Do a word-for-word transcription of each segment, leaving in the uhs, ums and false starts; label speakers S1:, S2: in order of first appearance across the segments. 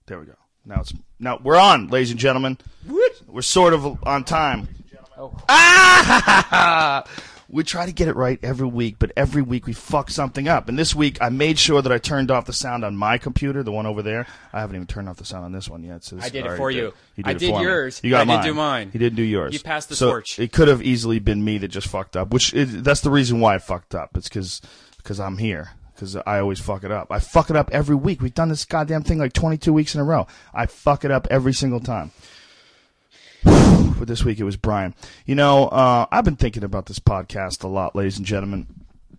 S1: There we go. Now it's now we're on, ladies and gentlemen. We're sort of on time. Oh. Ah! We try to get it right every week, but every week we fuck something up. And this week I made sure that I turned off the sound on my computer, the one over there. I haven't even turned off the sound on this one yet. So this,
S2: I did it
S1: right,
S2: for
S1: you.
S2: you.
S1: Did. Did
S2: I
S1: it
S2: did
S1: for
S2: yours.
S1: You got
S2: I
S1: mine.
S2: didn't do mine.
S1: He didn't do yours.
S2: You passed the
S1: so
S2: torch.
S1: It could have easily been me that just fucked up, which is, that's the reason why I fucked up. It's because because I'm here. Because I always fuck it up. I fuck it up every week. We've done this goddamn thing like twenty-two weeks in a row. I fuck it up every single time. But this week it was Brian. You know, uh, I've been thinking about this podcast a lot, ladies and gentlemen.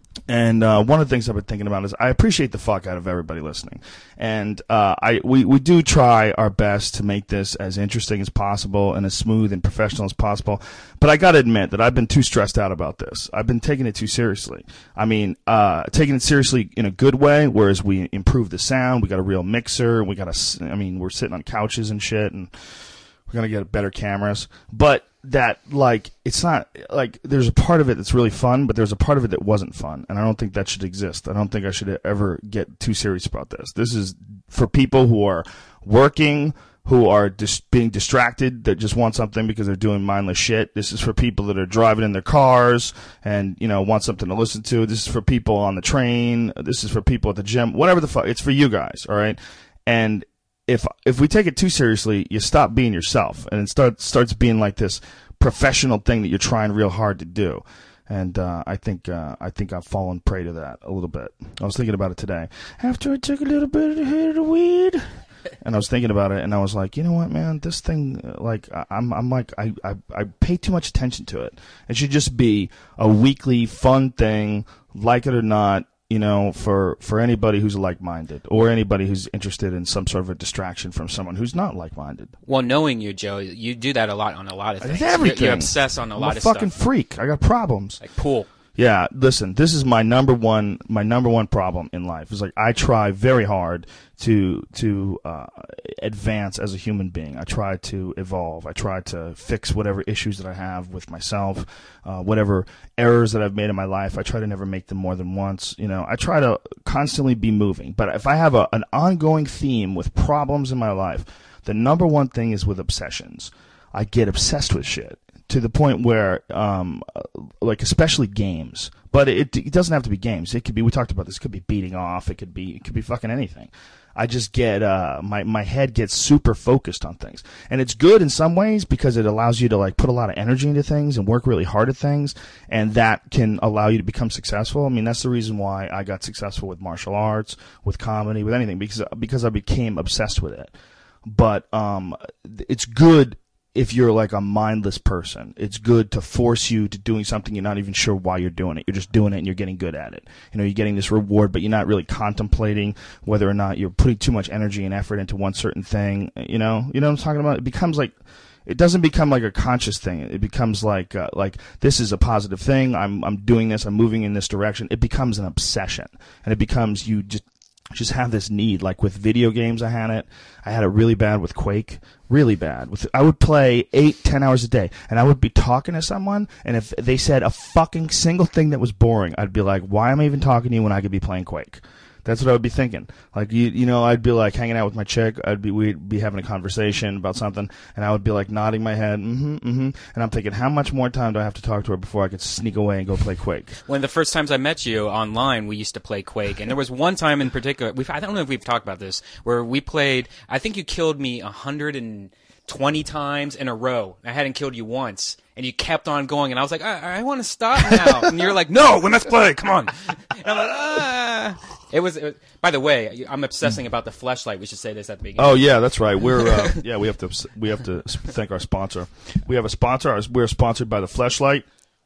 S1: And uh, one of the things I've been thinking about is I appreciate the fuck out of everybody listening. And uh, I we, we do try our best to make this as interesting as possible and as smooth and professional as possible. But I got to admit that I've been too stressed out about this. I've been taking it too seriously. I mean, uh, taking it seriously in a good way, whereas we improve the sound. We got a real mixer. We got a, I mean, we're sitting on couches and shit, and we're going to get better cameras. But that, like, it's not, like, there's a part of it that's really fun, but there's a part of it that wasn't fun. And I don't think that should exist. I don't think I should ever get too serious about this. This is for people who are working, who are dis- being distracted, that just want something because they're doing mindless shit. This is for people that are driving in their cars and, you know, want something to listen to. This is for people on the train. This is for people at the gym. Whatever the fuck. It's for you guys, all right? And If if we take it too seriously, you stop being yourself, and it start, starts being like this professional thing that you're trying real hard to do. And uh, I think uh, I think I've fallen prey to that a little bit. I was thinking about it today. After I took a little bit of the hit of the weed, and I was thinking about it, and I was like, you know what, man, this thing, like, I'm I'm like, I, I, I pay too much attention to it. It should just be a weekly fun thing, like it or not. You know, for, for anybody who's like-minded or anybody who's interested in some sort of a distraction from someone who's not like-minded.
S2: Well, knowing you, Joe, you do that a lot on a lot of things.
S1: Everything.
S2: You, you obsess on a
S1: I'm
S2: lot
S1: a
S2: of stuff.
S1: fucking freak. I got problems.
S2: Like pool.
S1: Yeah, listen, this is my number one my number one problem in life. It's like I try very hard to to uh, advance as a human being. I try to evolve. I try to fix whatever issues that I have with myself, uh, whatever errors that I've made in my life. I try to never make them more than once. You know, I try to constantly be moving. But if I have a, an ongoing theme with problems in my life, the number one thing is with obsessions. I get obsessed with shit. To the point where, um, like, especially games, but it, it doesn't have to be games. It could be, we talked about this, it could be beating off. It could be, it could be fucking anything. I just get, uh, my, my head gets super focused on things. And it's good in some ways because it allows you to, like, put a lot of energy into things and work really hard at things. And that can allow you to become successful. I mean, that's the reason why I got successful with martial arts, with comedy, with anything, because, because I became obsessed with it. But, um, it's good if you're like a mindless person. It's good to force you to doing something you're not even sure why you're doing it. You're just doing it and you're getting good at it. You know, you're getting this reward, but you're not really contemplating whether or not you're putting too much energy and effort into one certain thing. You know, you know what I'm talking about? It becomes like, it doesn't become like a conscious thing. It becomes like, uh, like this is a positive thing. I'm, I'm doing this. I'm moving in this direction. It becomes an obsession, and it becomes you just, just have this need. Like with video games, I had it. I had it really bad with Quake. Really bad. With I would play eight, ten hours a day, and I would be talking to someone, and if they said a fucking single thing that was boring, I'd be like, why am I even talking to you when I could be playing Quake? That's what I would be thinking. Like, you you know, I'd be like hanging out with my chick. I'd be we'd be having a conversation about something, and I would be like nodding my head, mm-hmm, mm-hmm. And I'm thinking, how much more time do I have to talk to her before I could sneak away and go play Quake?
S2: When the first times I met you online, we used to play Quake, and there was one time in particular. We've, I don't know if we've talked about this, where we played. I think you killed me a hundred and twenty times in a row. I hadn't killed you once, and you kept on going, and I was like, I, I want to stop now. And you're like, no, let's play, come on. And I'm like, ah. It was, it was, by the way, I'm obsessing about the fleshlight. We should say this at the beginning.
S1: Oh yeah, that's right. We're uh, yeah, we have to we have to thank our sponsor. We have a sponsor. We're sponsored by the Fleshlight.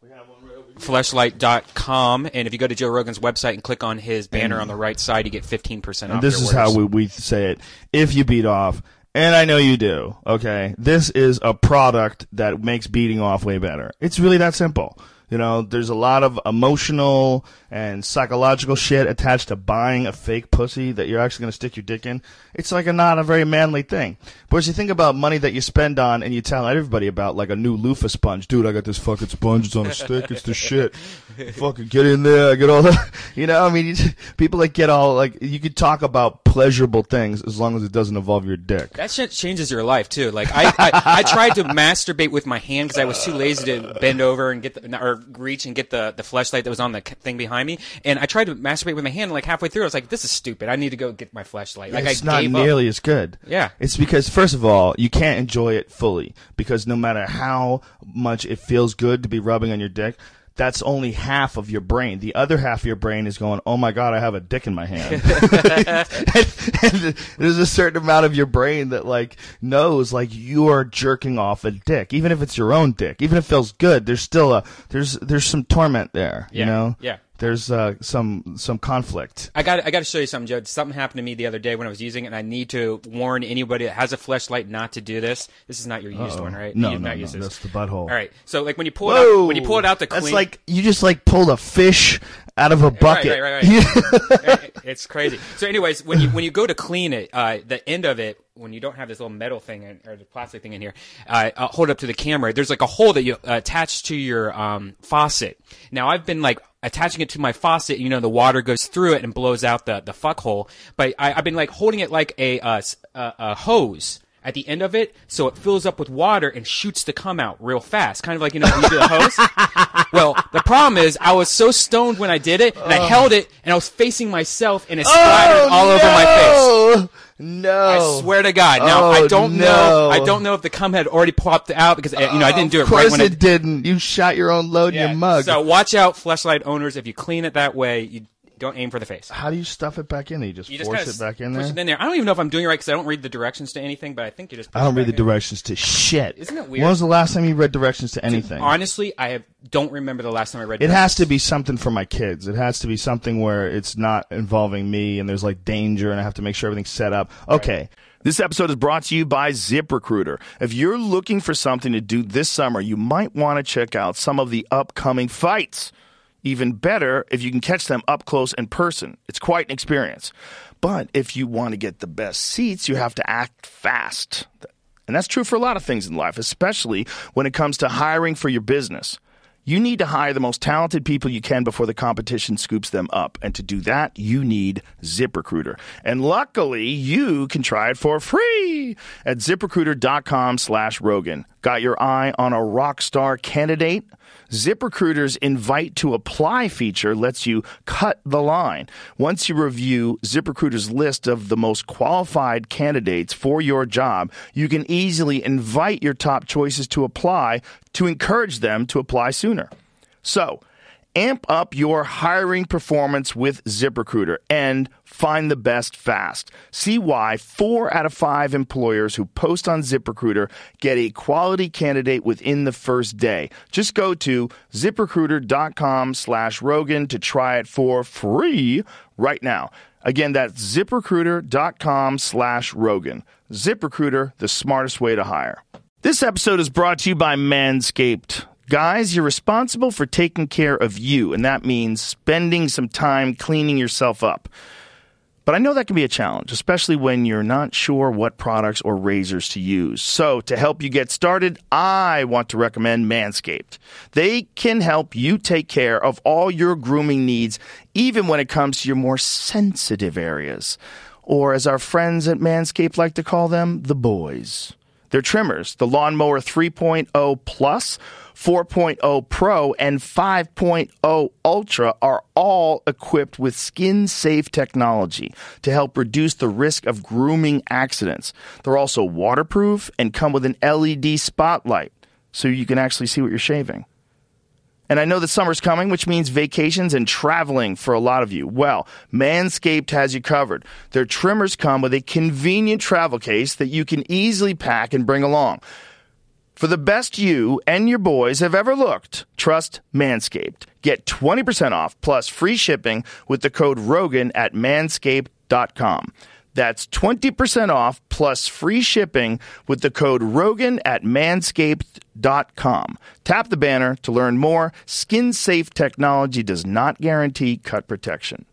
S2: Fleshlight dot com, and if you go to Joe Rogan's website and click on his banner on the right side, you get fifteen percent off.
S1: And this
S2: your
S1: is
S2: orders.
S1: how we, we say it. If you beat off, and I know you do, okay, this is a product that makes beating off way better. It's really that simple. You know, there's a lot of emotional and psychological shit attached to buying a fake pussy that you're actually going to stick your dick in. It's like a not a very manly thing. But as you think about money that you spend on and you tell everybody about, like a new loofah sponge. Dude, I got this fucking sponge. It's on a stick. It's the shit. Fucking get in there. I get all the, you know, I mean, you, people that get all, like, you could talk about pleasurable things as long as it doesn't involve your dick.
S2: That shit changes your life too. Like I, I, I tried to masturbate with my hand because I was too lazy to bend over and get the, or reach and get the the fleshlight that was on the thing behind me. And I tried to masturbate with my hand. And like halfway through, I was like, "This is stupid. I need to go get my fleshlight." Like
S1: it's
S2: I
S1: not
S2: gave
S1: nearly
S2: up.
S1: as good.
S2: Yeah,
S1: it's because first of all, you can't enjoy it fully because no matter how much it feels good to be rubbing on your dick, that's only half of your brain. The other half of your brain is going, oh, my God, I have a dick in my hand. and, and there's a certain amount of your brain that, like, knows, like, you are jerking off a dick. Even if it's your own dick. Even if it feels good, there's still a – there's there's some torment there,
S2: yeah.
S1: you know?
S2: Yeah.
S1: There's uh, some some conflict.
S2: I got I got to show you something, Joe. Something happened to me the other day when I was using it, and I need to warn anybody that has a fleshlight not to do this. This is not your used
S1: Uh-oh.
S2: one, right?
S1: No,
S2: You've
S1: no,
S2: not
S1: no.
S2: used this.
S1: That's the butthole.
S2: All right. So, like when you pull it
S1: Whoa!
S2: out, when you pull it out to clean,
S1: that's like you just like pulled a fish out of a bucket.
S2: Right, right, right, right. It's crazy. So, anyways, when you when you go to clean it, uh, the end of it, when you don't have this little metal thing in, or the plastic thing in here, uh, I'll hold it up to the camera. There's like a hole that you uh, attach to your um, faucet. Now, I've been like attaching it to my faucet. You know, the water goes through it and blows out the the fuck hole. But I, I've been like holding it like a, uh, a a hose at the end of it, so it fills up with water and shoots the cum out real fast, kind of like, you know, when you do the hose. Well, the problem is I was so stoned when I did it, and I held it, and I was facing myself, and it splattered
S1: oh,
S2: all
S1: no!
S2: over my face.
S1: No,
S2: I swear to God. Now
S1: oh,
S2: I don't
S1: no.
S2: know. I don't know if the cum had already popped out because you know I didn't do it
S1: of course
S2: right when
S1: it
S2: I
S1: didn't. You shot your own load
S2: yeah.
S1: in your mug.
S2: So watch out, fleshlight owners. If you clean it that way, you don't aim for the face.
S1: How do you stuff it back in there? You just
S2: You just
S1: force
S2: kinda
S1: it back in
S2: push
S1: there?
S2: it in there. I don't even know if I'm doing it right because I don't read the directions to anything, but I think you just. Push
S1: I don't
S2: it
S1: read the
S2: back in.
S1: directions to shit.
S2: Isn't it weird?
S1: When was the last time you read directions to anything?
S2: Honestly, I have, don't remember the last time I read.
S1: It
S2: directions.
S1: has to be something for my kids. It has to be something where it's not involving me and there's like danger and I have to make sure everything's set up. Okay.
S2: Right.
S3: This episode is brought to you by ZipRecruiter. If you're looking for something to do this summer, you might want to check out some of the upcoming fights. Even better if you can catch them up close in person. It's quite an experience. But if you want to get the best seats, you have to act fast. And that's true for a lot of things in life, especially when it comes to hiring for your business. You need to hire the most talented people you can before the competition scoops them up. And to do that, you need ZipRecruiter. And luckily, you can try it for free at ZipRecruiter.com slash Rogan. Got your eye on a rock star candidate? ZipRecruiter's invite to apply feature lets you cut the line. Once you review ZipRecruiter's list of the most qualified candidates for your job, you can easily invite your top choices to apply to encourage them to apply sooner. So, amp up your hiring performance with ZipRecruiter and find the best fast. See why four out of five employers who post on ZipRecruiter get a quality candidate within the first day. Just go to ZipRecruiter.com slash Rogan to try it for free right now. Again, that's ZipRecruiter.com slash Rogan. ZipRecruiter, the smartest way to hire. This episode is brought to you by Manscaped. Guys, you're responsible for taking care of you, and that means spending some time cleaning yourself up. But I know that can be a challenge, especially when you're not sure what products or razors to use. So to help you get started, I want to recommend Manscaped. They can help you take care of all your grooming needs, even when it comes to your more sensitive areas. Or as our friends at Manscaped like to call them, the boys. Their trimmers, the Lawnmower three point oh Plus, four point oh Pro, and five point oh Ultra are all equipped with skin-safe technology to help reduce the risk of grooming accidents. They're also waterproof and come with an L E D spotlight, so you can actually see what you're shaving. And I know that summer's coming, which means vacations and traveling for a lot of you. Well, Manscaped has you covered. Their trimmers come with a convenient travel case that you can easily pack and bring along. For the best you and your boys have ever looked, trust Manscaped. Get twenty percent off plus free shipping with the code Rogan at manscaped dot com. That's twenty percent off plus free shipping with the code Rogan at manscaped dot com. Tap the banner to learn more. Skin-safe technology does not guarantee cut protection.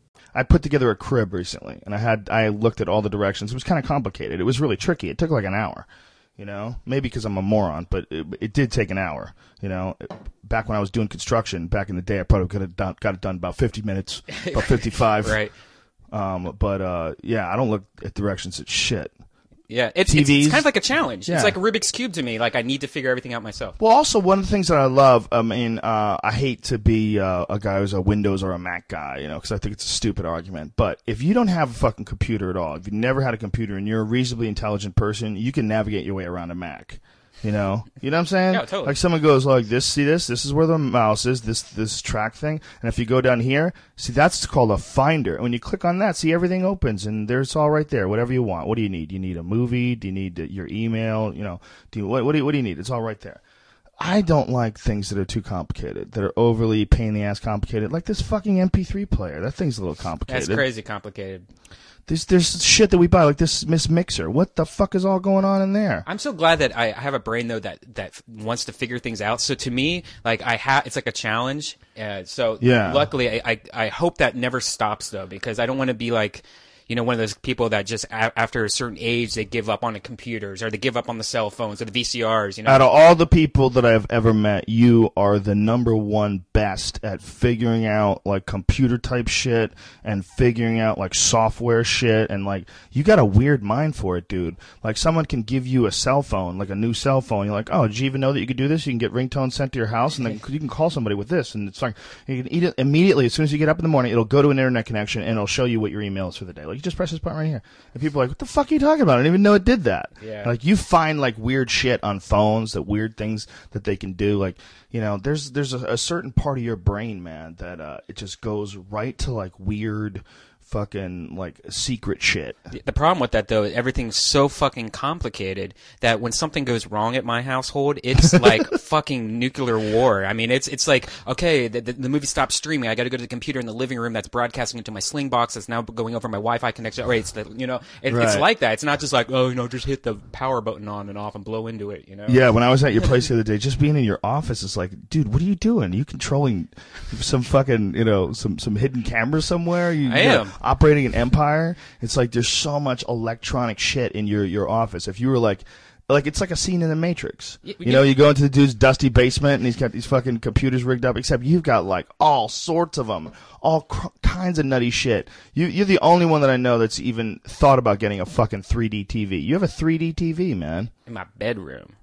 S1: I put together a crib recently, and I had I looked at all the directions. It was kind of complicated. It was really tricky. It took like an hour, you know, maybe because I'm a moron, but it, it did take an hour. You know, back when I was doing construction back in the day, I probably could have done, got it done about fifty minutes, about fifty-five.
S2: Right.
S1: Um, but uh, yeah, I don't look at directions at shit.
S2: Yeah, it's, it's, it's kind of like a challenge.
S1: Yeah.
S2: It's like a Rubik's Cube to me. Like, I need to figure everything out myself.
S1: Well, also, one of the things that I love, I mean, uh, I hate to be uh, a guy who's a Windows or a Mac guy, you know, because I think it's a stupid argument. But if you don't have a fucking computer at all, if you've never had a computer and you're a reasonably intelligent person, you can navigate your way around a Mac. You know, you know what I'm saying?
S2: Yeah, totally.
S1: Like someone goes like this, see this? This is where the mouse is, this this track thing. And if you go down here, see that's called a finder. And when you click on that, see everything opens and there's all right there, whatever you want. What do you need? You need a movie? Do you need your email? You know, do you, what, what do you, what do you need? It's all right there. I don't like things that are too complicated, that are overly pain in the ass complicated, like this fucking M P three player. That thing's a little complicated.
S2: That's crazy complicated.
S1: There's, there's shit that we buy, like this Miss Mixer. What the fuck is all going on in there?
S2: I'm so glad that I have a brain, though, that, that wants to figure things out. So to me, like, I ha- it's like a challenge. Uh, so
S1: yeah.
S2: luckily, I, I, I hope that never stops, though, because I don't want to be like, you know, one of those people that just a- after a certain age, they give up on the computers or they give up on the cell phones or the V C Rs, you know.
S1: Out of all the people that I've ever met, you are the number one best at figuring out like computer type shit and figuring out like software shit, and like you got a weird mind for it, dude. Like someone can give you a cell phone, like a new cell phone. You're like, oh, did you even know that you could do this? You can get ringtones sent to your house, and then you can call somebody with this, and it's like you can eat it immediately as soon as you get up in the morning. It'll go to an internet connection and it'll show you what your email is for the day. Like you just press this button right here, and people are like, what the fuck are you talking about? I didn't even know it did that.
S2: Yeah.
S1: Like you find like weird shit on phones, that weird things that they can do. Like, you know, there's there's a, a certain part of your brain, man, that uh, it just goes right to like weird fucking like secret shit.
S2: The problem with that, though, is everything's so fucking complicated that when something goes wrong at my household, it's like fucking nuclear war. I mean, it's it's like, okay, the, the, the movie stops streaming. I got to go to the computer in the living room that's broadcasting into my Sling box that's now going over my Wi-Fi connection. Or it's the, you know, it,
S1: Right.
S2: it's like that. It's not just like, oh, you know, just hit the power button on and off and blow into it, you know?
S1: Yeah, when I was at your place the other day, just being in your office is like, dude, what are you doing? Are you controlling some fucking, you know, some, some hidden camera somewhere? You,
S2: I
S1: you know,
S2: am.
S1: operating an empire? It's like there's so much electronic shit in your, your office. If you were like, like it's like a scene in The Matrix.
S2: Y-
S1: You know, you go into the dude's dusty basement and he's got these fucking computers rigged up, except you've got like all sorts of them, all cr- kinds of nutty shit. You, you're the only one that I know that's even thought about getting a fucking three D T V. You have a three D T V, man.
S2: In my bedroom.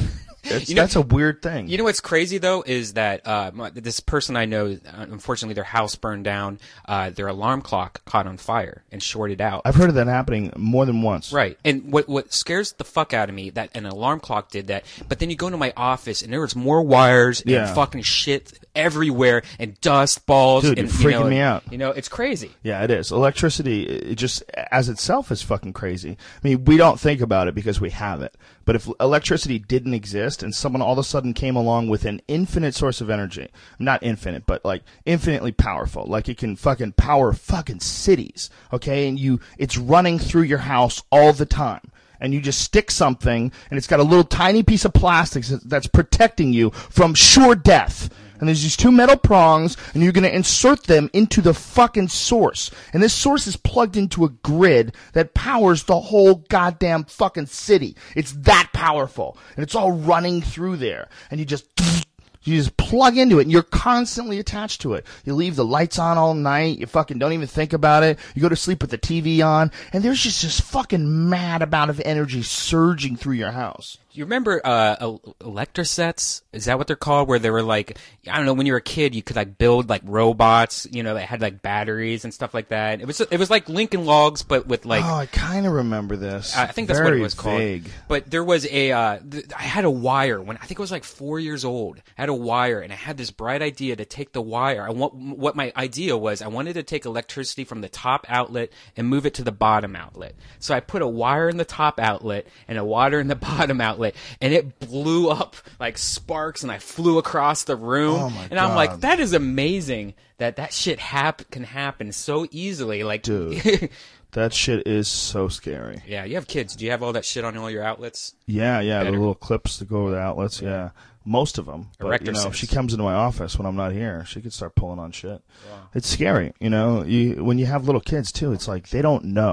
S1: It's,
S2: You know-
S1: that's a weird thing.
S2: You know what's crazy, though, is that uh, my, this person I know, uh, unfortunately, their house burned down. Uh, their alarm clock caught on fire and shorted out.
S1: I've heard of that happening more than once.
S2: Right. And what what scares the fuck out of me, that an alarm clock did that, but then you go into my office and there was more wires
S1: Yeah.
S2: and fucking shit everywhere and dust balls.
S1: Dude,
S2: and,
S1: you're
S2: you know,
S1: freaking me out.
S2: You know, it's crazy.
S1: Yeah, it is. Electricity, it just as itself is fucking crazy. I mean, we don't think about it because we have it. But if electricity didn't exist and someone all of a sudden came along with an infinite source of energy, not infinite, but like infinitely powerful, like it can fucking power fucking cities, okay? And you, it's running through your house all the time. And you just stick something, and it's got a little tiny piece of plastic that's protecting you from sure death. And there's these two metal prongs, and you're going to insert them into the fucking source. And this source is plugged into a grid that powers the whole goddamn fucking city. It's that powerful. And it's all running through there. And you just... You just plug into it, and you're constantly attached to it. You leave the lights on all night. You fucking don't even think about it. You go to sleep with the T V on, and there's just this fucking mad amount of energy surging through your house.
S2: You remember uh, el- Electrosets? Is that what they're called? Where they were like, I don't know, when you were a kid, you could like build like robots, you know, that had like batteries and stuff like that. It was it was like Lincoln Logs, but with like.
S1: Oh, I kind of remember this.
S2: I think that's
S1: Very
S2: what it was called.
S1: vague.
S2: But there was a, uh, th- I had a wire when I think I was like four years old. I had a wire, and I had this bright idea to take the wire. I want what my idea was. I wanted to take electricity from the top outlet and move it to the bottom outlet. So I put a wire in the top outlet and a wire in the bottom outlet, and it blew up like sparks, and I flew across the room.
S1: Oh my
S2: and I'm
S1: God.
S2: like, that is amazing that that shit hap- can happen so easily. Like,
S1: Dude. That shit is so scary.
S2: yeah, you have kids. Do you have all that shit on all your outlets?
S1: Yeah, yeah, the
S2: Better.
S1: little clips that go over the outlets, yeah. Most of them. But,
S2: Erector
S1: you know, if
S2: sets.
S1: she comes into my office when I'm not here, she could start pulling on shit. It's scary, you know. You, when you have little kids, too, it's like they don't know.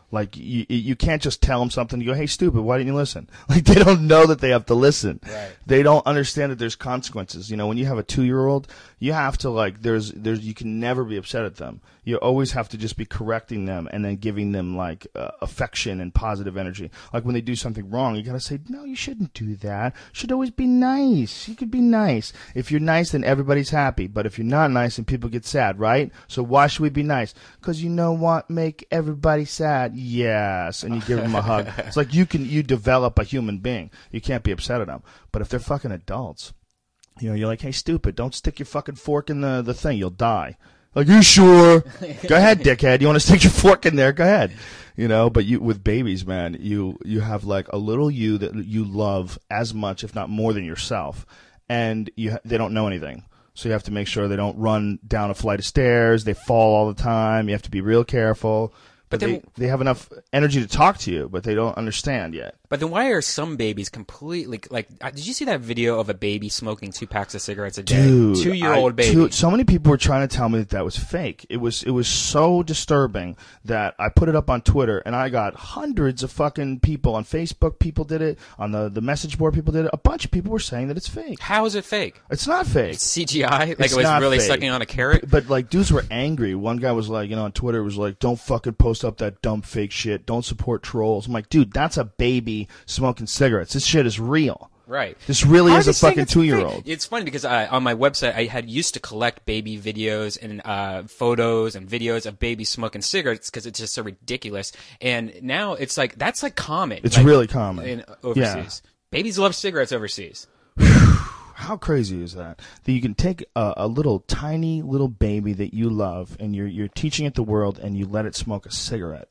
S1: Like you, you can't just tell them something. You go, "Hey, stupid, why didn't you listen?" Like they don't know that they have to listen.
S2: Right.
S1: They don't understand that there's consequences. You know, when you have a two-year-old, you have to like there's there's you can never be upset at them. You always have to just be correcting them and then giving them like uh, affection and positive energy. Like when they do something wrong, you gotta say, "No, you shouldn't do that. You should always be nice. You could be nice. If you're nice, then everybody's happy. But if you're not nice, then people get sad, right? So why should we be nice? Because you know what? Make everybody sad." Yes, and you give them a hug. It's like you can you develop a human being. You can't be upset at them. But if they're fucking adults, you know, you're like, "Hey, stupid, don't stick your fucking fork in the, the thing. You'll die." Like, "You sure?" Go ahead, dickhead. You want to stick your fork in there? Go ahead. You know, but you with babies, man, you you have like a little you that you love as much, if not more, than yourself, and you they don't know anything. So you have to make sure they don't run down a flight of stairs. They fall all the time. You have to be real careful. But, but then, they, they have enough energy to talk to you, but they don't understand yet.
S2: But then why are some babies completely, like, did you see that video of a baby smoking two packs of cigarettes a day?
S1: Dude.
S2: Two-year-old
S1: I,
S2: baby.
S1: Two, so many people were trying to tell me that that was fake. It was, it was so disturbing that I put it up on Twitter, and I got hundreds of fucking people on Facebook. People did it. On the, the message board, people did it. A bunch of people were saying that it's fake.
S2: How is it fake?
S1: It's not fake.
S2: It's C G I? Like
S1: it's
S2: it was really
S1: fake.
S2: sucking on a carrot?
S1: But, but, like, dudes were angry. One guy was like, you know, on Twitter was like, "Don't fucking post up that dumb fake shit. Don't support trolls." I'm like, dude, that's a baby smoking cigarettes. This shit is real.
S2: Right.
S1: This really
S2: How
S1: is a fucking two-year-old.
S2: Fake? It's funny because I, on my website, I had used to collect baby videos and uh, photos and videos of babies smoking cigarettes because it's just so ridiculous. And now it's like, that's like common.
S1: It's
S2: like,
S1: really common.
S2: In overseas. Yeah. Babies love cigarettes overseas.
S1: How crazy is that? That you can take a, a little tiny little baby that you love and you're you're teaching it the world and you let it smoke a cigarette.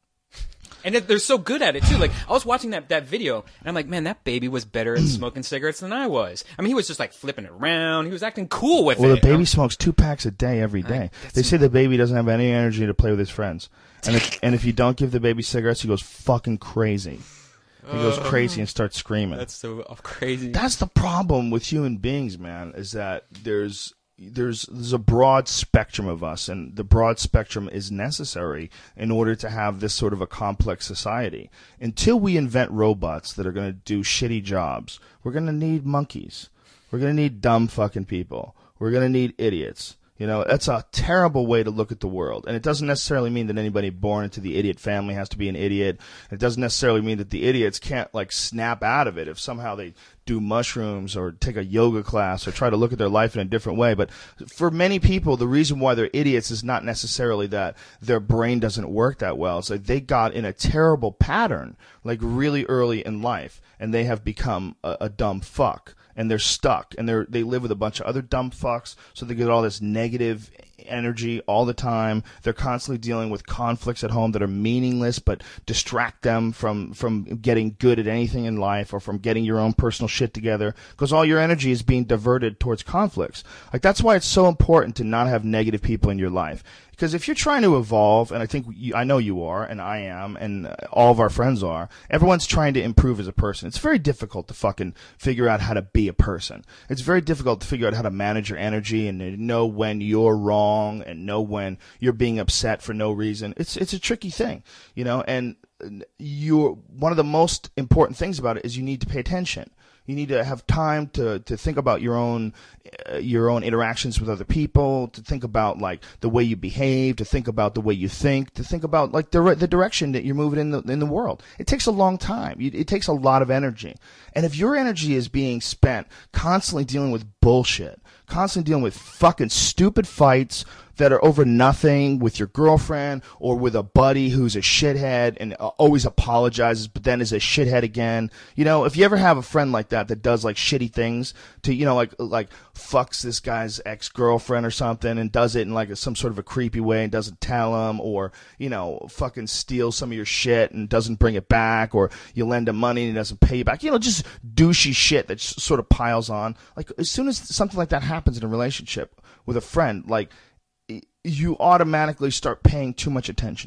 S2: And they're so good at it, too. Like, I was watching that, that video, and I'm like, man, that baby was better at smoking cigarettes than I was. I mean, he was just, like, flipping it around. He was acting cool with
S1: well,
S2: it.
S1: Well, the baby
S2: you know?
S1: smokes two packs a day every day. I, they say the baby doesn't have any energy to play with his friends. And if, and if you don't give the baby cigarettes, he goes fucking crazy. He goes crazy and starts screaming.
S2: That's so crazy.
S1: That's the problem with human beings, man, is that there's... There's there's a broad spectrum of us, and the broad spectrum is necessary in order to have this sort of a complex society. Until we invent robots that are going to do shitty jobs, we're going to need monkeys. We're going to need dumb fucking people. We're going to need idiots. You know, that's a terrible way to look at the world. And it doesn't necessarily mean that anybody born into the idiot family has to be an idiot. It doesn't necessarily mean that the idiots can't, like, snap out of it if somehow they do mushrooms or take a yoga class or try to look at their life in a different way. But for many people, the reason why they're idiots is not necessarily that their brain doesn't work that well. It's like they got in a terrible pattern, like, really early in life, and they have become a, a dumb fuck. And they're stuck, and they're they live with a bunch of other dumb fucks, so they get all this negative energy all the time. They're constantly dealing with conflicts at home that are meaningless, but distract them from from getting good at anything in life or from getting your own personal shit together, because all your energy is being diverted towards conflicts. Like, that's why it's so important to not have negative people in your life. Because if you're trying to evolve, and I think you, I know you are, and I am, and all of our friends are, everyone's trying to improve as a person. It's very difficult to fucking figure out how to be a person. It's very difficult to figure out how to manage your energy and to know when you're wrong and know when you're being upset for no reason. It's it's a tricky thing, you know. And you're one of the most important things about it is you need to pay attention. You need to have time to, to think about your own uh, your own interactions with other people, to think about, like, the way you behave, to think about the way you think, to think about, like, the the direction that you're moving in the in the world. It takes a long time. It takes a lot of energy. And if your energy is being spent constantly dealing with bullshit, constantly dealing with fucking stupid fights that are over nothing with your girlfriend or with a buddy who's a shithead and always apologizes but then is a shithead again. You know, if you ever have a friend like that that does, like, shitty things to, you know, like like fucks this guy's ex-girlfriend or something and does it in, like, a, some sort of a creepy way and doesn't tell him, or, you know, fucking steals some of your shit and doesn't bring it back, or you lend him money and he doesn't pay you back. You know, just douchey shit that sort of piles on. Like, as soon as something like that happens in a relationship with a friend, like, you automatically start paying too much attention to it.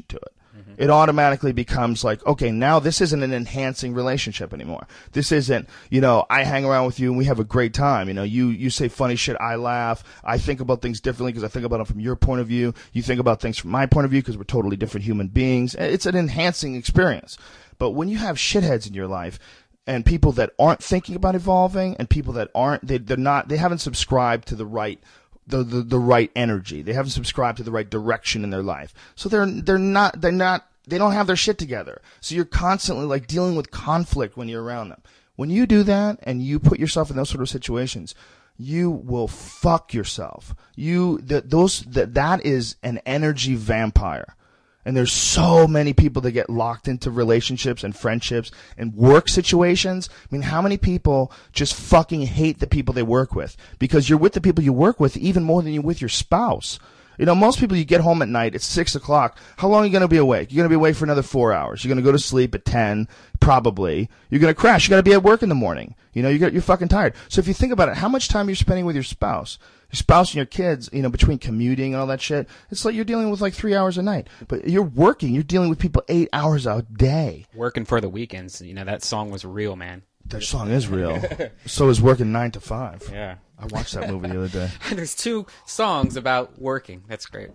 S1: Mm-hmm. It automatically becomes like, okay, now this isn't an enhancing relationship anymore. This isn't, you know, I hang around with you and we have a great time. You know, you, you say funny shit, I laugh. I think about things differently because I think about them from your point of view. You think about things from my point of view because we're totally different human beings. It's an enhancing experience. But when you have shitheads in your life and people that aren't thinking about evolving and people that aren't, they, they're not, they haven't subscribed to the right The, the the right energy. They haven't subscribed to the right direction in their life. So they're they're not they're not they don't have their shit together. So you're constantly like dealing with conflict when you're around them. When you do that and you put yourself in those sort of situations, you will fuck yourself. You that those that that is an energy vampire. And there's so many people that get locked into relationships and friendships and work situations. I mean, how many people just fucking hate the people they work with? Because you're with the people you work with even more than you're with your spouse. You know, most people, you get home at night, it's six o'clock. How long are you going to be awake? You're going to be awake for another four hours. You're going to go to sleep at ten, probably. You're going to crash. You got to be at work in the morning. You know, you got, you're fucking tired. So if you think about it, how much time you're spending with your spouse? Your spouse and your kids, you know, between commuting and all that shit, it's like you're dealing with like three hours a night. But you're working. You're dealing with people eight hours a day.
S2: Working for the weekends. You know, that song was real, man.
S1: That song is real. So is working nine to five.
S2: Yeah.
S1: I watched that movie the other day.
S2: There's two songs about working. That's great.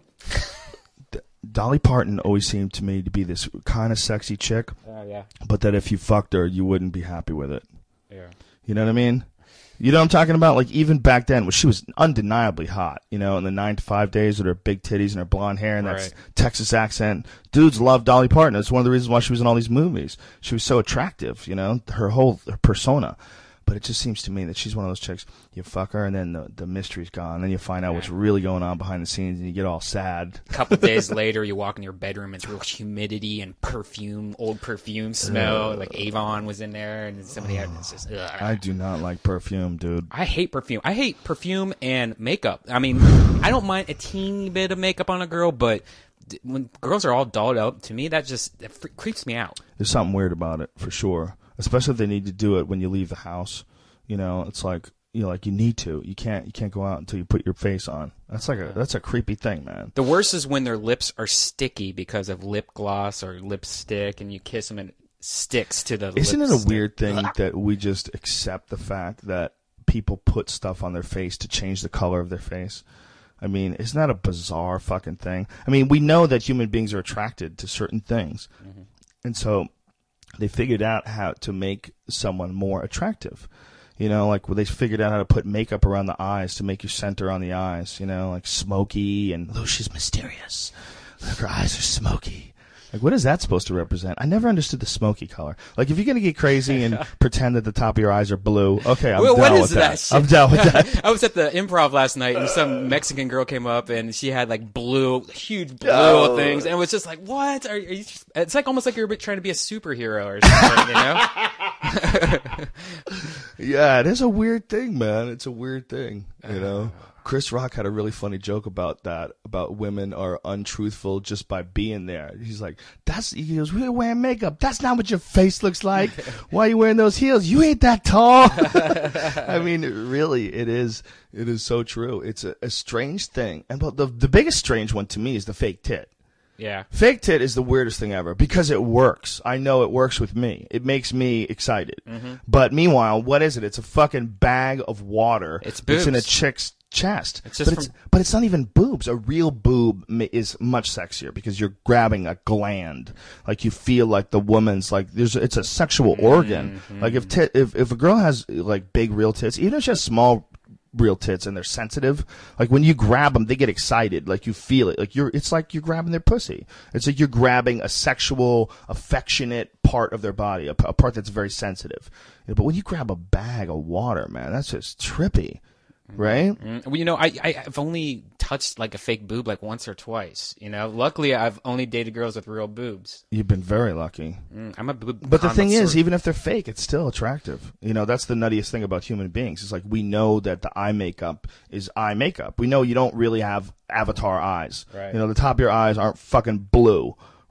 S1: D- Dolly Parton always seemed to me to be this kind of sexy chick.
S2: Oh, uh, yeah.
S1: But that if you fucked her, you wouldn't be happy with it.
S2: Yeah.
S1: You know what I mean? You know what I'm talking about? Like, even back then, well, she was undeniably hot, you know, in the nine to five days with her big titties and her blonde hair and that
S2: right.
S1: Texas accent. Dudes loved Dolly Parton. That's one of the reasons why she was in all these movies. She was so attractive, you know, her whole her persona. But it just seems to me that she's one of those chicks, you fuck her, and then the, the mystery's gone. Then you find out what's really going on behind the scenes, and you get all sad.
S2: A couple days later, you walk in your bedroom, it's real humidity and perfume, old perfume smell. Uh, like Avon was in there, and somebody had it's just, ugh.
S1: I do not like perfume, dude.
S2: I hate perfume. I hate perfume and makeup. I mean, I don't mind a teeny bit of makeup on a girl, but when girls are all dolled up, to me, that just that fre- creeps me out.
S1: There's something weird about it, for sure. Especially if they need to do it when you leave the house. You know, it's like, you know, like you need to. You can't you can't go out until you put your face on. That's like a that's a creepy thing, man.
S2: The worst is when their lips are sticky because of lip gloss or lipstick, and you kiss them and it sticks to the
S1: Isn't
S2: lipstick.
S1: it a weird thing that we just accept the fact that people put stuff on their face to change the color of their face? I mean, isn't that a bizarre fucking thing? I mean, we know that human beings are attracted to certain things. Mm-hmm. And so they figured out how to make someone more attractive. You know, like well, they figured out how to put makeup around the eyes to make you center on the eyes, you know, like smoky and, oh, she's mysterious. Like her eyes are smoky. Like, what is that supposed to represent? I never understood the smoky color. Like, if you're going to get crazy and pretend that the top of your eyes are blue, okay, I'm
S2: well,
S1: down
S2: what
S1: with
S2: is
S1: that.
S2: that shit?
S1: I'm down with that.
S2: I was at the Improv last night, and some Mexican girl came up, and she had, like, blue, huge blue
S1: Oh.
S2: things, and it was just like, what? Are, are you just, it's like almost like you're trying to be a superhero or something, you know?
S1: Yeah, it is a weird thing, man. It's a weird thing, you know? Chris Rock had a really funny joke about that, about women are untruthful just by being there. He's like, that's, he goes, we're wearing makeup. That's not what your face looks like. Why are you wearing those heels? You ain't that tall. I mean, really, it is, it is so true. It's a, a strange thing. And but the, the biggest strange one to me is the fake tit.
S2: Yeah.
S1: Fake tit is the weirdest thing ever because it works. I know it works with me. It makes me excited. Mm-hmm. But meanwhile, what is it? It's a fucking bag of water.
S2: It's boobs.
S1: It's in a chick's chest.
S2: It's just
S1: but,
S2: from-
S1: it's, but it's not even boobs. A real boob ma- is much sexier because you're grabbing a gland. Like you feel like the woman's like there's. It's a sexual organ.
S2: Mm-hmm.
S1: Like if tit, if if a girl has like big real tits, even if she has small real tits and they're sensitive, like when you grab them they get excited, like you feel it, like you're it's like you're grabbing their pussy. It's like you're grabbing a sexual affectionate part of their body, a, a part that's very sensitive. But when you grab a bag of water, man, that's just trippy, right?
S2: Mm, well, you know, I, I I've only touched like a fake boob like once or twice. You know, luckily I've only dated girls with real boobs.
S1: You've been very lucky.
S2: Mm, I'm a boob.
S1: But the thing is,
S2: connoisseur.
S1: even if they're fake, it's still attractive. You know, that's the nuttiest thing about human beings. It's like we know that the eye makeup is eye makeup. We know you don't really have avatar eyes.
S2: Right.
S1: You know, the top of your eyes aren't fucking blue,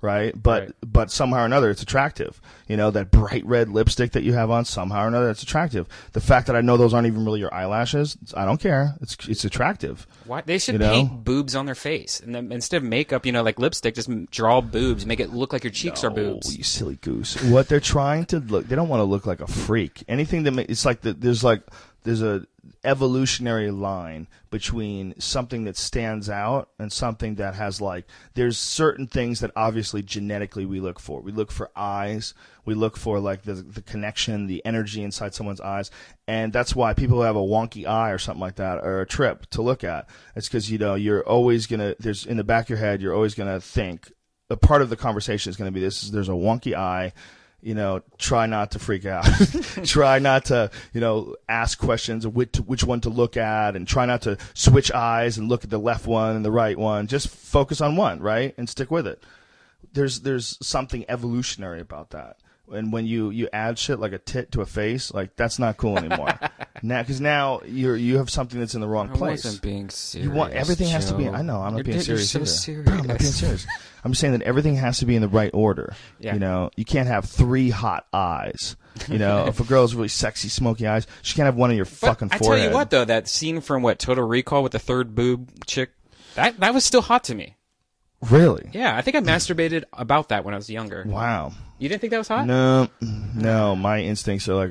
S1: right? But
S2: Right.
S1: but somehow or another, it's attractive. You know, that bright red lipstick that you have on, somehow or another, it's attractive. The fact that I know those aren't even really your eyelashes, I don't care. It's it's attractive.
S2: Why they should
S1: You know?
S2: paint boobs on their face, and then instead of makeup, you know, like lipstick, just m- draw boobs, make it look like your cheeks are boobs.
S1: Oh, you silly goose. What they're trying to look, they don't want to look like a freak. Anything that makes, it's like the, there's like, there's a evolutionary line between something that stands out and something that has like, there's certain things that obviously genetically we look for. We look for eyes. We look for like the the connection, the energy inside someone's eyes. And that's why people who have a wonky eye or something like that are a trip to look at. It's because, you know, you're always going to, there's in the back of your head, you're always going to think, a part of the conversation is going to be this, is there's a wonky eye. You know, try not to freak out. Try not to, you know, ask questions of which, which one to look at, and try not to switch eyes and look at the left one and the right one. Just focus on one, right, and stick with it. There's there's something evolutionary about that. And when you, you add shit like a tit to a face, like that's not cool anymore. now, because now you're you have something that's in the wrong
S2: I
S1: place.
S2: wasn't being serious.
S1: You want everything has to be.
S2: Joe.
S1: I know I'm not
S2: You're,
S1: being
S2: you're
S1: serious
S2: so
S1: either.
S2: serious.
S1: Bro, I'm not being serious. I'm just saying that everything has to be in the right order.
S2: Yeah.
S1: You know, you can't have three hot eyes. You know, if a girl has really sexy, smoky eyes, she can't have one on your
S2: But
S1: fucking
S2: I
S1: forehead.
S2: tell you what, though, that scene from what Total Recall with the third boob chick, that that was still hot to me.
S1: Really?
S2: Yeah, I think I masturbated about that when I was younger.
S1: Wow.
S2: You didn't think that was hot?
S1: No, no. My instincts are like,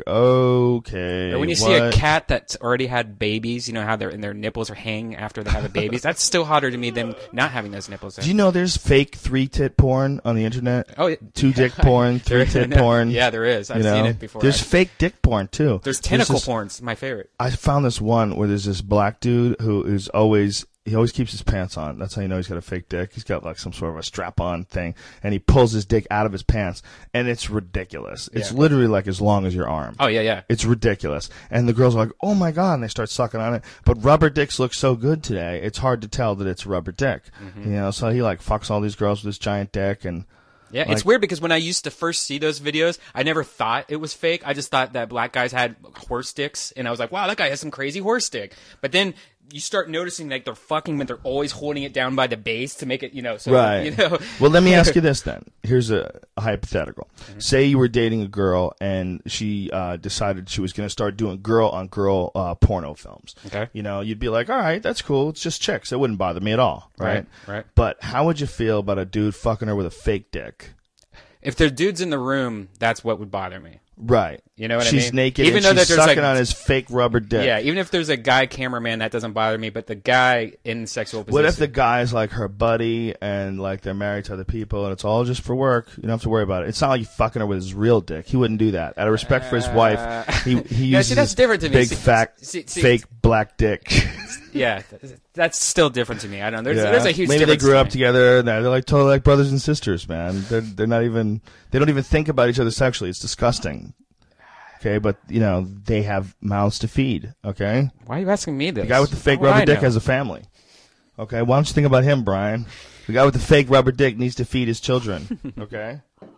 S1: okay.
S2: Or when you see a
S1: what?
S2: cat that's already had babies, you know how their and their nipples are hanging after they have a babies. That's still hotter to me than not having those nipples. There.
S1: Do you know there's fake three tit porn on the internet?
S2: Oh, yeah.
S1: Two dick porn, three tit porn.
S2: Yeah, there is. I've
S1: you know?
S2: seen it before.
S1: There's
S2: I-
S1: fake dick porn too.
S2: There's tentacle
S1: this-
S2: porn's my favorite.
S1: I found this one where there's this black dude who is always he always keeps his pants on. That's how you know he's got a fake dick. He's got like some sort of a strap-on thing, and he pulls his dick out of his pants, and it's ridiculous. It's
S2: Yeah.
S1: literally like as long as your arm.
S2: Oh yeah, yeah.
S1: It's ridiculous. And the girls are like, oh my God, and they start sucking on it. But rubber dicks look so good today, it's hard to tell that it's rubber dick.
S2: Mm-hmm.
S1: You know, so he like fucks all these girls with this giant dick, and
S2: Yeah, it's
S1: Like-
S2: weird because when I used to first see those videos, I never thought it was fake. I just thought that black guys had horse dicks, and I was like, wow, that guy has some crazy horse dick. But then you start noticing like they're fucking, but they're always holding it down by the base to make it, you know. So,
S1: right.
S2: You know.
S1: Well, let me ask you this then. Here's a, a hypothetical.
S2: Mm-hmm.
S1: Say you were dating a girl and she uh, decided she was going to start doing girl on girl uh, porno films.
S2: Okay.
S1: You know, you'd be like, all right, that's cool. It's just chicks. It wouldn't bother me at all. Right.
S2: Right, right.
S1: But how would you feel about a dude fucking her with a fake dick?
S2: If there's dudes in the room, that's what would bother me.
S1: Right.
S2: You know what I
S1: she's
S2: mean?
S1: naked
S2: Even
S1: and
S2: though
S1: she's
S2: that there's,
S1: sucking
S2: like-
S1: on his fake rubber dick.
S2: Yeah, even if there's a guy cameraman, that doesn't bother me. But the guy in sexual position.
S1: What if the guy's like her buddy and like they're married to other people and it's all just for work? You don't have to worry about it. It's not like you fucking her with his real dick. He wouldn't do that. Out of respect for his wife, he he
S2: Yeah,
S1: uses
S2: see, that's
S1: his
S2: different to me.
S1: big
S2: See-
S1: fat
S2: see- see-
S1: fake black dick.
S2: Yeah, th- that's still different to me. I don't know. There's,
S1: Yeah.
S2: there's a huge
S1: Maybe they
S2: difference
S1: grew
S2: to
S1: up
S2: me.
S1: together. And they're like totally like brothers and sisters, man. They're they're not even they don't even think about each other sexually. It's disgusting. Okay, but you know they have mouths to feed. Okay.
S2: Why are you asking me this?
S1: The guy with the fake
S2: How would
S1: rubber
S2: I
S1: dick
S2: know?
S1: has a family. Okay, why don't you think about him, Brian? The guy with the fake rubber dick needs to feed his children. Okay.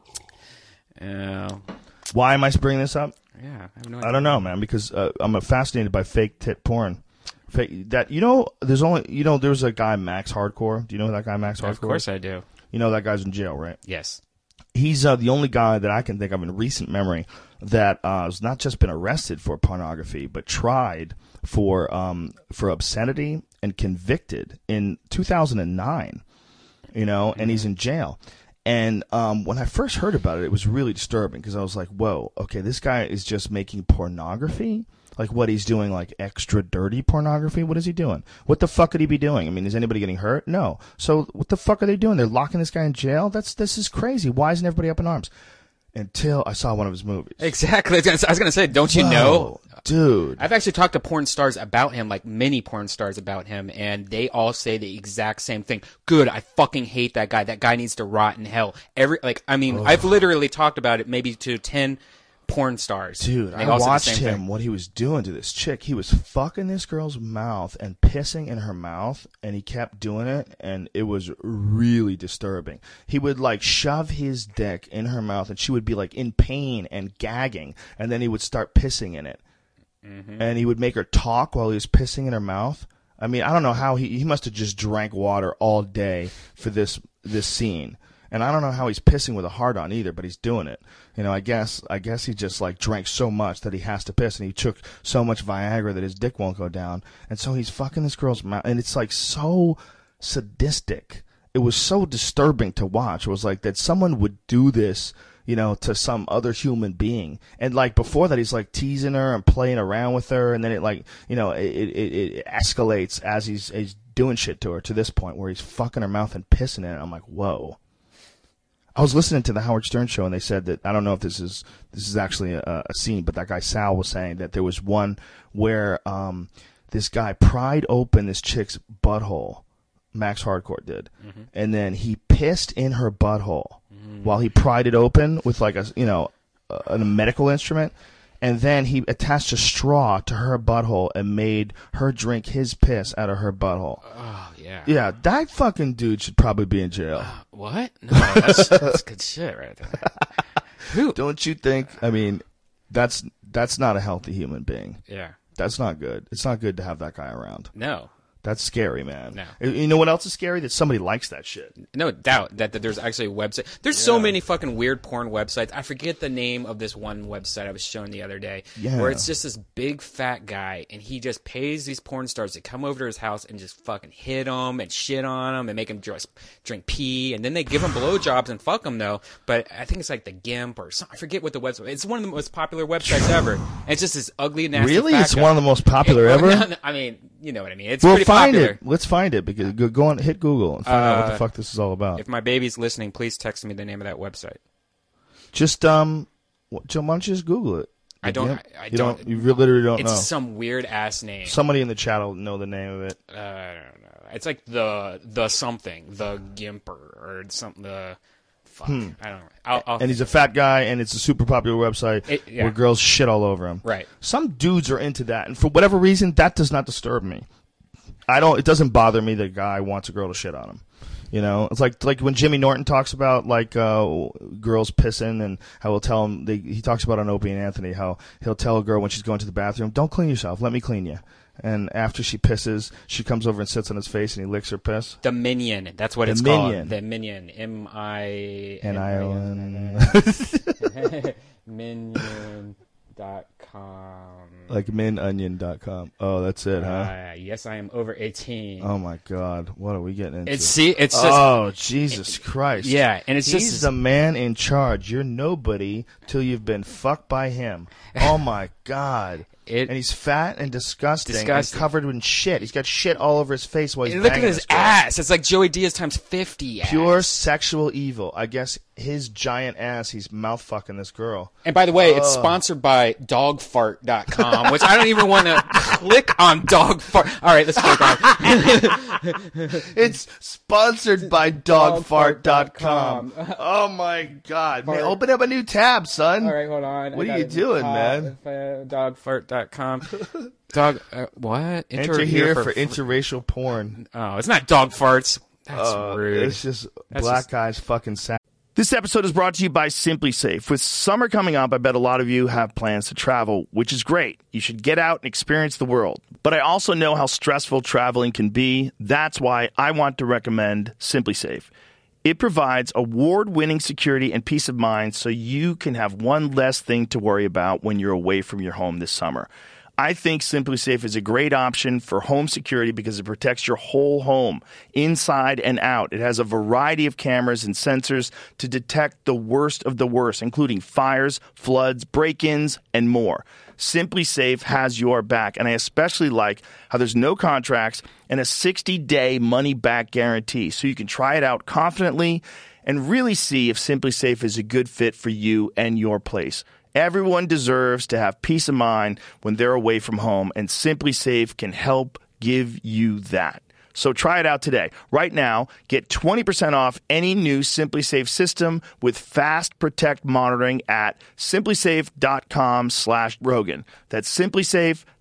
S2: Yeah.
S1: Why am I bringing this up?
S2: Yeah, I have no
S1: I
S2: idea.
S1: don't know, man, because uh, I'm fascinated by fake tit porn. Fake, that you know, there's only you know, there's a guy Max Hardcore. Do you know that guy Max Hardcore?
S2: Of course I do.
S1: You know that guy's in jail, right?
S2: Yes.
S1: He's uh, the only guy that I can think of in recent memory that uh, has not just been arrested for pornography, but tried for um, for obscenity and convicted in two thousand nine. You know, and he's in jail. And um, when I first heard about it, it was really disturbing because I was like, "Whoa, okay, this guy is just making pornography." Like what he's doing, like extra dirty pornography. What is he doing? What the fuck could he be doing? I mean, is anybody getting hurt? No. So what the fuck are they doing? They're locking this guy in jail. That's this is crazy. Why isn't everybody up in arms? Until I saw one of his movies.
S2: Exactly. I was gonna- I was going to say, don't you
S1: Whoa,
S2: know?
S1: dude?
S2: I've actually talked to porn stars about him, like many porn stars about him, and they all say the exact same thing. Good, I fucking hate that guy. That guy needs to rot in hell. Every like, I mean, I've literally talked about it maybe to ten porn stars.
S1: Dude,
S2: They
S1: I
S2: all said the
S1: watched
S2: same
S1: him
S2: thing.
S1: what he was doing to this chick. He was fucking this girl's mouth and pissing in her mouth, and he kept doing it, and it was really disturbing. He would like shove his dick in her mouth, and she would be like in pain and gagging, and then he would start pissing in it,
S2: Mm-hmm.
S1: and he would make her talk while he was pissing in her mouth. I mean, I don't know how he he must have just drank water all day for this this scene. And I don't know how he's pissing with a heart on either, but he's doing it. You know, I guess I guess he just like drank so much that he has to piss, and he took so much Viagra that his dick won't go down, and so he's fucking this girl's mouth, and it's like so sadistic. It was so disturbing to watch. It was like that someone would do this, you know, to some other human being. And like before that, he's like teasing her and playing around with her, and then it like, you know, it it, it escalates as he's he's doing shit to her to this point where he's fucking her mouth and pissing in it. I'm like, whoa. I was listening to the Howard Stern show, and they said that, I don't know if this is this is actually a, a scene, but that guy Sal was saying that there was one where um, this guy pried open this chick's butthole. Max Hardcore did, mm-hmm. and then he pissed in her butthole mm. while he pried it open with like a you know a, a medical instrument, and then he attached a straw to her butthole and made her drink his piss out of her butthole.
S2: Oh yeah,
S1: yeah, that fucking dude should probably be in jail.
S2: Uh, what? No, that's, that's good shit right there. Who?
S1: Don't you think? I mean, that's that's not a healthy human being.
S2: Yeah,
S1: that's not good. It's not good to have that guy around.
S2: No.
S1: That's scary, man.
S2: No.
S1: You know what else is scary? That somebody likes that shit.
S2: No doubt that, that there's actually a website. There's yeah. so many fucking weird porn websites. I forget the name of this one website I was shown the other day.
S1: Yeah.
S2: Where it's just this big fat guy, and he just pays these porn stars to come over to his house and just fucking hit them and shit on them and make them just drink pee. And then they give them blowjobs and fuck them, though. But I think it's like the Gimp or something. I forget what the website. It's one of the most popular websites ever. And it's just this ugly, nasty
S1: Really?
S2: fat
S1: It's
S2: guy.
S1: one of the most popular
S2: it,
S1: ever?
S2: No, no, I mean, you know what I mean. It's
S1: we'll
S2: pretty
S1: find
S2: popular.
S1: It. Let's find it because go, go on, hit Google and find uh, out what the fuck this is all about.
S2: If my baby's listening, please text me the name of that website.
S1: Just um, why don't you just Google it?
S2: I don't. I, I
S1: you
S2: don't,
S1: don't. You literally don't
S2: it's
S1: know.
S2: It's some weird ass name.
S1: Somebody in the chat will know the name of it.
S2: Uh, I don't know. It's like the the something, the Gimper or something. The fuck. Hmm. I don't know. I'll, I'll
S1: and he's a fat guy, and it's a super popular website
S2: it, yeah.
S1: where girls shit all over him.
S2: Right.
S1: Some dudes are into that, and for whatever reason, that does not disturb me. I don't. It doesn't bother me that a guy wants a girl to shit on him. You know, it's like like when Jimmy Norton talks about like uh, girls pissing and how he'll tell them. They, he talks about on Opie and Anthony how he'll tell a girl when she's going to the bathroom, "Don't clean yourself. Let me clean you." And after she pisses, she comes over and sits on his face and he licks her piss.
S2: The Minion. That's what
S1: the
S2: it's
S1: minion.
S2: called. The Minion. M I
S1: N I O N.
S2: Minion dot com.
S1: Like min onion dot com. Oh, that's it, huh?
S2: Uh, yes, I am over eighteen.
S1: Oh, my God. What are we getting into?
S2: It's, see, it's just...
S1: Oh, Jesus
S2: it,
S1: Christ.
S2: Yeah, and it's
S1: He's
S2: just... He's
S1: the man in charge. You're nobody till you've been fucked by him. Oh, my God.
S2: It,
S1: and he's fat and disgusting,
S2: disgusting
S1: and covered in shit. He's got shit all over his face while he's
S2: look at
S1: banging
S2: his
S1: this girl.
S2: ass. It's like Joey Diaz times fifty ass.
S1: Pure sexual evil. I guess his giant ass, he's mouth fucking this girl.
S2: And by the way,
S1: oh.
S2: it's sponsored by dog fart dot com, which I don't even want to click on dog fart. All right, let's click on.
S1: It's sponsored by dog fart dot com. Oh my God. Man, open up a new tab, son.
S2: All right, hold on.
S1: What are you doing, man?
S2: dog fart dot com. Dog, uh, what? Enter,
S1: Enter here, here for,
S2: for
S1: interracial porn.
S2: Oh, it's not dog farts. That's
S1: uh,
S2: rude.
S1: It's just
S2: That's
S1: black
S2: just...
S1: guys fucking sad.
S3: This episode is brought to you by Simply Safe. With summer coming up, I bet a lot of you have plans to travel, which is great. You should get out and experience the world. But I also know how stressful traveling can be. That's why I want to recommend Simply Safe. It provides award-winning security and peace of mind so you can have one less thing to worry about when you're away from your home this summer. I think Simply Safe is a great option for home security because it protects your whole home, inside and out. It has a variety of cameras and sensors to detect the worst of the worst, including fires, floods, break-ins, and more. Simply Safe has your back, and I especially like how there's no contracts and a sixty-day money-back guarantee, so you can try it out confidently and really see if Simply Safe is a good fit for you and your place. Everyone deserves to have peace of mind when they're away from home, and Simply Safe can help give you that. So try it out today. Right now, get twenty percent off any new Simply Safe system with Fast Protect monitoring at simplysafe dot com slash Rogan. That's simplysafe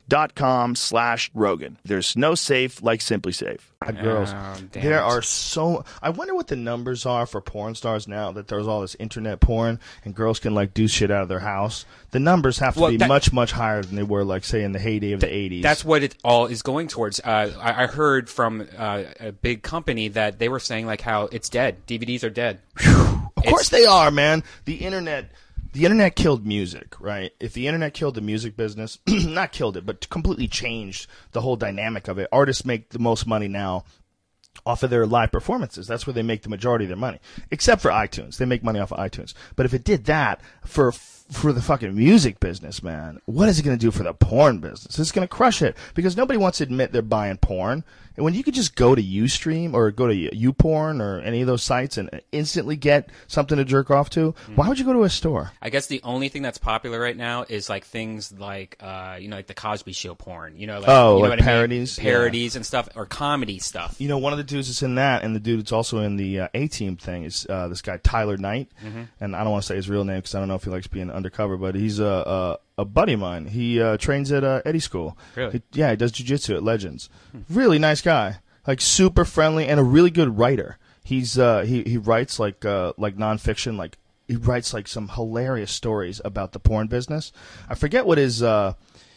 S3: dot com slash Rogan. There's no safe like Simply Safe.
S1: Girls,
S2: Oh, damn
S1: there
S2: it.
S1: are so. I wonder what the numbers are for porn stars now that there's all this internet porn and girls can like do shit out of their house. The numbers have to
S2: Well,
S1: be
S2: that-
S1: much much higher than they were like say in the heyday of the eighties.
S2: That's what it all is going towards. Uh, I, I heard from uh, a big company that they were saying like how it's dead. D V Ds are dead.
S1: Of course they are, man. The internet, the internet killed music, right? If the internet killed the music business, not killed it, but completely changed the whole dynamic of it. Artists make the most money now off of their live performances. That's where they make the majority of their money, except for iTunes. They make money off of iTunes. But if it did that for for the fucking music business, man, what is it going to do for the porn business? It's going to crush it because nobody wants to admit they're buying porn. And when you could just go to Ustream or go to YouPorn or any of those sites and instantly get something to jerk off to, mm. why would you go to a store?
S2: I guess the only thing that's popular right now is like things like uh, you know, like the Cosby Show porn. You know, like,
S1: oh,
S2: you know
S1: like
S2: what
S1: parodies,
S2: I mean? parodies yeah. and stuff, or comedy stuff.
S1: You know, one of the dudes that's in that, and the dude that's also in the uh, A-Team thing is uh, this guy Tyler Knight, mm-hmm. and I don't want to say his real name because I don't know if he likes being undercover, but he's a a, a buddy of mine. He uh, trains at uh, Eddie School.
S2: Really?
S1: He, yeah, he does jiu-jitsu at Legends. Hmm. Really nice guy. Like super friendly and a really good writer. He's uh, he he writes like uh, like nonfiction. Like he writes like some hilarious stories about the porn business. I forget what his. Uh,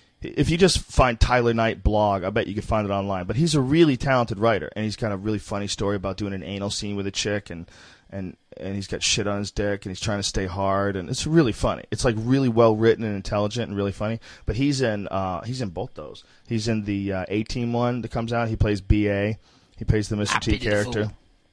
S1: if you just find Tyler Knight blog, I bet you could find it online. But he's a really talented writer, and he's got a really funny story about doing an anal scene with a chick, and and and he's got shit on his dick, and he's trying to stay hard, and it's really funny. It's like really well written and intelligent and really funny. But he's in uh, he's in both those. He's in the uh, A-Team one that comes out. He plays B A. He plays the Mister T character.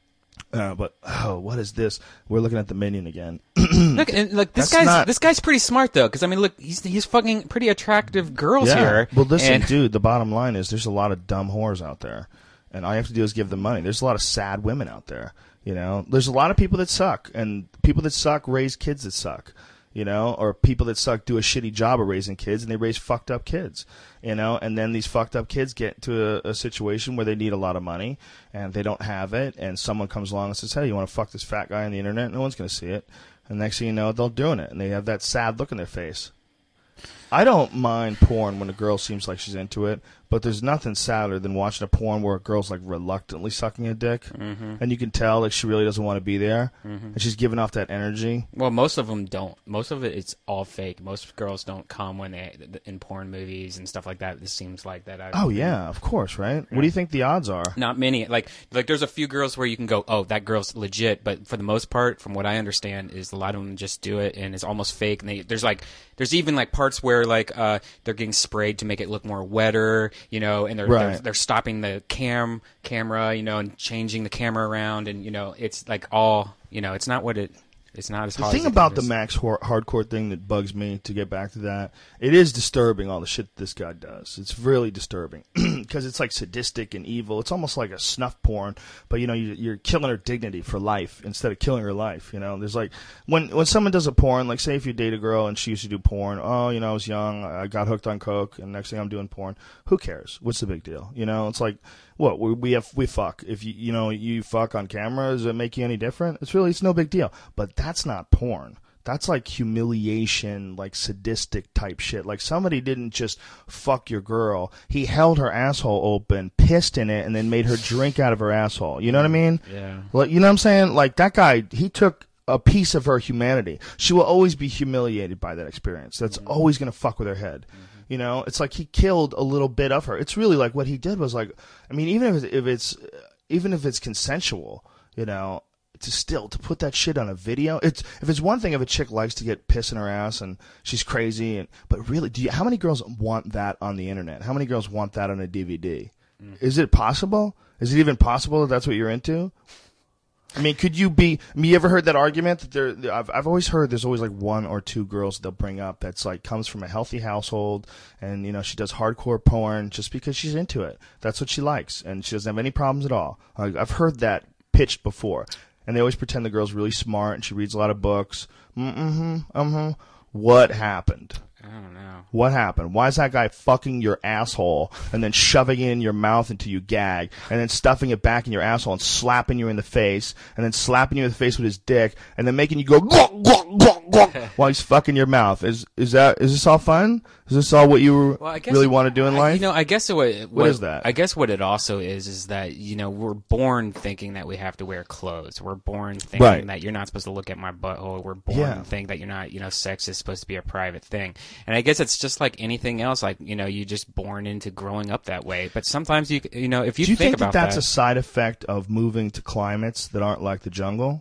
S1: Uh, but oh, what is this? We're looking at the Minion again.
S2: Look, and look, this
S1: That's
S2: guy's
S1: not-
S2: this guy's pretty smart though, because I mean, look, he's he's fucking pretty attractive girls
S1: Yeah.
S2: here.
S1: Well, listen,
S2: and-
S1: dude. The bottom line is there's a lot of dumb whores out there, and all you have to do is give them money. There's a lot of sad women out there. You know, there's a lot of people that suck, and people that suck raise kids that suck. You know, or people that suck do a shitty job of raising kids, and they raise fucked up kids. You know, and then these fucked up kids get to a, a situation where they need a lot of money, and they don't have it, and someone comes along and says, hey, you want to fuck this fat guy on the internet? No one's going to see it. And next thing you know, they're doing it, and they have that sad look in their face. I don't mind porn when a girl seems like she's into it, but there's nothing sadder than watching a porn where a girl's like reluctantly sucking a dick, mm-hmm. and you can tell like she really doesn't want to be there, mm-hmm. and she's giving off that energy.
S2: Well, most of them don't. Most of it, it's all fake. Most girls don't come when they in porn movies and stuff like that. This seems like that. I've,
S1: oh yeah, of course, right? Yeah. What do you think the odds are?
S2: Not many. Like like there's a few girls where you can go, oh, that girl's legit, but for the most part, from what I understand, is a lot of them just do it and it's almost fake. And they, there's like there's even like parts where like uh, they're getting sprayed to make it look more wetter, you know, and they're
S1: right.
S2: they're, they're stopping the cam camera, you know, and changing the camera around, and you know, it's like all, you know, it's not what it. It's not as
S1: the
S2: hard.
S1: thing
S2: as it
S1: about the
S2: is.
S1: Max hor- hardcore thing that bugs me, to get back to that, it is disturbing all the shit this guy does. It's really disturbing because it's like sadistic and evil. It's almost like a snuff porn, but you know you, you're killing her dignity for life instead of killing her life. You know, there's like when when someone does a porn, like say if you date a girl and she used to do porn. Oh, you know, I was young, I got hooked on coke, and next thing I'm doing porn. Who cares? What's the big deal? You know, it's like. What we, we have we fuck if you you know you fuck on camera, does it make you any different? It's really it's no big deal. But that's not porn. That's like humiliation, like sadistic type shit. Like somebody didn't just fuck your girl. He held her asshole open, pissed in it, and then made her drink out of her asshole. You know what I mean?
S2: Yeah.
S1: Like, you know what I'm saying? Like that guy, he took a piece of her humanity. She will always be humiliated by that experience. That's mm-hmm. always gonna fuck with her head. Mm-hmm. You know, it's like he killed a little bit of her. It's really like what he did was like, I mean, even if, if it's, even if it's consensual, you know, to still to put that shit on a video. It's if it's one thing if a chick likes to get piss in her ass and she's crazy, and but really, do you? How many girls want that on the internet? How many girls want that on a D V D? Mm. Is it possible? Is it even possible that that's what you're into? I mean, could you be? I mean, you ever heard that argument that there? I've I've always heard there's always like one or two girls they'll bring up that's like comes from a healthy household, and you know she does hardcore porn just because she's into it. That's what she likes, and she doesn't have any problems at all. Like, I've heard that pitched before, and they always pretend the girl's really smart and she reads a lot of books. Mm-hmm. Mm-hmm. What happened?
S2: I don't know.
S1: What happened? Why is that guy fucking your asshole and then shoving it in your mouth until you gag and then stuffing it back in your asshole and slapping you in the face and then slapping you in the face with his dick and then making you go glug, glug, glug, glug, while he's fucking your mouth? Is is that is this all fun? Is this all what you
S2: Well, I guess,
S1: really want to do in
S2: I-
S1: life?
S2: You know, I guess what, what
S1: What is that?
S2: I guess what it also is is that you know we're born thinking that we have to wear clothes. We're born thinking
S1: Right.
S2: that you're not supposed to look at my butthole. We're born
S1: Yeah.
S2: thinking that you're not, you know, sex is supposed to be a private thing. And I guess it's just like anything else. Like you know, you're just born into growing up that way. But sometimes you, you know, if you,
S1: do you
S2: think,
S1: think, that
S2: about
S1: that's a side effect of moving to climates that aren't like the jungle?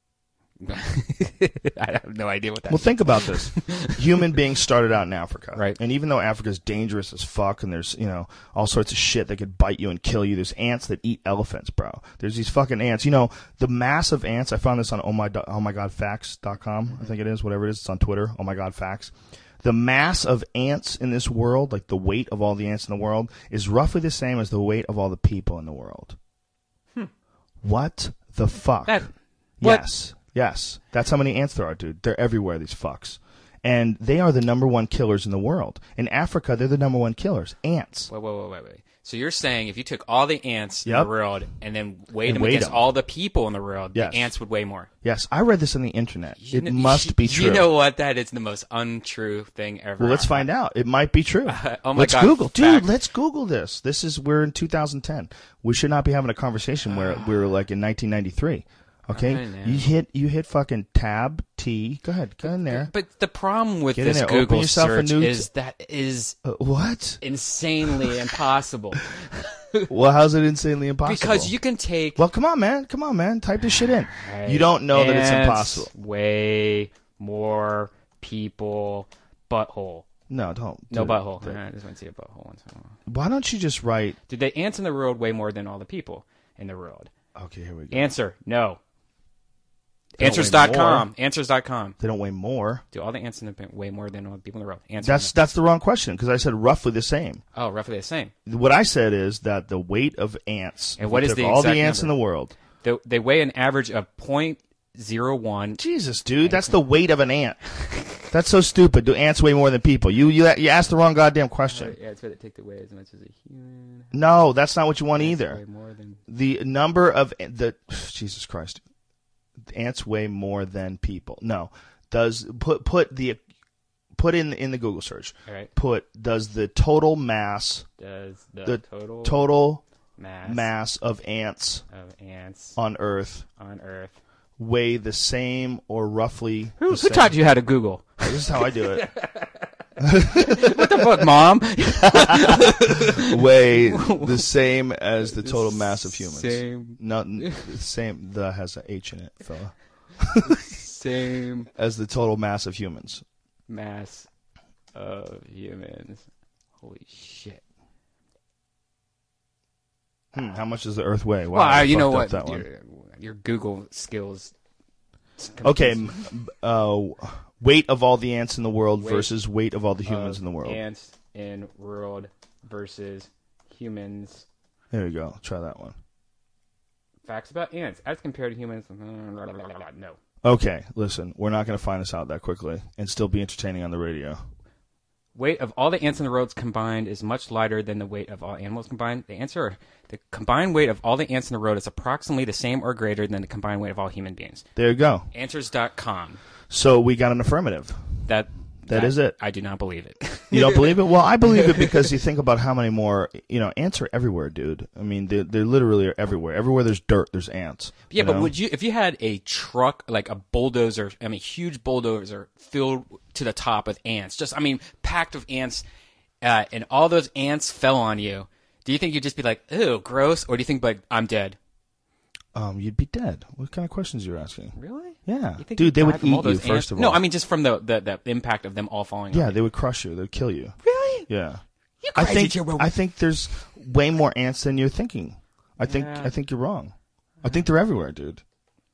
S2: I have no idea what that.
S1: Well, think about this. Human beings started out in Africa.
S2: Right.
S1: And even though Africa's dangerous as fuck and there's, you know, all sorts of shit that could bite you and kill you, there's ants that eat elephants, bro. There's these fucking ants. You know, the mass of ants, I found this on oh my, oh my god facts dot com, I think it is, whatever it is. It's on Twitter, Oh My God Facts. The mass of ants in this world, like the weight of all the ants in the world, is roughly the same as the weight of all the people in the world.
S2: Hmm.
S1: What the fuck?
S2: That- what?
S1: Yes. Yes, that's how many ants there are, dude. They're everywhere, these fucks. And they are the number one killers in the world. In Africa, they're the number one killers. Ants.
S2: Wait, wait, wait, wait, wait. So you're saying if you took all the ants in
S1: Yep.
S2: the world and then weighed
S1: And
S2: them
S1: weighed
S2: against
S1: them.
S2: all the people in the world,
S1: Yes.
S2: the ants would weigh more.
S1: Yes, I read this on the internet.
S2: You
S1: It
S2: know-
S1: must
S2: you-
S1: be true.
S2: You know what? That is the most untrue thing ever.
S1: Well, let's find out. It might be true.
S2: Oh my
S1: let's
S2: God,
S1: Google.
S2: fact.
S1: Dude, let's Google this. This is, we're in two thousand ten. We should not be having a conversation where we were like in nineteen ninety-three. Okay?
S2: I know.
S1: You hit, you hit fucking tab T. Go ahead. Go in there.
S2: But the problem with
S1: Get in
S2: this
S1: there. Open
S2: Google
S1: yourself a
S2: search
S1: new t-
S2: is that is
S1: Uh, what?
S2: insanely impossible.
S1: Well, how's it insanely impossible?
S2: Because you can take
S1: Well, come on, man. Come on, man. Type this shit in. You don't know that it's
S2: ants
S1: impossible.
S2: Way more people butthole.
S1: No, don't.
S2: No
S1: dude.
S2: butthole.
S1: Dude.
S2: I just want to see a butthole once in a while.
S1: Why don't you just write?
S2: Do the ants in the world weigh more than all the people in the world?
S1: Okay, here we go.
S2: Answer: no.
S1: They don't
S2: Answers
S1: weigh
S2: dot com.
S1: more.
S2: Answers dot com.
S1: They don't weigh more.
S2: Do all the ants in the weigh more than all the people in the world? Answer:
S1: That's that's the wrong question because I said roughly the same.
S2: no. Oh, roughly the same.
S1: What I said is that the weight of ants.
S2: And
S1: if
S2: what
S1: you
S2: is
S1: took
S2: the
S1: all the
S2: exact
S1: ants
S2: number?
S1: in the world?
S2: They, they weigh an average of point zero one.
S1: Jesus, dude, that's the weight of an ant. That's so stupid. Do ants weigh more than people? You you you asked the wrong goddamn question.
S2: Yeah, it's going to take the weight as much as a human.
S1: No, that's not what you want
S2: Ants
S1: either.
S2: weigh more than
S1: The number of the Jesus Christ, ants weigh more than people. No, does put put the put in in the Google search.
S2: All right.
S1: Put does the total mass
S2: Does the,
S1: the
S2: total
S1: total
S2: mass,
S1: mass of ants
S2: of ants
S1: on Earth
S2: on Earth?
S1: weigh the same or roughly
S2: Who,
S1: the
S2: who
S1: same?
S2: taught you how to Google?
S1: This is how I do it.
S2: What the fuck, Mom?
S1: Weigh the same as the total mass of humans.
S2: Same.
S1: Not the same. The has a H in it, fella.
S2: Same
S1: As the total mass of humans.
S2: mass of humans. Holy shit.
S1: Hmm, how much does the Earth weigh? Wow,
S2: well,
S1: I
S2: you know
S1: fucked
S2: what?
S1: up that one.
S2: Your, your Google skills.
S1: Okay, m- uh, weight of all the ants in the world
S2: Weight
S1: versus weight of all the humans
S2: of
S1: in the world.
S2: Ants in world versus humans.
S1: There you go. Try that one.
S2: Facts about ants as compared to humans. No.
S1: Okay, listen, we're not going to find this out that quickly and still be entertaining on the radio.
S2: Weight of all the ants in the world combined is much lighter than the weight of all animals combined. The answer: the combined weight of all the ants in the world is approximately the same or greater than the combined weight of all human beings.
S1: There you go.
S2: Answers dot com.
S1: So we got an affirmative.
S2: That
S1: That is it.
S2: I do not believe it.
S1: You don't believe it? Well, I believe it because you think about how many more, you know, ants are everywhere, dude. I mean, they they literally are everywhere. Everywhere there's dirt, there's ants.
S2: Yeah,
S1: you
S2: but
S1: know?
S2: would you, if you had a truck, like a bulldozer, I mean, huge bulldozer filled to the top with ants, just, I mean, packed with ants, uh, and all those ants fell on you, do you think you'd just be like, ew, gross, or do you think, like, I'm dead?
S1: Um, you'd be dead. What kind of questions are you asking?
S2: Really?
S1: Yeah.
S2: You think
S1: Dude,
S2: you'd
S1: they
S2: die
S1: would
S2: from all
S1: eat you,
S2: those
S1: first
S2: ants?
S1: of all.
S2: No, I mean, just from the, the, the impact of them all falling on
S1: Yeah,
S2: you.
S1: they would crush you. They'd kill you.
S2: Really?
S1: Yeah.
S2: You
S1: I
S2: crazy
S1: think
S2: Joe.
S1: I think there's way more ants than you're thinking. I think
S2: Yeah.
S1: I think you're wrong. I think they're everywhere, dude.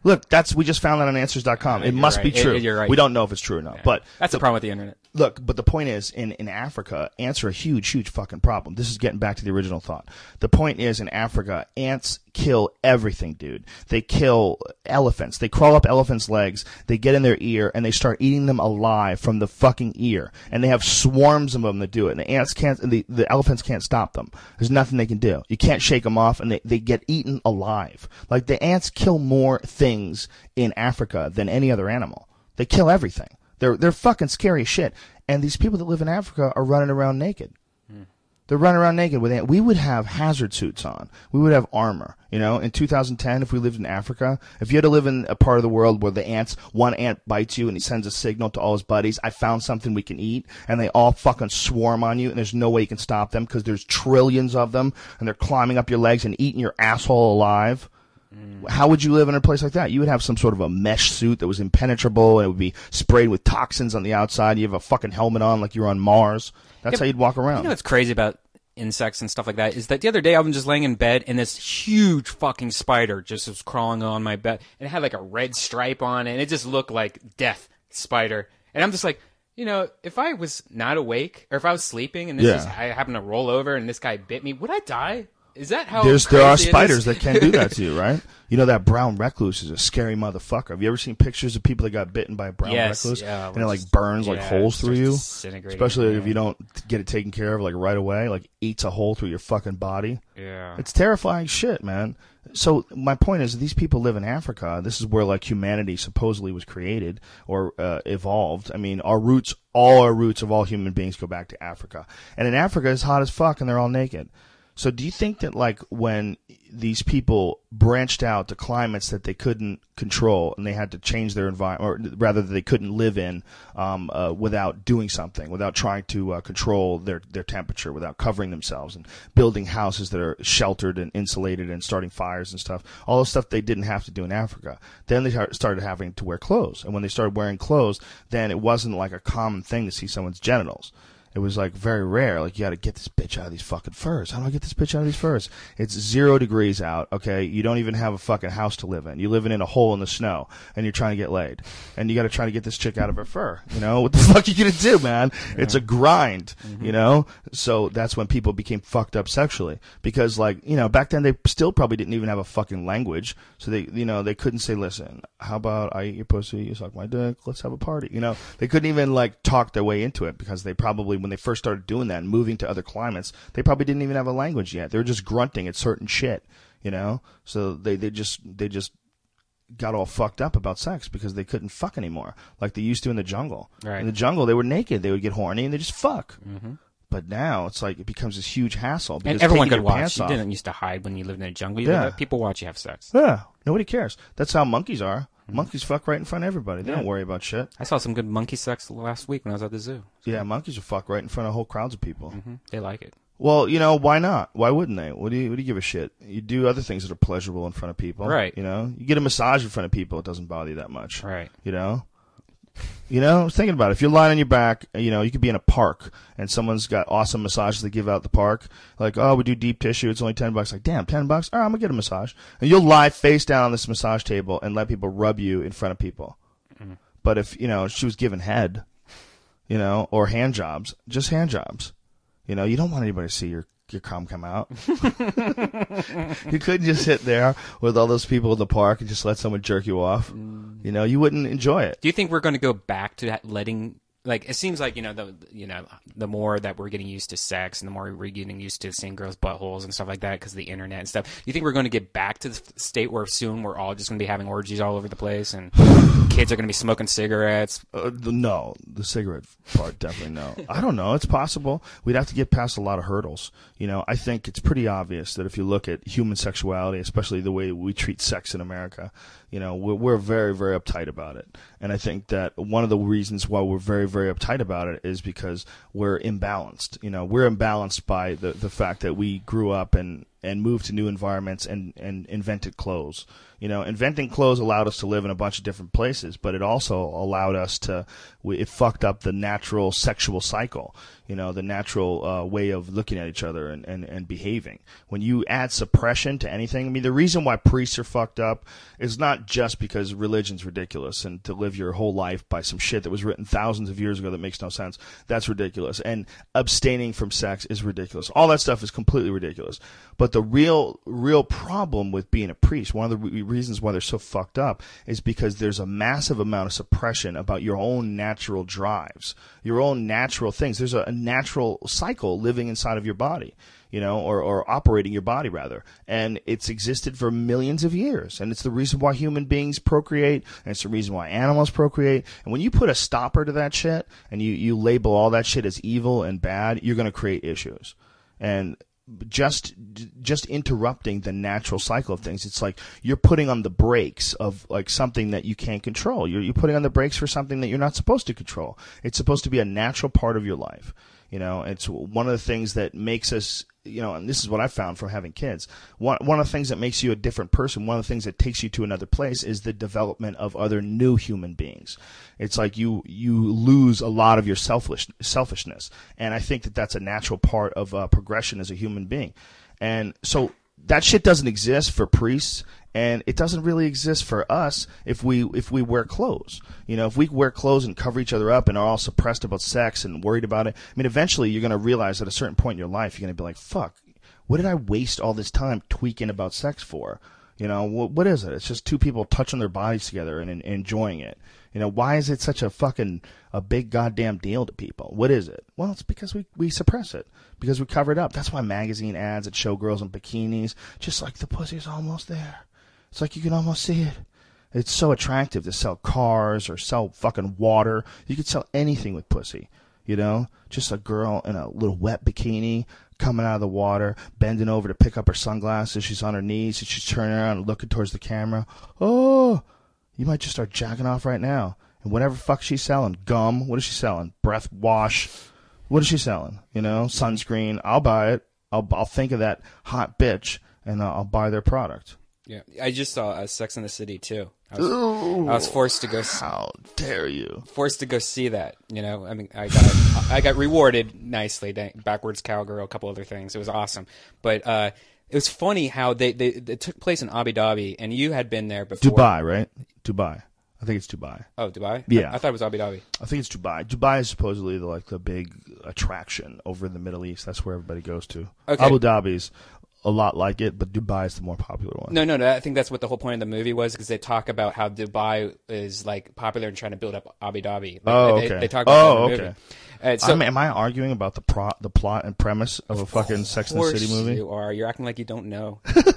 S1: Look, that's we just found that on answers dot com.
S2: Yeah,
S1: it must
S2: right.
S1: be true.
S2: It, you're right.
S1: We don't know if it's true or not.
S2: Yeah.
S1: But
S2: that's the, the problem with the internet.
S1: Look, but the point is, in, in Africa, ants are a huge, huge fucking problem. This is getting back to the original thought. The point is, in Africa, ants kill everything, dude. They kill elephants. They crawl up elephants' legs, they get in their ear, and they start eating them alive from the fucking ear. And they have swarms of them that do it. And the ants can't, the, the elephants can't stop them. There's nothing they can do. You can't shake them off, and they, they get eaten alive. Like, the ants kill more things in Africa than any other animal. They kill everything. They're they're fucking scary as shit. And these people that live in Africa are running around naked. Mm. They're running around naked with ant. We would have hazard suits on. We would have armor. You know, in two thousand ten, if we lived in Africa, if you had to live in a part of the world where the ants, one ant bites you and he sends a signal to all his buddies, I found something we can eat, and they all fucking swarm on you, and there's no way you can stop them because there's trillions of them, and they're climbing up your legs and eating your asshole alive. How would you live in a place like that? You would have some sort of a mesh suit that was impenetrable, and it would be sprayed with toxins on the outside. You have a fucking helmet on like you're on Mars. That's
S2: yeah,
S1: how you'd walk around.
S2: You know what's crazy about insects and stuff like that is that the other day I was just laying in bed, and this huge fucking spider just was crawling on my bed, and it had like a red stripe on it, and it just looked like death spider. And I'm just like, you know, if I was not awake, or if I was sleeping, and this
S1: Yeah.
S2: is, I happened to roll over, and this guy bit me, would I die? Is that how
S1: There's,
S2: crazy
S1: there are
S2: it is?
S1: spiders that can do that to you, right? You know that brown recluse is a scary motherfucker. Have you ever seen pictures of people that got bitten by a brown
S2: Yes,
S1: recluse?
S2: yeah,
S1: and it like
S2: just-
S1: burns like
S2: yeah,
S1: holes
S2: it
S1: through
S2: starts
S1: you?
S2: disintegrating,
S1: Especially if
S2: yeah.
S1: you don't get it taken care of like right away, like eats a hole through your fucking body.
S2: Yeah.
S1: It's terrifying shit, man. So my point is, these people live in Africa. This is where like humanity supposedly was created or uh, evolved. I mean, our roots, all our roots of all human beings go back to Africa. And in Africa, it's hot as fuck, and they're all naked. So do you think that like when these people branched out to climates that they couldn't control and they had to change their environment, or rather that they couldn't live in um, uh, without doing something, without trying to uh, control their, their temperature, without covering themselves and building houses that are sheltered and insulated and starting fires and stuff, all the stuff they didn't have to do in Africa. Then they started having to wear clothes. And when they started wearing clothes, then it wasn't like a common thing to see someone's genitals. It was like very rare. Like, you got to get this bitch out of these fucking furs. How do I get this bitch out of these furs? It's zero degrees out. Okay, you don't even have a fucking house to live in. You're living in a hole in the snow, and you're trying to get laid. And you got to try to get this chick out of her fur. You know what the fuck you gonna do, man? Yeah. It's a grind. Mm-hmm. You know. So that's when people became fucked up sexually, because like you know back then they still probably didn't even have a fucking language. So they you know they couldn't say, listen, how about I eat your pussy, you suck my dick, let's have a party. You know they couldn't even like talk their way into it, because they probably when they first started doing that and moving to other climates, they probably didn't even have a language yet. They were just grunting at certain shit, you know? So they, they just they just got all fucked up about sex because they couldn't fuck anymore like they used to in the jungle.
S2: Right.
S1: In the jungle, they were naked. They would get horny and they just fuck.
S2: Mm-hmm.
S1: But now it's like it becomes this huge hassle. Because
S2: And everyone
S1: taking
S2: could
S1: your
S2: watch.
S1: pants
S2: You
S1: off-
S2: didn't used to hide when you lived in a jungle. You
S1: Yeah.
S2: let people watch you have sex.
S1: Yeah, nobody cares. That's how monkeys are.
S2: Mm-hmm.
S1: Monkeys fuck right in front of everybody. They
S2: Yeah.
S1: don't worry about shit.
S2: I saw some good monkey sex last week when I was at the zoo.
S1: Yeah, monkeys will fuck right in front of whole crowds of people.
S2: Mm-hmm. They like it.
S1: Well, you know, why not? Why wouldn't they? What do you what do you give a shit? You do other things that are pleasurable in front of people.
S2: Right.
S1: You know? You get a massage in front of people, it doesn't bother you that much.
S2: Right.
S1: You know? You know, I was thinking about it. If you're lying on your back, you know, you could be in a park and someone's got awesome massages they give out at the park. Like, oh, we do deep tissue. It's only ten bucks. Like, damn, ten bucks? All right, I'm going to get a massage. And you'll lie face down on this massage table and let people rub you in front of people. Mm-hmm. But if, you know, she was given head, you know, or hand jobs, just hand jobs. You know, you don't want anybody to see your your cum come out. You couldn't just sit there with all those people in the park and just let someone jerk you off. Mm. You know, you wouldn't enjoy it.
S2: Do you think we're going to go back to that letting? Like, it seems like, you know, the you know the more that we're getting used to sex and the more we're getting used to seeing girls' buttholes and stuff like that because of the internet and stuff. Do you think we're going to get back to the state where soon we're all just going to be having orgies all over the place and kids are going to be smoking cigarettes?
S1: Uh, the, no, the cigarette part, definitely no. I don't know. It's possible. We'd have to get past a lot of hurdles. You know, I think it's pretty obvious that if you look at human sexuality, especially the way we treat sex in America, you know, we're, we're very, very uptight about it. And I think that one of the reasons why we're very, very uptight about it is because we're imbalanced. You know, we're imbalanced by the, the fact that we grew up in and moved to new environments and, and invented clothes. You know, inventing clothes allowed us to live in a bunch of different places, but it also allowed us to, it fucked up the natural sexual cycle, you know, the natural uh, way of looking at each other and, and, and behaving. When you add suppression to anything, I mean, the reason why priests are fucked up is not just because religion's ridiculous and to live your whole life by some shit that was written thousands of years ago that makes no sense. That's ridiculous. And abstaining from sex is ridiculous. All that stuff is completely ridiculous. But the real, real problem with being a priest, one of the re- reasons why they're so fucked up is because there's a massive amount of suppression about your own natural drives, your own natural things. There's a, a natural cycle living inside of your body, you know, or, or operating your body rather. And it's existed for millions of years. And it's the reason why human beings procreate. And it's the reason why animals procreate. And when you put a stopper to that shit and you, you label all that shit as evil and bad, you're going to create issues. And just just interrupting the natural cycle of things. It's like you're putting on the brakes of like something that you can't control. You're you're putting on the brakes for something that you're not supposed to control. It's supposed to be a natural part of your life. You know, it's one of the things that makes us, you know, and this is what I found from having kids. One one of the things that makes you a different person, one of the things that takes you to another place is the development of other new human beings. It's like you you lose a lot of your selfish selfishness, and I think that that's a natural part of uh, progression as a human being. And so that shit doesn't exist for priests, and it doesn't really exist for us if we if we wear clothes. You know, if we wear clothes and cover each other up and are all suppressed about sex and worried about it. I mean, eventually you're going to realize at a certain point in your life, you're going to be like, fuck, what did I waste all this time tweaking about sex for? You know, what, what is it? It's just two people touching their bodies together and, and enjoying it. You know, why is it such a fucking, a big goddamn deal to people? What is it? Well, it's because we, we suppress it. Because we cover it up. That's why magazine ads that show girls in bikinis, just like the pussy's almost there. It's like you can almost see it. It's so attractive to sell cars or sell fucking water. You could sell anything with pussy, you know? Just a girl in a little wet bikini coming out of the water, bending over to pick up her sunglasses. She's on her knees and she's turning around and looking towards the camera. Oh, you might just start jacking off right now. And whatever fuck she's selling, gum, what is she selling? Breath wash. What is she selling? You know, sunscreen. I'll buy it. I'll I'll think of that hot bitch and I'll, I'll buy their product.
S2: Yeah, I just saw uh, Sex and the City too. I was, Ooh, I was forced to go.
S1: How dare you?
S2: Forced to go see that. You know, I mean, I got I got rewarded nicely. Backwards Cowgirl, a couple other things. It was awesome, but uh, it was funny how they, they it took place in Abu Dhabi, and you had been there before.
S1: Dubai, right? Dubai. I think it's Dubai.
S2: Oh, Dubai?
S1: Yeah.
S2: I, I thought it was Abu Dhabi.
S1: I think it's Dubai. Dubai is supposedly the, like the big attraction over in the Middle East. That's where everybody goes to.
S2: Okay.
S1: Abu Dhabi's a lot like it, but Dubai is the more popular one.
S2: No, no, no. I think that's what the whole point of the movie was, because they talk about how Dubai is like popular and trying to build up Abu Dhabi. Like,
S1: oh,
S2: they,
S1: okay.
S2: They talk about
S1: oh,
S2: that in the
S1: okay.
S2: movie. Uh, so,
S1: I mean, am I arguing about the pro- the plot and premise of a fucking Sex and the City movie?
S2: You are. You're acting like you don't know.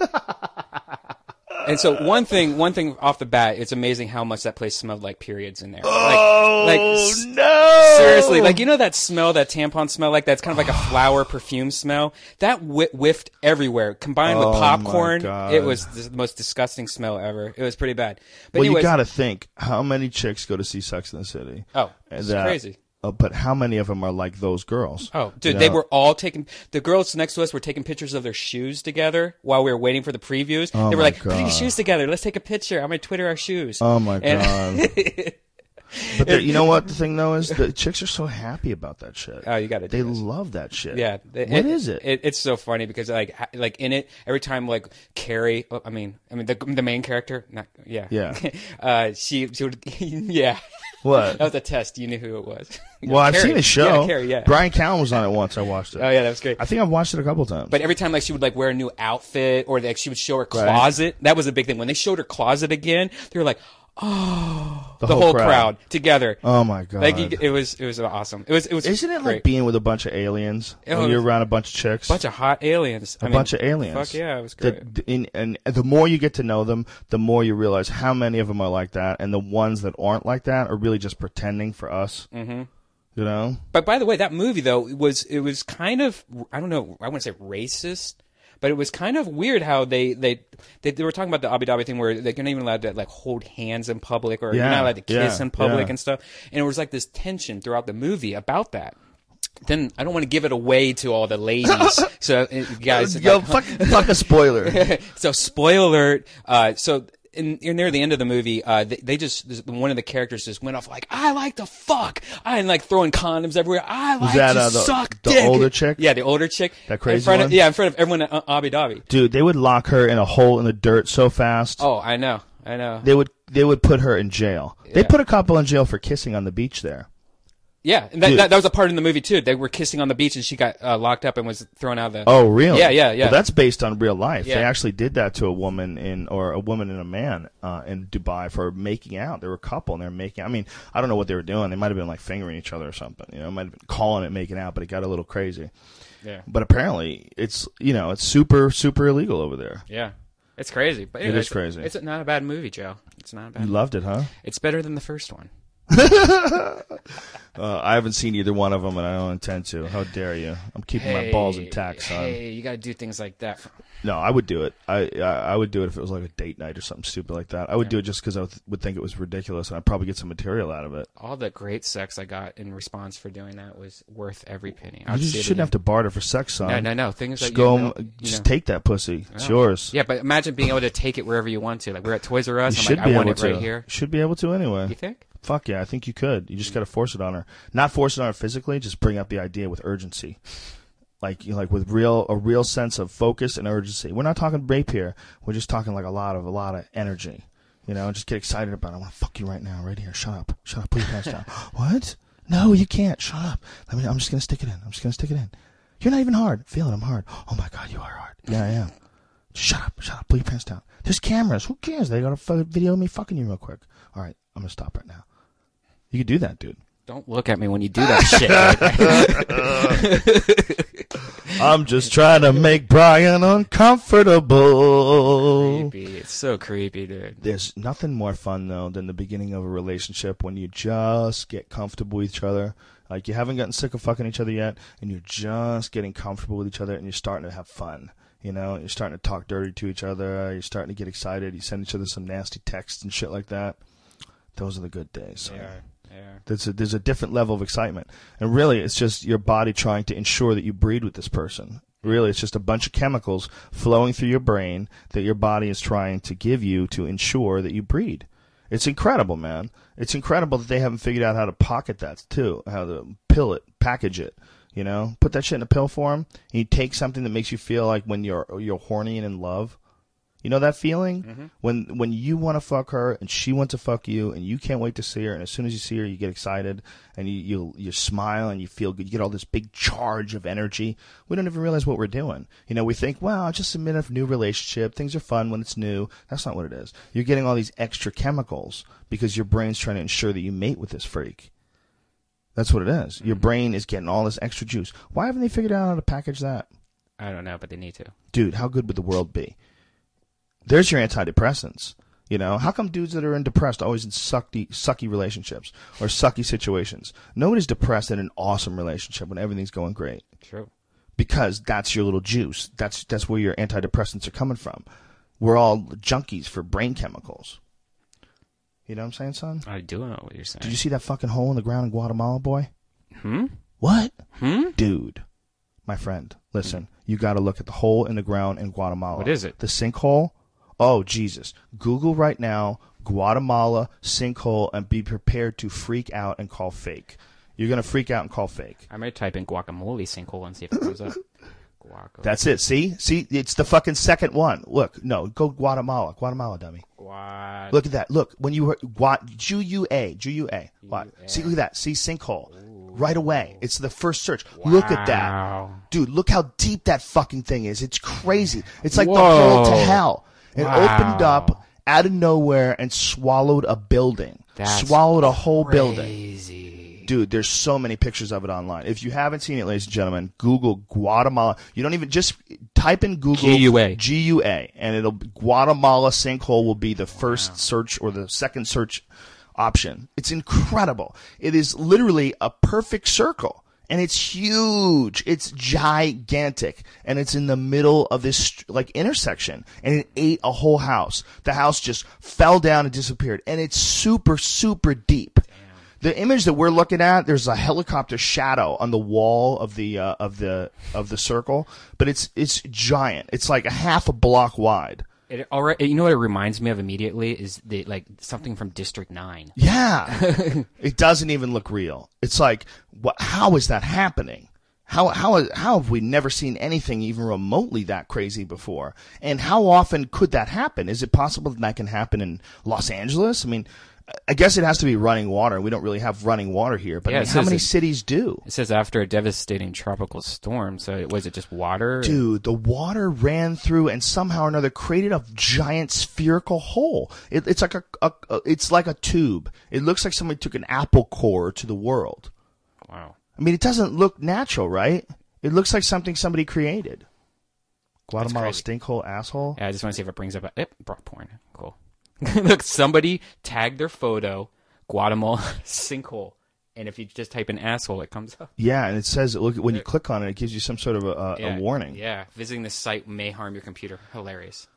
S2: And so one thing, one thing off the bat, it's amazing how much that place smelled like periods in there.
S1: Oh
S2: like, like,
S1: no!
S2: Seriously, like you know that smell, that tampon smell, like that's kind of like a flower perfume smell. That whi- whiffed everywhere, combined
S1: oh
S2: with popcorn.
S1: My God.
S2: It was the most disgusting smell ever. It was pretty bad. But
S1: well,
S2: anyways,
S1: you got to think how many chicks go to see Sex and the City.
S2: Oh, it's
S1: that,
S2: crazy.
S1: Uh, but how many of them are like those girls?
S2: Oh, dude,
S1: you know?
S2: they were all taking, the girls next to us were taking pictures of their shoes together while we were waiting for the previews.
S1: Oh
S2: they were
S1: my
S2: like, put your shoes together. Let's take a picture. I'm going to Twitter our shoes.
S1: Oh my
S2: and
S1: God. But the, you know what the thing though is? The chicks are so happy about that shit.
S2: Oh, you got to do
S1: They
S2: this.
S1: love that shit.
S2: Yeah.
S1: What
S2: it,
S1: is it?
S2: it? It's so funny because like ha- like in it, every time like Carrie, oh, I mean, I mean the the main character, not yeah,
S1: Yeah.
S2: uh, she she would yeah.
S1: What?
S2: That was a test. You knew who it was.
S1: Well, I've
S2: Carrie.
S1: seen the show.
S2: Yeah, Carrie, yeah.
S1: Brian Callen was on it once. I watched it.
S2: Oh yeah, that was great.
S1: I think I've watched it a couple times.
S2: But every time, like, she would, like, wear a new outfit, or, like, she would show her closet. Right. That was a big thing. When they showed her closet again, they were like, oh, the, the whole, whole crowd. crowd together.
S1: Oh, my God.
S2: Like, it was, it was awesome. It was, it was
S1: Isn't it
S2: great.
S1: like being with a bunch of aliens?
S2: It
S1: when
S2: was,
S1: you're around a bunch of chicks?
S2: A bunch of hot aliens.
S1: A
S2: I mean,
S1: bunch of aliens.
S2: Fuck yeah, it was great.
S1: The, in, and the more you get to know them, the more you realize how many of them are like that, and the ones that aren't like that are really just pretending for us.
S2: Mm-hmm.
S1: You know?
S2: But by the way, that movie, though, was it was kind of, I don't know, I wouldn't say racist, but it was kind of weird how they, they, they, they were talking about the Abu Dhabi thing where they're not even allowed to, like, hold hands in public, or
S1: yeah,
S2: you're not allowed to kiss
S1: yeah,
S2: in public
S1: yeah.
S2: and stuff. And it was like this tension throughout the movie about that. then I don't want to give it away to all the ladies. So, uh, guys,
S1: Yo,
S2: like,
S1: fuck, fuck a spoiler.
S2: so spoiler alert. Uh, so in, in near the end of the movie, uh, they, they just one of the characters just went off like, I like to fuck. I like throwing condoms everywhere. I like
S1: that,
S2: to
S1: uh, the-
S2: suck
S1: the
S2: dick.
S1: older chick?
S2: Yeah, the older chick.
S1: That crazy
S2: in front
S1: one?
S2: Of, yeah, in front of everyone at uh, Abu Dhabi.
S1: Dude, they would lock her in a hole in the dirt so fast.
S2: Oh, I know, I know.
S1: They would they would put her in jail. They
S2: Yeah.
S1: put a couple in jail for kissing on the beach there.
S2: Yeah, and that,
S1: Dude.
S2: that that was a part in the movie too. They were kissing on the beach, and she got uh, locked up and was thrown out of the.
S1: Oh, really?
S2: Yeah, yeah, yeah.
S1: Well, that's based on real life.
S2: Yeah.
S1: They actually did that to a woman in, or a woman and a man uh, in Dubai for making out. They were a couple, and they were making. I mean, I don't know what they were doing. They might have been like fingering each other or something. You know, might have been calling it making out, but it got a little crazy.
S2: Yeah,
S1: But apparently, it's you know, it's super super illegal over there.
S2: yeah, it's crazy. But
S1: It
S2: anyway,
S1: is crazy.
S2: It's not a bad movie, Joe. It's not a bad.
S1: You
S2: movie.
S1: loved it, huh?
S2: It's better than the first one.
S1: Uh, I haven't seen either one of them, and I don't intend to. How dare you? I'm keeping my balls intact, son.
S2: Hey, you got to do things like that. For,
S1: No, I would do it. I, I I would do it if it was like a date night or something stupid like that. I would
S2: Yeah.
S1: do it just because I would, would think it was ridiculous, and I'd probably get some material out of it.
S2: all the great sex I got in response for doing that was worth every penny. I
S1: You
S2: would
S1: just
S2: see it
S1: shouldn't
S2: again.
S1: have to barter for sex, son.
S2: No, no, no. Things
S1: Just
S2: that
S1: go,
S2: you, know,
S1: home,
S2: you
S1: just
S2: know.
S1: take that pussy. It's
S2: No.
S1: yours.
S2: Yeah, but imagine being able to take it wherever you want to. Like we're at Toys R Us.
S1: You
S2: I'm
S1: should
S2: like,
S1: be
S2: I want
S1: able
S2: it
S1: to.
S2: right here.
S1: You should be able to anyway.
S2: You think?
S1: Fuck yeah, I think you could. You just got to force it on her. Not force it on her physically. Just bring up the idea with urgency, like you know, like with real a real sense of focus and urgency. We're not talking rape here. We're just talking like a lot of a lot of energy. You know, just get excited about it. I want to fuck you right now, right here. Shut up. Shut up. Put your pants down. What? No, you can't. Shut up. Let me. I'm just gonna stick it in. I'm just gonna stick it in. You're not even hard. Feel it. I'm hard. Oh my god, you are hard. Yeah, I am. Shut up. Shut up. Put your pants down. There's cameras. Who cares? They got to fucking video me fucking you real quick. All right, I'm gonna stop right now. You could do that, dude.
S2: Don't look at me when you do that shit.
S1: I'm just trying to make Brian uncomfortable.
S2: Creepy. It's so creepy, dude.
S1: There's nothing more fun, though, than the beginning of a relationship when you just get comfortable with each other. Like, you haven't gotten sick of fucking each other yet, and you're just getting comfortable with each other, and you're starting to have fun. You know, you're starting to talk dirty to each other. You're starting to get excited. You send each other some nasty texts and shit like that. Those are the good days.
S2: Yeah, yeah.
S1: There's a, there's a different level of excitement. And really, it's just your body trying to ensure that you breed with this person. Really, it's just a bunch of chemicals flowing through your brain that your body is trying to give you to ensure that you breed. It's incredible, man. It's incredible that they haven't figured out how to pocket that, too, how to pill it, package it. You know, put that shit in a pill form, and you take something that makes you feel like when you're you're horny and in love. You know that feeling?
S2: Mm-hmm.
S1: When when you want to fuck her and she wants to fuck you and you can't wait to see her, and as soon as you see her you get excited and you you, you smile and you feel good. You get all this big charge of energy. We don't even realize what we're doing. You know, we think, well, I'll just submit a new relationship. Things are fun when it's new. That's not what it is. You're getting all these extra chemicals because your brain's trying to ensure that you mate with this freak. That's what it is. Your brain is getting all this extra juice. Why haven't they figured out how to package that?
S2: I don't know, but they need to.
S1: Dude, how good would the world be? There's your antidepressants. You know, how come dudes that are in depressed are always in sucky, sucky relationships or sucky situations? Nobody's depressed in an awesome relationship when everything's going great.
S2: True.
S1: Because that's your little juice. That's that's where your antidepressants are coming from. We're all junkies for brain chemicals. You know what I'm saying, son?
S2: I do know what you're saying.
S1: Did you see that fucking hole in the ground in Guatemala, boy?
S2: Hmm?
S1: What?
S2: Hmm?
S1: Dude, my friend, listen. You got to look at the hole in the ground in Guatemala.
S2: What is it?
S1: The sinkhole? Oh, Jesus. Google right now, Guatemala sinkhole, and be prepared to freak out and call fake. You're going to freak out and call fake.
S2: I might type in guacamole sinkhole and see if it comes up. Guaco.
S1: That's it. See? See? It's the fucking second one. Look. No, go Guatemala. Guatemala, dummy.
S2: Guad.
S1: Look at that. Look. When you heard Gua- G U A. G U A. What? See, look at that. See sinkhole. Right away. It's the first search. Look at that.
S2: Wow.
S1: Dude, look how deep that fucking thing is. It's crazy. It's like the
S2: Whoa.
S1: hole to hell. It
S2: Wow.
S1: opened up out of nowhere and swallowed a building.
S2: That's
S1: swallowed a whole building.
S2: Crazy.
S1: Dude, there's so many pictures of it online. If you haven't seen it, ladies and gentlemen, Google Guatemala. You don't even just type in Google
S2: G U A.
S1: G U A, and it'll Guatemala sinkhole will be the first search or the second search option. It's incredible. It is literally a perfect circle. And it's huge. It's gigantic. And it's in the middle of this, like, intersection. And it ate a whole house. The house just fell down and disappeared. And it's super, super deep. The image that we're looking at, there's a helicopter shadow on the wall of the uh, of the of the circle, but it's it's giant. It's like a half a block wide.
S2: It already, you know what it reminds me of immediately is the like something from District Nine.
S1: Yeah, it doesn't even look real. It's like, what? How is that happening? How how how have we never seen anything even remotely that crazy before? And how often could that happen? Is it possible that that can happen in Los Angeles? I mean, I guess it has to be running water. We don't really have running water here, but
S2: Yeah,
S1: I
S2: it
S1: mean, how
S2: says
S1: many
S2: it-
S1: cities do?
S2: It says after a devastating tropical storm. So was it just water?
S1: Dude, the water ran through and somehow or another created a giant spherical hole. It, it's like a, a, a it's like a tube. It looks like somebody took an apple core to the world.
S2: Wow.
S1: I mean, it doesn't look natural, right? It looks like something somebody created. Guatemala
S2: crazy.
S1: stinkhole asshole.
S2: Yeah, I just want to see if it brings up. A, yep, brought porn. Cool. Look, somebody tagged their photo, Guatemala sinkhole, and if you just type in asshole, it comes up.
S1: Yeah, and it says look when you click on it, it gives you some sort of a, a,
S2: Yeah,
S1: a warning.
S2: Yeah, visiting this site may harm your computer. Hilarious.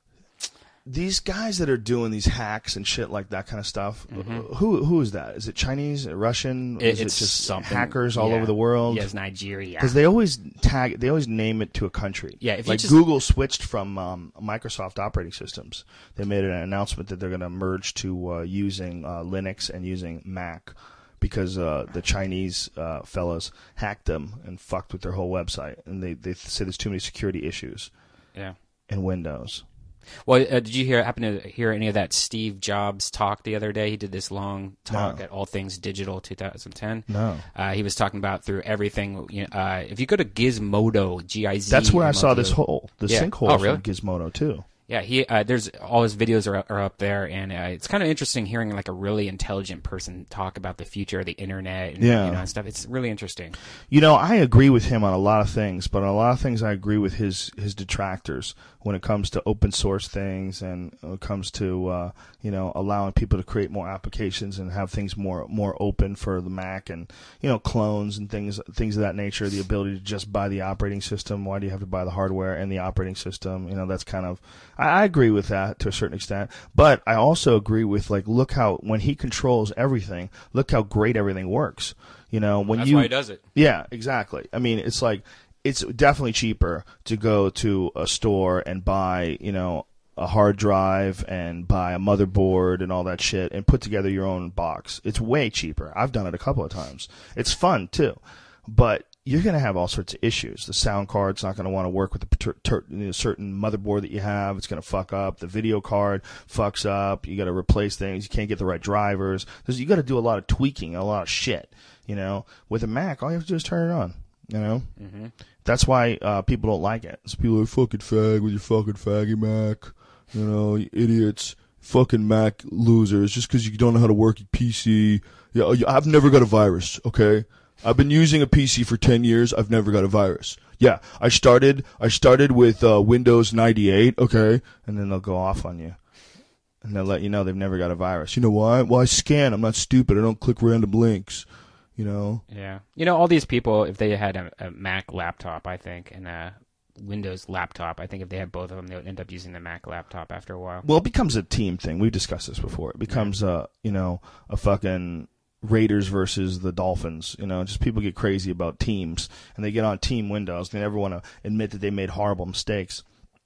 S1: These guys that are doing these hacks and shit like that kind of stuff, who who is that? Is it Chinese, Russian? Or
S2: It-
S1: is it
S2: it's
S1: just
S2: something
S1: hackers all
S2: yeah.
S1: over the world?
S2: Yes, Nigeria.
S1: Because they always tag, they always name it to a country.
S2: Yeah, if you
S1: like
S2: just-
S1: Google switched from um, Microsoft operating systems. They made an announcement that they're going to merge to uh, using uh, Linux and using Mac because uh, the Chinese uh, fellas hacked them and fucked with their whole website. And they they say there's too many security issues
S2: Yeah.
S1: in Windows.
S2: Well, uh, did you hear happen to hear any of that Steve Jobs talk the other day? He did this long talk
S1: No.
S2: at All Things Digital twenty ten.
S1: No.
S2: Uh, he was talking about through everything. You know, uh, if you go to Gizmodo, G I Z.
S1: That's where I saw
S2: Modo-
S1: this hole, the
S2: Yeah.
S1: sinkhole
S2: Oh, really?
S1: from Gizmodo too.
S2: Yeah, he uh, there's all his videos are are up there, and uh, it's kind of interesting hearing like a really intelligent person talk about the future of the internet and
S1: Yeah.
S2: you know and stuff. It's really interesting.
S1: You know, I agree with him on a lot of things, but on a lot of things I agree with his his detractors when it comes to open source things and when it comes to uh, you know allowing people to create more applications and have things more more open for the Mac and you know clones and things things of that nature. The ability to just buy the operating system. Why do you have to buy the hardware and the operating system? You know, that's kind of I, I agree with that to a certain extent, but I also agree with like look how when he controls everything, look how great everything works. You know, when
S2: That's
S1: you
S2: why he does it.
S1: yeah, exactly. I mean, it's like it's definitely cheaper to go to a store and buy, you know, a hard drive and buy a motherboard and all that shit and put together your own box. It's way cheaper. I've done it a couple of times. It's fun too, but you're going to have all sorts of issues. The sound card's not going to want to work with the per- ter- you know, certain motherboard that you have. It's going to fuck up. The video card fucks up. You got to replace things. You can't get the right drivers. There's, you got to do a lot of tweaking, a lot of shit. You know, with a Mac, all you have to do is turn it on. You know, mm-hmm. That's why uh, people don't like it. So people are like, fucking fag with your fucking faggy Mac. You know, you idiots, fucking Mac losers. Just because you don't know how to work your P C. Yeah, I've never got a virus. Okay. I've been using a P C for ten years. I've never got a virus. Yeah, I started. I started with uh, Windows ninety-eight. Okay, and then they'll go off on you, and they'll let you know they've never got a virus. You know why? Well, I scan. I'm not stupid. I don't click random links. You know.
S2: Yeah, you know all these people. If they had a, a Mac laptop, I think, and a Windows laptop, I think if they had both of them, they would end up using the Mac laptop after a while.
S1: Well, it becomes a team thing. We've discussed this before. It becomes a you know a fucking Raiders versus the Dolphins. You know, just people get crazy about teams, and they get on team Windows. They never want to admit that they made horrible mistakes.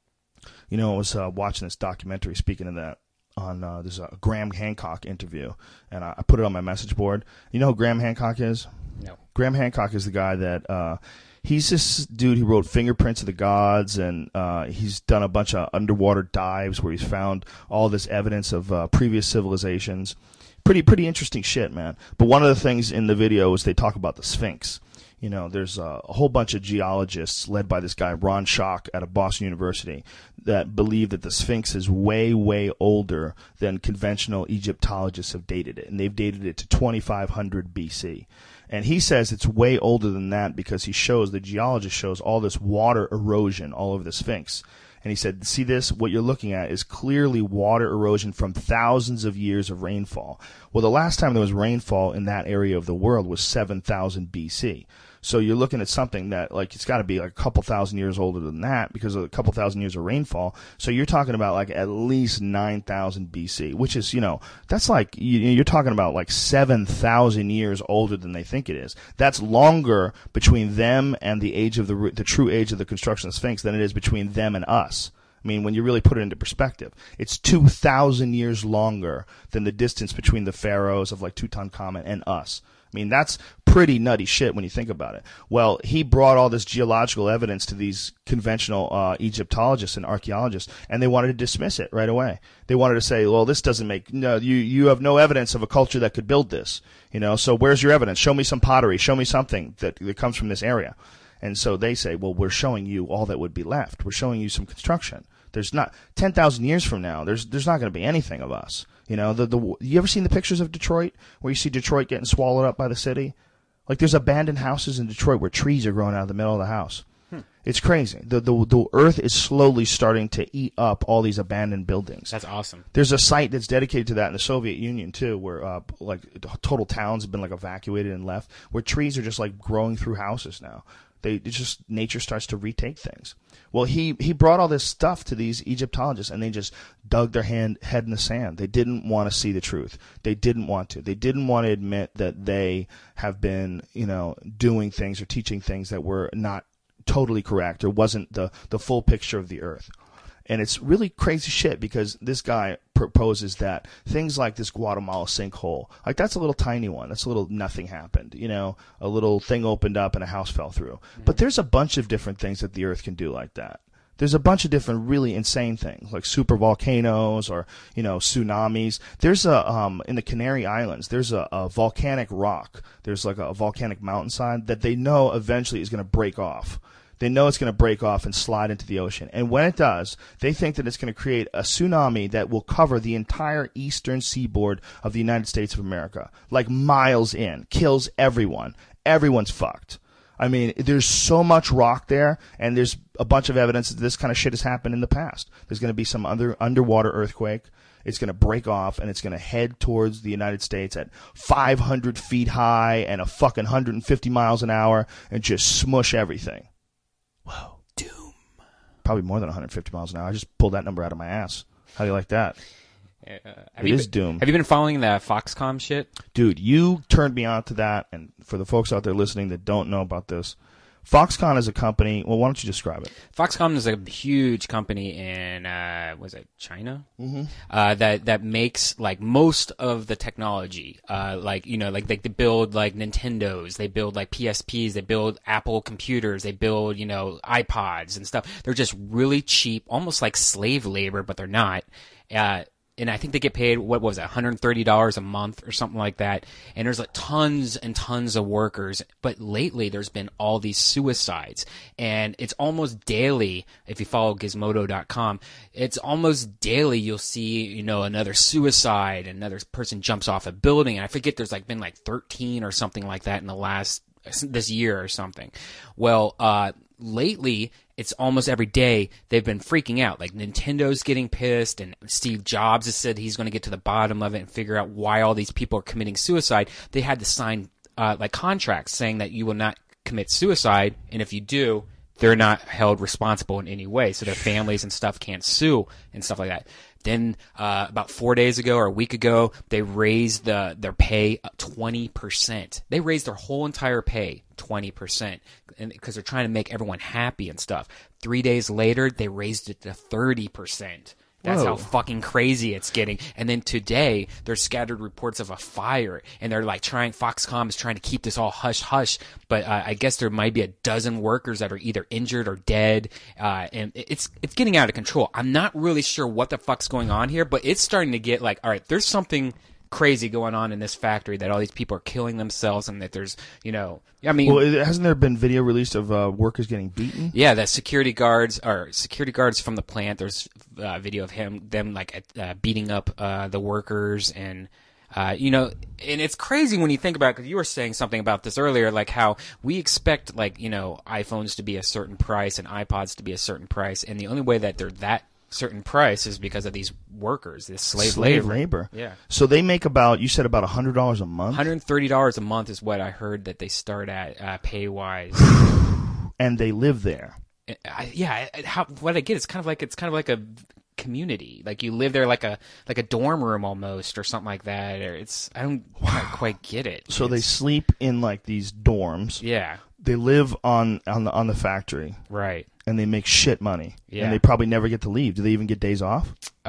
S1: You know, I was uh, watching this documentary. Speaking of that, on uh, there's a Graham Hancock interview, and I, I put it on my message board. You know who Graham Hancock is?
S2: No.
S1: Graham Hancock is the guy that uh, he's this dude who wrote Fingerprints of the Gods, and uh, he's done a bunch of underwater dives where he's found all this evidence of uh, previous civilizations. Pretty pretty interesting shit, man. But one of the things in the video is they talk about the Sphinx. You know, there's a, a whole bunch of geologists led by this guy, Ron Schock, out of Boston University, that believe that the Sphinx is way, way older than conventional Egyptologists have dated it. And they've dated it to twenty-five hundred B C. And he says it's way older than that because he shows, the geologist shows all this water erosion all over the Sphinx. And he said, see this? What you're looking at is clearly water erosion from thousands of years of rainfall. Well, the last time there was rainfall in that area of the world was seven thousand B C. So you're looking at something that, like, it's got to be like a couple thousand years older than that because of a couple thousand years of rainfall. So you're talking about like at least nine thousand B C, which is, you know, that's like, you're talking about like seven thousand years older than they think it is. That's longer between them and the age of the, the true age of the construction of the Sphinx than it is between them and us. I mean, when you really put it into perspective, it's two thousand years longer than the distance between the pharaohs of like Tutankhamun and us. I mean, that's pretty nutty shit when you think about it. Well, he brought all this geological evidence to these conventional uh, Egyptologists and archaeologists, and they wanted to dismiss it right away. They wanted to say, well, this doesn't make, no, you, you have no evidence of a culture that could build this. You know, so where's your evidence? Show me some pottery. Show me something that, that comes from this area. And so they say, well, we're showing you all that would be left. We're showing you some construction. There's not, ten thousand years from now, there's there's not going to be anything of us. You know, the the you ever seen the pictures of Detroit where you see Detroit getting swallowed up by the city? Like, there's abandoned houses in Detroit where trees are growing out of the middle of the house. Hmm. It's crazy. The, the the earth is slowly starting to eat up all these abandoned buildings.
S2: That's awesome.
S1: There's a site that's dedicated to that in the Soviet Union too, where uh, like total towns have been like evacuated and left, where trees are just like growing through houses now. They it's just nature starts to retake things. Well, he, he brought all this stuff to these Egyptologists, and they just dug their hand, head in the sand. They didn't want to see the truth. They didn't want to. They didn't want to admit that they have been, you know, doing things or teaching things that were not totally correct or wasn't the, the full picture of the earth. And it's really crazy shit because this guy proposes that things like this Guatemala sinkhole, like that's a little tiny one. That's a little nothing happened. You know, a little thing opened up and a house fell through. Mm-hmm. But there's a bunch of different things that the earth can do like that. There's a bunch of different really insane things like super volcanoes or, you know, tsunamis. There's a, um, in the Canary Islands, there's a, a volcanic rock. There's like a, a volcanic mountainside that they know eventually is going to break off. They know it's going to break off and slide into the ocean. And when it does, they think that it's going to create a tsunami that will cover the entire eastern seaboard of the United States of America, like miles in, kills everyone. Everyone's fucked. I mean, there's so much rock there, and there's a bunch of evidence that this kind of shit has happened in the past. There's going to be some other underwater earthquake. It's going to break off, and it's going to head towards the United States at five hundred feet high and a fucking one hundred fifty miles an hour and just smush everything.
S2: Whoa, doom.
S1: Probably more than one hundred fifty miles an hour. I just pulled that number out of my ass. How do you like that?
S2: Uh,
S1: it is
S2: been,
S1: doom.
S2: Have you been following the Foxconn shit?
S1: Dude, you turned me on to that, and for the folks out there listening that don't know about this, Foxconn is a company. Well, why don't you describe it?
S2: Foxconn is a huge company in, uh, was it China?
S1: Mm-hmm.
S2: Uh, that, that makes, like, most of the technology. Uh, like, you know, like, they, they build, like, Nintendos. They build, like, P S Ps. They build Apple computers. They build, you know, iPods and stuff. They're just really cheap, almost like slave labor, but they're not. Uh, And I think they get paid, what was it, one hundred thirty dollars a month or something like that. And there's like tons and tons of workers. But lately there's been all these suicides. And it's almost daily, if you follow Gizmodo dot com, it's almost daily you'll see, you know, another suicide, another person jumps off a building. And I forget there's like been like thirteen or something like that in the last, this year or something. Well, uh, lately, it's almost every day they've been freaking out. Like Nintendo's getting pissed, and Steve Jobs has said he's going to get to the bottom of it and figure out why all these people are committing suicide. They had to sign uh, like contracts saying that you will not commit suicide, and if you do, they're not held responsible in any way. So their families and stuff can't sue and stuff like that. Then uh, about four days ago or a week ago, they raised the their pay twenty percent. They raised their whole entire pay twenty percent because they're trying to make everyone happy and stuff. Three days later, they raised it to thirty percent. That's
S1: Whoa.
S2: how fucking crazy it's getting. And then today, there's scattered reports of a fire, and they're like trying, Foxconn is trying to keep this all hush-hush, but uh, I guess there might be a dozen workers that are either injured or dead, uh, and it's it's getting out of control. I'm not really sure what the fuck's going on here, but it's starting to get like, all right, there's something crazy going on in this factory, that all these people are killing themselves, and that there's, you know, I mean,
S1: well, hasn't there been video released of uh, workers getting beaten?
S2: Yeah, the security guards or security guards from the plant. There's uh, video of him, them like uh, beating up uh, the workers, and uh, you know, and it's crazy when you think about it, because you were saying something about this earlier, like how we expect, like, you know, iPhones to be a certain price and iPods to be a certain price, and the only way that they're that certain price is because of these workers, this slave,
S1: Slave
S2: labor.
S1: labor.
S2: Yeah.
S1: So they make about, you said about one hundred dollars a month?
S2: one hundred thirty dollars a month is what I heard that they start at uh, pay-wise.
S1: And they live there.
S2: I, yeah, I- how, what I get is kind of like it's kind of like a community. Like you live there like a like a dorm room almost, or something like that. Or it's I don't quite, quite get it.
S1: So they
S2: It's-
S1: sleep in like these dorms.
S2: yeah,
S1: They live on on the on the factory,
S2: right.
S1: and they make shit money.
S2: Yeah.
S1: And they probably never get to leave. Do they even get days off?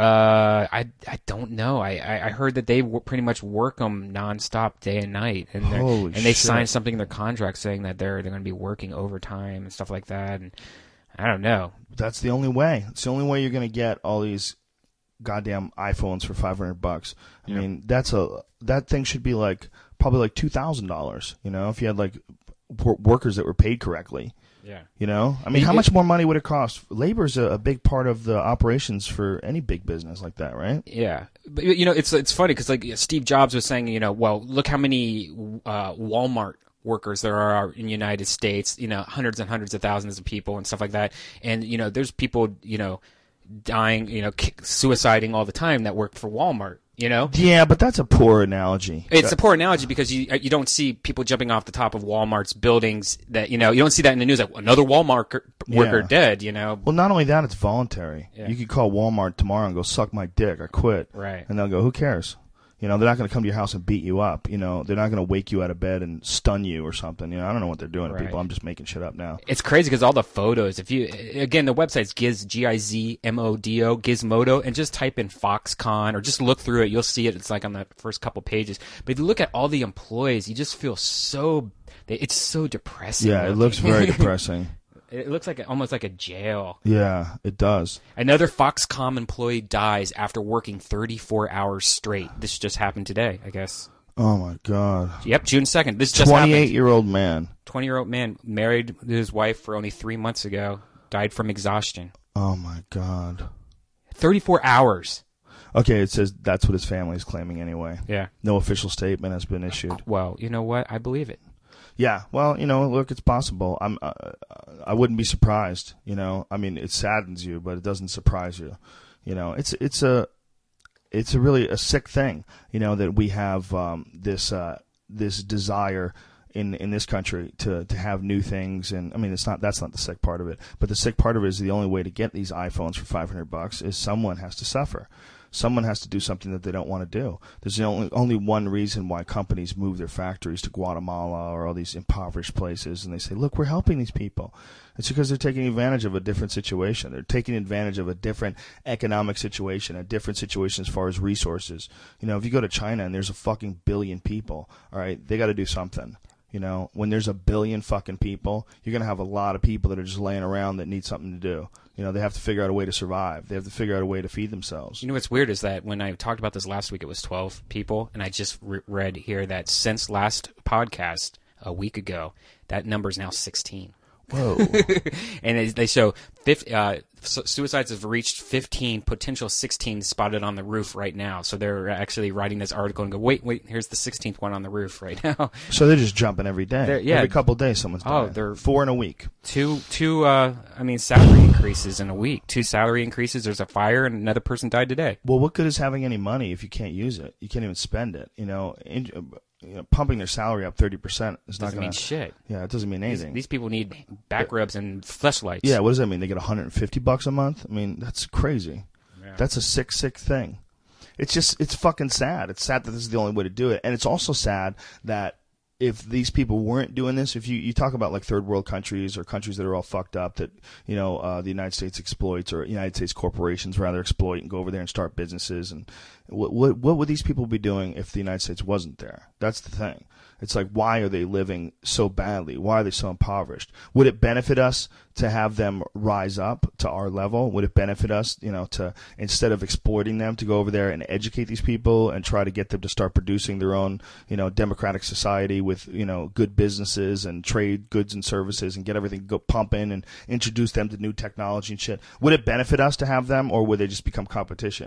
S2: Uh, I, I don't know. I, I, I heard that they w- pretty much work them nonstop, day and night, and they're-
S1: Holy
S2: and they
S1: shit.
S2: sign something in their contract saying that they're they're going to be working overtime and stuff like that. And I don't know.
S1: That's the only way. It's the only way you're going to get all these goddamn iPhones for five hundred bucks. I
S2: Yeah.
S1: mean, that's a that thing should be like probably like two thousand dollars. You know, if you had like wor- workers that were paid correctly.
S2: Yeah.
S1: You know, I mean,
S2: It-
S1: how
S2: it-
S1: much more money would it cost? Labor is a, a big part of the operations for any big business like that, right?
S2: Yeah, but you know, it's it's funny because like Steve Jobs was saying, you know, well, look how many uh, Walmart workers there are in the United States. You know, hundreds and hundreds of thousands of people and stuff like that. And you know, there's people, you know, dying, you know, ki- suiciding all the time that work for Walmart. You know,
S1: Yeah, but that's a poor analogy.
S2: it's a poor analogy because you you don't see people jumping off the top of Walmart's buildings. That you know, you don't see that in the news. Like another Walmart worker worker
S1: Yeah.
S2: dead. You know,
S1: Well, not only that, it's voluntary.
S2: Yeah.
S1: You could call Walmart tomorrow and go, suck my dick, I quit.
S2: Right.
S1: And they'll go, who cares? You know, they're not going to come to your house and beat you up. You know, they're not going to wake you out of bed and stun you or something. You know, I don't know what they're doing to
S2: Right.
S1: people. I'm just making shit up now.
S2: It's crazy because all the photos, if you, again, the website's Giz, G I Z M O D O, Gizmodo, and just type in Foxconn or just look through it. You'll see it. It's like on the first couple pages. But if you look at all the employees, you just feel so, it's so depressing.
S1: Yeah, it
S2: looking.
S1: looks very depressing.
S2: It looks like a, almost like a jail.
S1: Yeah, it does.
S2: Another Foxconn employee dies after working thirty-four hours straight. This just happened today, I guess.
S1: Oh, my God.
S2: Yep, June second. This just
S1: twenty-eight
S2: happened.
S1: year old man.
S2: twenty-year-old man married his wife for only three months ago, died from exhaustion.
S1: Oh, my God.
S2: thirty-four hours.
S1: Okay, it says that's what his family is claiming anyway.
S2: Yeah.
S1: No official statement has been issued.
S2: Well, you know what? I believe it.
S1: Yeah, well, you know, look, it's possible. I'm, uh, I wouldn't be surprised. You know, I mean, it saddens you, but it doesn't surprise you. You know, it's it's a, it's a really a sick thing. You know that we have um, this uh, this desire in in this country to to have new things, and I mean, it's not that's not the sick part of it, but the sick part of it is the only way to get these iPhones for five hundred bucks is someone has to suffer. Someone has to do something that they don't want to do. There's only only one reason why companies move their factories to Guatemala or all these impoverished places, and they say, look, we're helping these people. It's because they're taking advantage of a different situation. They're taking advantage of a different economic situation, a different situation as far as resources. You know, if you go to China and there's a fucking billion people, all right, they got to do something. You know, when there's a billion fucking people, you're going to have a lot of people that are just laying around that need something to do. You know, they have to figure out a way to survive. They have to figure out a way to feed themselves.
S2: You know what's weird is that when I talked about this last week, it was twelve people, and I just re- read here that since last podcast a week ago, that number is now sixteen.
S1: Whoa.
S2: And they- they show fifty, uh, su- suicides have reached fifteen, potential sixteen spotted on the roof right now. So they're actually writing this article and go, wait, wait, here's the sixteenth one on the roof right now.
S1: So they're just jumping every day.
S2: They're- yeah.
S1: Every couple of days someone's
S2: Oh,
S1: dying.
S2: they're-
S1: Four in a week.
S2: two, two, uh, I mean, salary increases in a week. Two salary increases. There's a fire, and another person died today.
S1: Well, what good is having any money if you can't use it? You can't even spend it. You know, in, you know pumping their salary up thirty percent is not
S2: Doesn't
S1: going
S2: mean shit.
S1: Yeah, it doesn't mean
S2: These,
S1: anything.
S2: these people need back rubs and fleshlights.
S1: Yeah, what does that mean? They get one hundred fifty bucks a month? I mean, that's crazy.
S2: Yeah.
S1: That's a sick, sick thing. It's just, it's fucking sad. It's sad that this is the only way to do it. And it's also sad that if these people weren't doing this, if you, you talk about like third world countries or countries that are all fucked up that, you know, uh, the United States exploits or United States corporations rather exploit and go over there and start businesses. And what, what, what would these people be doing if the United States wasn't there? That's the thing. It's like, why are they living so badly? Why are they so impoverished? Would it benefit us to have them rise up to our level? Would it benefit us, you know, to, instead of exploiting them, to go over there and educate these people and try to get them to start producing their own, you know, democratic society with, you know, good businesses and trade goods and services and get everything to go pumping and introduce them to new technology and shit? Would it benefit us to have them, or would they just become competition?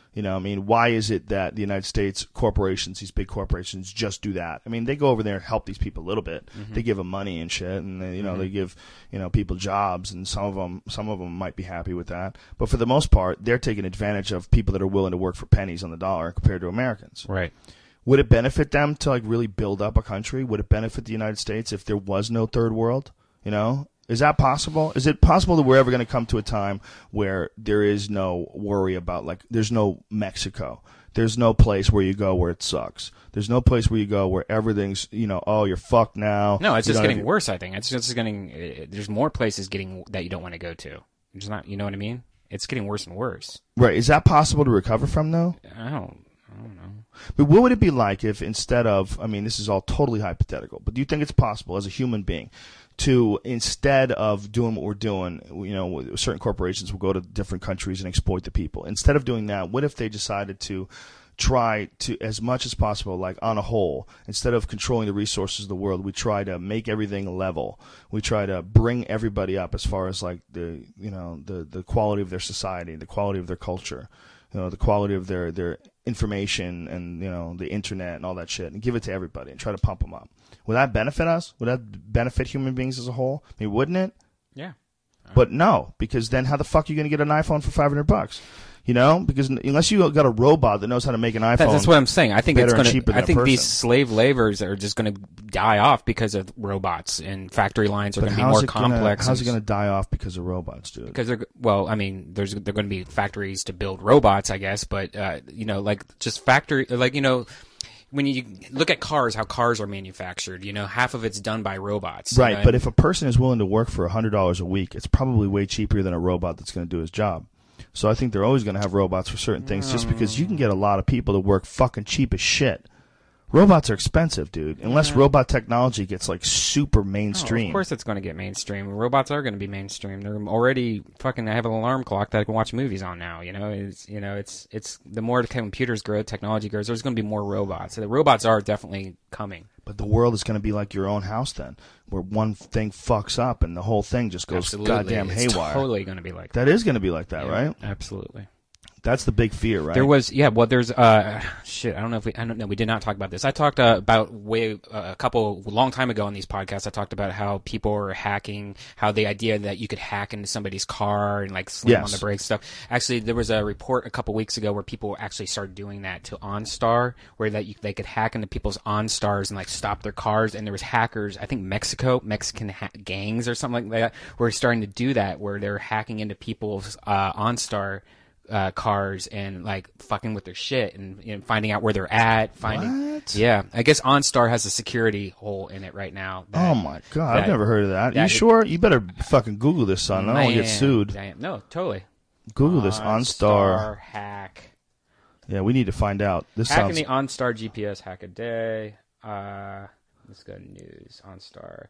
S1: You know, I mean, why is it that the United States corporations, these big corporations, just do that? I mean, they go over there and help these people a little bit. Mm-hmm. They give them money and shit, and they, you know, mm-hmm. they give you know people jobs, and some of them, some of them might be happy with that. But for the most part, they're taking advantage of people that are willing to work for pennies on the dollar compared to Americans.
S2: Right.
S1: Would it benefit them to like really build up a country? Would it benefit the United States if there was no third world? You know? Is that possible? Is it possible that we're ever going to come to a time where there is no worry about, like, there's no Mexico. There's no place where you go where it sucks. There's no place where you go where everything's, you know, oh, you're fucked now.
S2: No, it's
S1: you
S2: just getting
S1: have...
S2: worse, I think. It's just getting, uh, there's more places getting that you don't want to go to. It's not, you know what I mean? It's getting worse and worse.
S1: Right. Is that possible to recover from, though?
S2: I don't, I don't know.
S1: But what would it be like if instead of, I mean, this is all totally hypothetical, but do you think it's possible as a human being to, instead of doing what we're doing, you know, certain corporations will go to different countries and exploit the people. Instead of doing that, what if they decided to try to, as much as possible, like on a whole, instead of controlling the resources of the world, we try to make everything level. We try to bring everybody up as far as like the, you know, the, the quality of their society, the quality of their culture, you know, the quality of their, their information and, you know, the internet and all that shit, and give it to everybody and try to pump them up. Would that benefit us? Would that benefit human beings as a whole? I mean, wouldn't it?
S2: Yeah.
S1: But no, because then how the fuck are you going to get an iPhone for five hundred bucks? You know, because unless you got a robot that knows how to make an iPhone,
S2: that's, that's what I'm saying. I think it's going to. I think
S1: person.
S2: these slave laborers are just going to die off because of robots, and factory lines are going to be more complex.
S1: Gonna, how's it going to die off because of robots, dude?
S2: Because they're well, I mean, there's they're going to be factories to build robots, I guess, but uh, you know, like just factory, like you know. When you look at cars, how cars are manufactured, you know, half of it's done by robots.
S1: Right,
S2: you know?
S1: But if a person is willing to work for one hundred dollars a week, it's probably way cheaper than a robot that's going to do his job. So I think they're always going to have robots for certain things just because you can get a lot of people to work fucking cheap as shit. Robots are expensive, dude. Unless yeah. robot technology gets like super mainstream.
S2: Oh, of course it's going to get mainstream. Robots are going to be mainstream. They're already fucking I have an alarm clock that I can watch movies on now, you know. It's you know, it's it's the more the computers grow, technology grows, there's going to be more robots. So the robots are definitely coming.
S1: But the world is going to be like your own house then, where one thing fucks up and the whole thing just goes
S2: Absolutely.
S1: goddamn
S2: it's
S1: haywire.
S2: Totally going to be like that.
S1: That is going to be like that,
S2: yeah,
S1: right?
S2: Absolutely.
S1: That's the big fear, right?
S2: There was, yeah. Well, there's, uh, shit. I don't know if we, I don't know. We did not talk about this. I talked uh, about way uh, a couple long time ago on these podcasts. I talked about how people were hacking, how the idea that you could hack into somebody's car and like slam
S1: yes.
S2: on the brakes stuff. Actually, there was a report a couple weeks ago where people actually started doing that to OnStar, where that you, they could hack into people's OnStars and like stop their cars. And there was hackers, I think Mexico, Mexican ha- gangs or something like that, were starting to do that, where they're hacking into people's uh, OnStar. Uh, cars and like fucking with their shit and you know, finding out where they're at. Finding,
S1: what?
S2: Yeah, I guess OnStar has a security hole in it right now. That,
S1: oh my god,
S2: that,
S1: I've never heard of that.
S2: that
S1: you
S2: it,
S1: sure? You better fucking Google this, son. I don't want to get sued.
S2: Damn. No, totally.
S1: Google this OnStar.
S2: OnStar hack.
S1: Yeah, we need to find out. This
S2: Hacking
S1: sounds.
S2: the OnStar G P S hack a day. Uh, let's go to news. OnStar.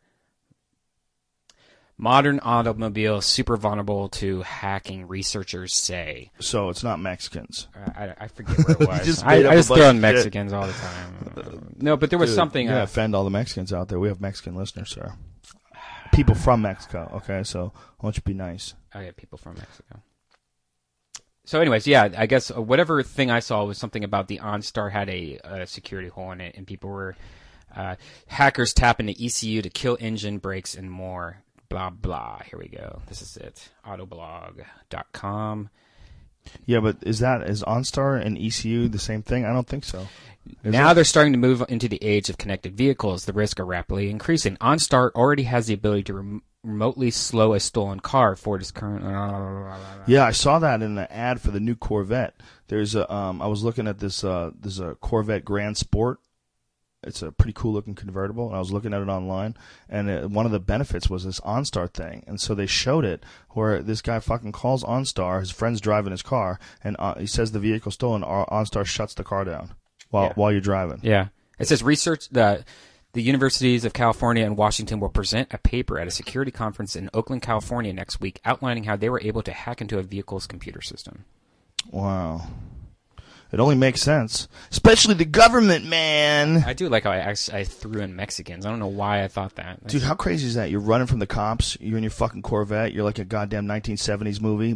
S2: Modern automobile super vulnerable to hacking, researchers say.
S1: So it's not Mexicans.
S2: Uh, I, I forget where it was.
S1: just
S2: I, I just throw in Mexicans
S1: shit.
S2: all the time. Uh, no, but there was
S1: Dude,
S2: something.
S1: You gotta
S2: uh,
S1: offend all the Mexicans out there. We have Mexican listeners, sir. People from Mexico. Okay, so why don't you be nice?
S2: Oh yeah, people from Mexico. So, anyways, yeah, I guess uh, whatever thing I saw was something about the OnStar had a, a security hole in it, and people were uh, hackers tap into E C U to kill engine brakes and more. Blah, blah. Here we go. This is it. autoblog dot com.
S1: Yeah, but is that, is OnStar and E C U the same thing? I don't think so. Is
S2: now
S1: it?
S2: They're starting to move into the age of connected vehicles. The risks are rapidly increasing. OnStar already has the ability to rem- remotely slow a stolen car. Ford is current.
S1: Yeah, I saw that in the ad for the new Corvette. There's a, um, I was looking at this, uh, there's a Corvette Grand Sport. It's a pretty cool looking convertible, and I was looking at it online, and it, one of the benefits was this OnStar thing, and so they showed it where this guy fucking calls OnStar, his friend's driving his car, and uh, he says the vehicle's stolen, OnStar shuts the car down while
S2: yeah.
S1: while you're driving.
S2: Yeah. It says research the the universities of California and Washington will present a paper at a security conference in Oakland, California next week outlining how they were able to hack into a vehicle's computer system.
S1: Wow. It only makes sense. Especially the government, man.
S2: I do like how I, I, I threw in Mexicans. I don't know why I thought that. That's
S1: Dude, how crazy is that? You're running from the cops. You're in your fucking Corvette. You're like a goddamn nineteen seventies movie.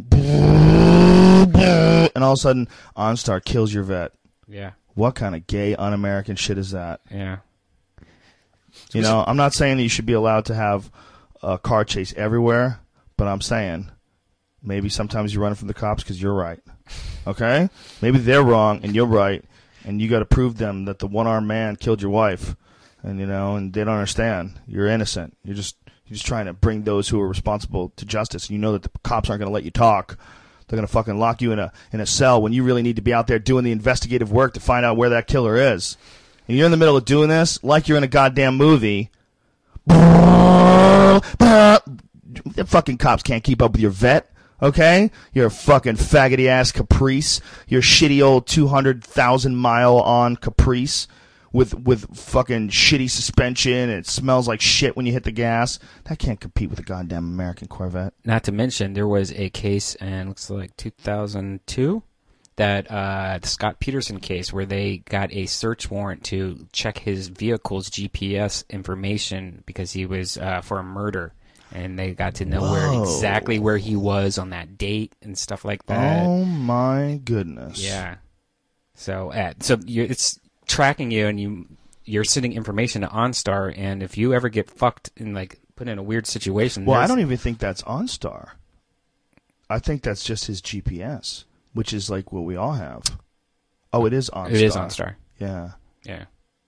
S1: And all of a sudden, OnStar kills your vet.
S2: Yeah.
S1: What kind of gay, un-American shit is that?
S2: Yeah.
S1: You know, I'm not saying that you should be allowed to have a car chase everywhere, but I'm saying maybe sometimes you're running from the cops because you're right. Okay? Maybe they're wrong and you're right, and you got to prove them that the one-armed man killed your wife, and you know, and they don't understand. You're innocent. You're just you're just trying to bring those who are responsible to justice. And you know that the cops aren't going to let you talk. They're going to fucking lock you in a in a cell when you really need to be out there doing the investigative work to find out where that killer is. And you're in the middle of doing this like you're in a goddamn movie. The fucking cops can't keep up with your vet. Okay? You're a fucking faggoty-ass Caprice. You're a shitty old two hundred thousand mile on Caprice with with fucking shitty suspension, and it smells like shit when you hit the gas. That can't compete with a goddamn American Corvette.
S2: Not to mention, there was a case in, looks like two thousand two, that uh, the Scott Peterson case where they got a search warrant to check his vehicle's G P S information because he was uh, for a murder. And they got to know
S1: Whoa.
S2: where exactly where he was on that date and stuff like that.
S1: Oh my goodness!
S2: Yeah. So, uh, so you it's tracking you, and you you're sending information to OnStar, and if you ever get fucked and like put in a weird situation,
S1: well, I don't even think that's OnStar. I think that's just his G P S, which is like what we all have. Oh, it is OnStar.
S2: It is OnStar.
S1: Yeah.
S2: Yeah.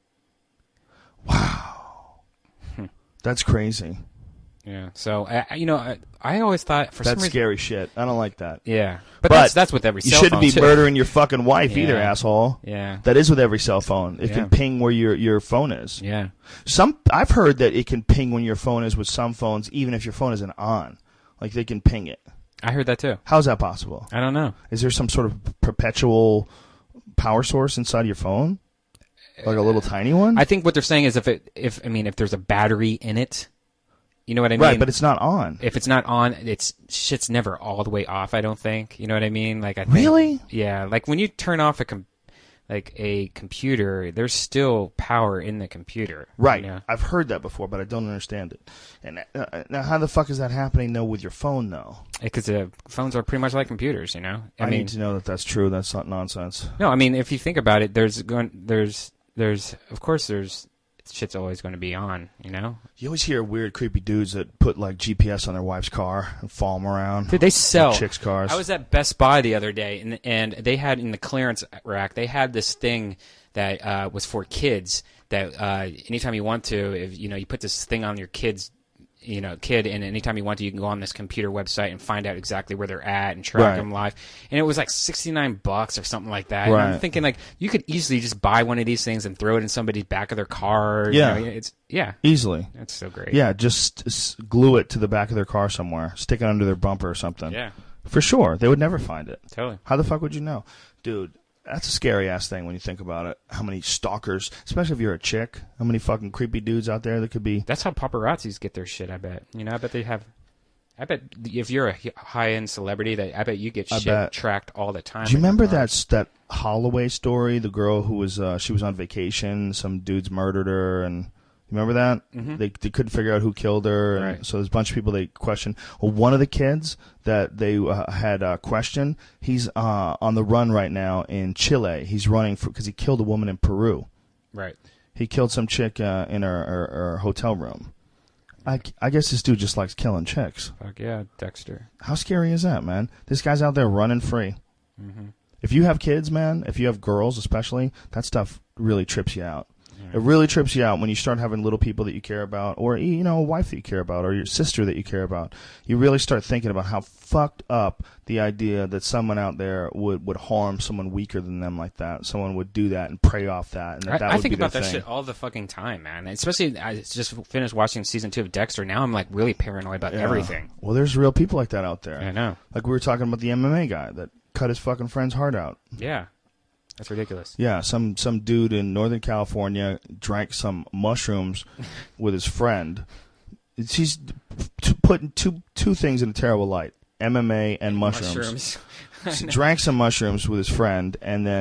S1: Wow. That's crazy.
S2: Yeah. So, I, you know, I, I always thought for
S1: That's
S2: some reason,
S1: scary shit. I don't like that.
S2: yeah, but,
S1: But
S2: that's that's with every
S1: You
S2: cell
S1: shouldn't
S2: phone
S1: be
S2: too.
S1: murdering your fucking wife either,
S2: Yeah.
S1: asshole.
S2: Yeah.
S1: That is with every cell phone. It
S2: Yeah.
S1: can ping where your your phone is.
S2: Yeah.
S1: Some I've heard that it can ping when your phone is with some phones, even if your phone isn't on. Like they can ping it.
S2: I heard that too.
S1: How's that possible?
S2: I don't know.
S1: Is there some sort of perpetual power source inside your phone, like a little tiny one?
S2: I think what they're saying is if it if I mean if there's a battery in it, you know what I mean?
S1: Right, but it's not on.
S2: If it's not on, it's shit's never all the way off. I don't think. You know what I mean? Like I think,
S1: Really?
S2: Yeah. Like when you turn off a com- like a computer, there's still power in the computer.
S1: Right.
S2: You know?
S1: I've heard that before, but I don't understand it. And uh, now, how the fuck is that happening though with your phone though?
S2: Because uh, phones are pretty much like computers. You know.
S1: I,
S2: I, mean,
S1: need to know that that's true. That's not nonsense.
S2: no. I mean, if you think about it, there's going, there's, there's, of course, there's shit's always going to be on. You know.
S1: You always hear weird, creepy dudes that put like G P S on their wife's car and follow them around.
S2: Dude, they sell
S1: Like chicks' cars.
S2: I was at Best Buy the other day, and and they had in the clearance rack, they had this thing that uh, was for kids. That uh, anytime you want to, if you know, you put this thing on your kids, you know, kid, and anytime you want to, you can go on this computer website and find out exactly where they're at and track
S1: Right.
S2: them live. And it was like sixty nine bucks or something like that. And I'm
S1: Right.
S2: thinking like you could easily just buy one of these things and throw it in somebody's back of their car.
S1: Yeah.
S2: you know, it's yeah,
S1: Easily.
S2: that's so great.
S1: Yeah, just s- glue it to the back of their car somewhere. Stick it under their bumper or something.
S2: yeah,
S1: For sure. They would never find it.
S2: totally.
S1: How the fuck would you know? Dude, that's a scary ass thing when you think about it. How many stalkers, especially if you're a chick, how many fucking creepy dudes out there that could be.
S2: That's how paparazzis get their shit. I bet. You know, I bet they have. I bet if you're a high end celebrity, that I bet you get
S1: I
S2: shit
S1: bet.
S2: tracked all the time.
S1: Do you
S2: in your
S1: remember
S2: car.
S1: that that Holloway story? The girl who was uh, she was on vacation. Some dudes murdered her, and you remember that?
S2: Mhm.
S1: They they couldn't figure out who killed her, and
S2: Right.
S1: so there's a bunch of people they questioned. Well, one of the kids that they uh, had uh, questioned, he's uh, on the run right now in Chile. He's running for because he killed a woman in Peru.
S2: Right.
S1: He killed some chick uh, in her, her, her hotel room. I, I guess this dude just likes killing chicks.
S2: Fuck yeah, Dexter.
S1: How scary is that, man? This guy's out there running free.
S2: Mm-hmm.
S1: If you have kids, man, if you have girls especially, that stuff really trips you out. It really trips you out when you start having little people that you care about, or you know, a wife that you care about, or your sister that you care about. You really start thinking about how fucked up the idea that someone out there would, would harm someone weaker than them like that. Someone would do that and prey off that, and that,
S2: I,
S1: that
S2: I
S1: would
S2: think
S1: be their
S2: about that
S1: thing.
S2: shit all the fucking time, man. Especially, I just finished watching season two of Dexter. Now I'm like really paranoid about
S1: Yeah.
S2: everything.
S1: Well, there's real people like that out there.
S2: I know.
S1: Like we were talking about the M M A guy that cut his fucking friend's heart out.
S2: Yeah, that's ridiculous.
S1: Yeah, some some dude in Northern California drank some mushrooms with his friend. It's, he's t- putting two two things in a terrible light: M M A and mushrooms.
S2: Mushrooms.
S1: So drank some mushrooms with his friend, and then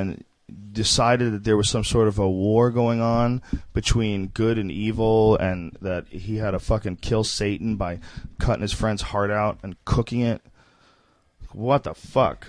S1: decided that there was some sort of a war going on between good and evil, and that he had to fucking kill Satan by cutting his friend's heart out and cooking it. What the fuck,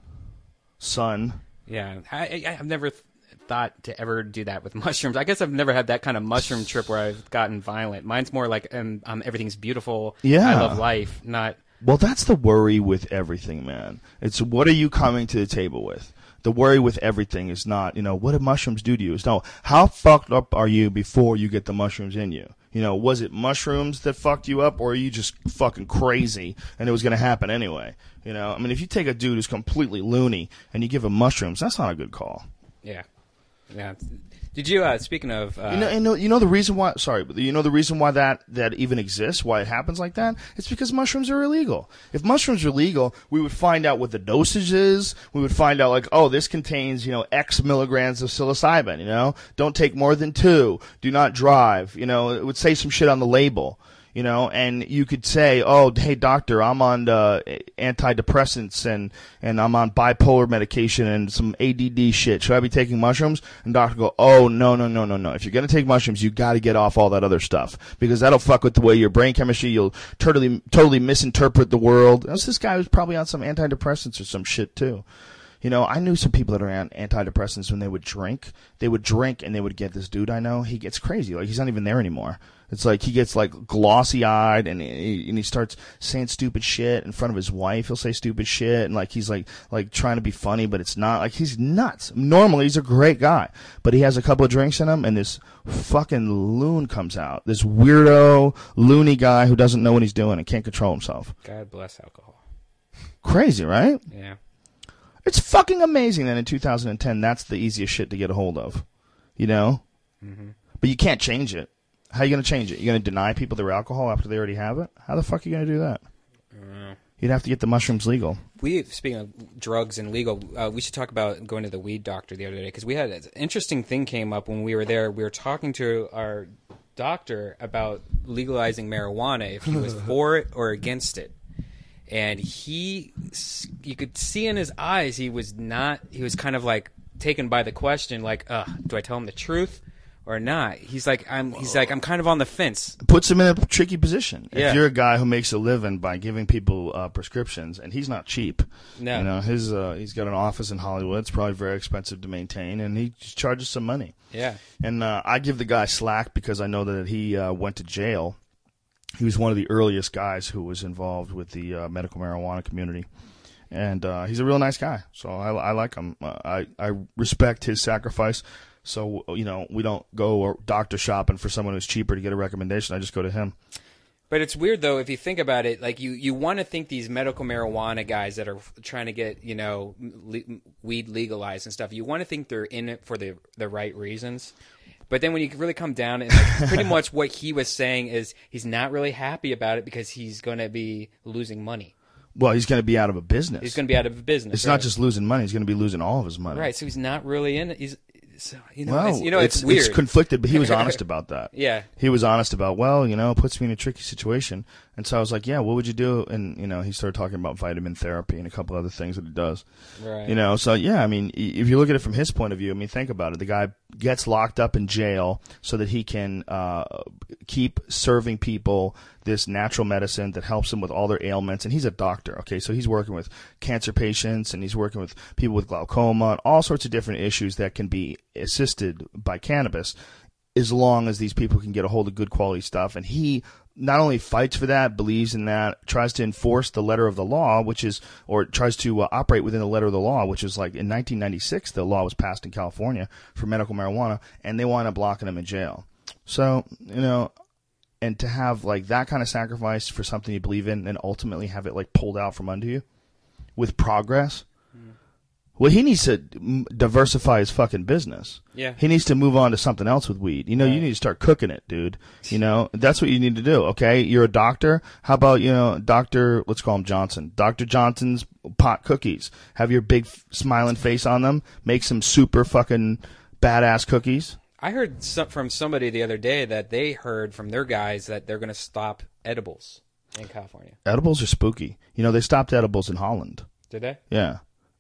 S1: son?
S2: Yeah, I, I, I've never th- thought to ever do that with mushrooms. I guess I've never had that kind of mushroom trip where I've gotten violent. Mine's more like um, um everything's beautiful.
S1: Yeah.
S2: I love life, not.
S1: Well, that's the worry with everything, man. It's what are you coming to the table with? The worry with everything is not, you know, what do mushrooms do to you? It's no, how fucked up are you before you get the mushrooms in you? You know, was it mushrooms that fucked you up, or are you just fucking crazy and it was going to happen anyway? You know, I mean, if you take a dude who's completely loony and you give him mushrooms, that's not a good call.
S2: Yeah. Yeah. Did you, uh, speaking of, uh,
S1: You know, you know, you know the reason why. Sorry, but you know the reason why that that even exists, why it happens like that. It's because mushrooms are illegal. If mushrooms are legal, we would find out what the dosage is. We would find out like, oh, this contains you know X milligrams of psilocybin. You know, don't take more than two. Do not drive. You know, it would say some shit on the label. You know, and you could say, oh, hey, doctor, I'm on uh, antidepressants and, and I'm on bipolar medication and some A D D shit. Should I be taking mushrooms? And doctor go, oh, no, no, no, no, no. If you're going to take mushrooms, you got to get off all that other stuff because that'll fuck with the way your brain chemistry, you'll totally, totally misinterpret the world. This this guy was probably on some antidepressants or some shit too. You know, I knew some people that are on antidepressants when they would drink. They would drink and they would get this dude I know. He gets crazy. Like, he's not even there anymore. It's like he gets, like, glossy-eyed and he, and he starts saying stupid shit in front of his wife. He'll say stupid shit and, like, he's, like, like trying to be funny, but it's not. Like, he's nuts. Normally, he's a great guy. But he has a couple of drinks in him and this fucking loon comes out. This weirdo, loony guy who doesn't know what he's doing and can't control himself.
S2: God bless alcohol.
S1: Crazy, right?
S2: Yeah.
S1: It's fucking amazing that in two thousand ten, that's the easiest shit to get a hold of. You know?
S2: Mm-hmm.
S1: But you can't change it. How are you going to change it? You're going to deny people their alcohol after they already have it? How the fuck are you going to do that?
S2: Uh,
S1: You'd have to get the mushrooms legal.
S2: We, speaking of drugs and legal, uh, we should talk about going to the weed doctor the other day because we had an interesting thing came up when we were there. We were talking to our doctor about legalizing marijuana, if he was for it or against it. And he, you could see in his eyes, he was not, he was kind of like taken by the question, like, uh, do I tell him the truth or not? He's like, I'm, he's like, I'm kind of on the fence.
S1: Puts him in a tricky position.
S2: Yeah.
S1: If you're a guy who makes a living by giving people uh, prescriptions, and he's not cheap.
S2: No.
S1: You know, his, uh, he's got an office in Hollywood. It's probably very expensive to maintain, and he charges some money.
S2: Yeah.
S1: And uh, I give the guy slack because I know that he uh, went to jail. He was one of the earliest guys who was involved with the uh, medical marijuana community. And uh, he's a real nice guy, so I, I like him. Uh, I, I respect his sacrifice. So, you know, we don't go doctor shopping for someone who's cheaper to get a recommendation. I just go to him.
S2: But it's weird, though, if you think about it, like you, you want to think these medical marijuana guys that are trying to get, you know, le- weed legalized and stuff, you want to think they're in it for the, the right reasons. But then when you really come down and like, pretty much what he was saying is he's not really happy about it because he's going to be losing money.
S1: Well, he's going to be out of a business.
S2: He's going to be out of a business.
S1: It's
S2: right?
S1: not just losing money. He's going to be losing all of his money.
S2: Right, so he's not really in it. He's, so, you know,
S1: well,
S2: it's, you know, it's,
S1: it's
S2: weird.
S1: It's conflicted, but he was honest about that.
S2: Yeah.
S1: He was honest about, well, you know, it puts me in a tricky situation. And so I was like, yeah, what would you do? And, you know, he started talking about vitamin therapy and a couple other things that he does.
S2: Right.
S1: You know, so, yeah, I mean, if you look at it from his point of view, I mean, think about it. The guy gets locked up in jail so that he can uh, keep serving people this natural medicine that helps them with all their ailments. And he's a doctor, okay? So he's working with cancer patients and he's working with people with glaucoma and all sorts of different issues that can be assisted by cannabis as long as these people can get a hold of good quality stuff. And he not only fights for that, believes in that, tries to enforce the letter of the law, which is, or tries to uh, operate within the letter of the law, which is like in nineteen ninety-six, the law was passed in California for medical marijuana, and they wind up locking him in jail. So, you know, and to have like that kind of sacrifice for something you believe in and ultimately have it like pulled out from under you with progress. Mm. Well, he needs to diversify his fucking business.
S2: Yeah.
S1: He needs to move on to something else with weed. You know, right. You need to start cooking it, dude. You know, that's what you need to do, okay? You're a doctor. How about, you know, Doctor, let's call him Johnson. Doctor Johnson's pot cookies. Have your big smiling face on them. Make some super fucking badass cookies.
S2: I heard some, from somebody the other day that they heard from their guys that they're going to stop edibles in California.
S1: Edibles are spooky. You know, they stopped edibles in Holland.
S2: Did they?
S1: Yeah.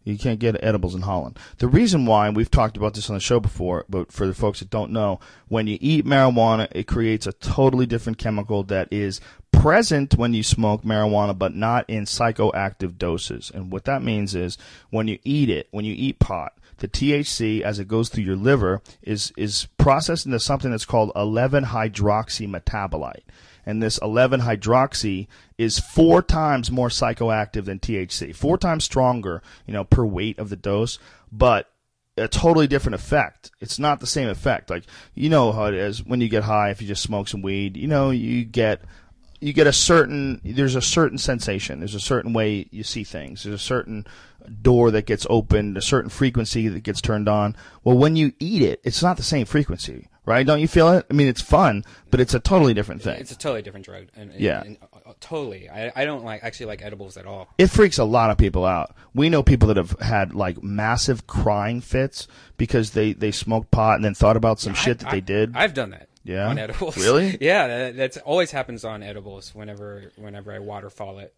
S1: You can't get edibles in Holland. The reason why, and we've talked about this on the show before, but for the folks that don't know, when you eat marijuana, it creates a totally different chemical that is present when you smoke marijuana, but not in psychoactive doses. And what that means is when you eat it, when you eat pot, the T H C, as it goes through your liver, is is processed into something that's called eleven hydroxy metabolite. And this eleven hydroxy is four times more psychoactive than T H C, four times stronger, you know, per weight of the dose, but a totally different effect. It's not the same effect. Like, you know how it is when you get high, if you just smoke some weed, you know, you get you get a certain, there's a certain sensation. There's a certain way you see things. There's a certain door that gets opened, a certain frequency that gets turned on. Well, when you eat it, it's not the same frequency, right? Don't you feel it? I mean, it's fun, but it's a totally different thing.
S2: It's a totally different drug. And, and,
S1: yeah.
S2: And, uh, totally. I, I don't like actually like edibles at all.
S1: It freaks a lot of people out. We know people that have had like massive crying fits because they, they smoked pot and then thought about some
S2: I,
S1: shit that
S2: I,
S1: they did.
S2: I've done that.
S1: Yeah?
S2: On edibles.
S1: Really?
S2: Yeah, that that's always happens on edibles whenever whenever I waterfall it.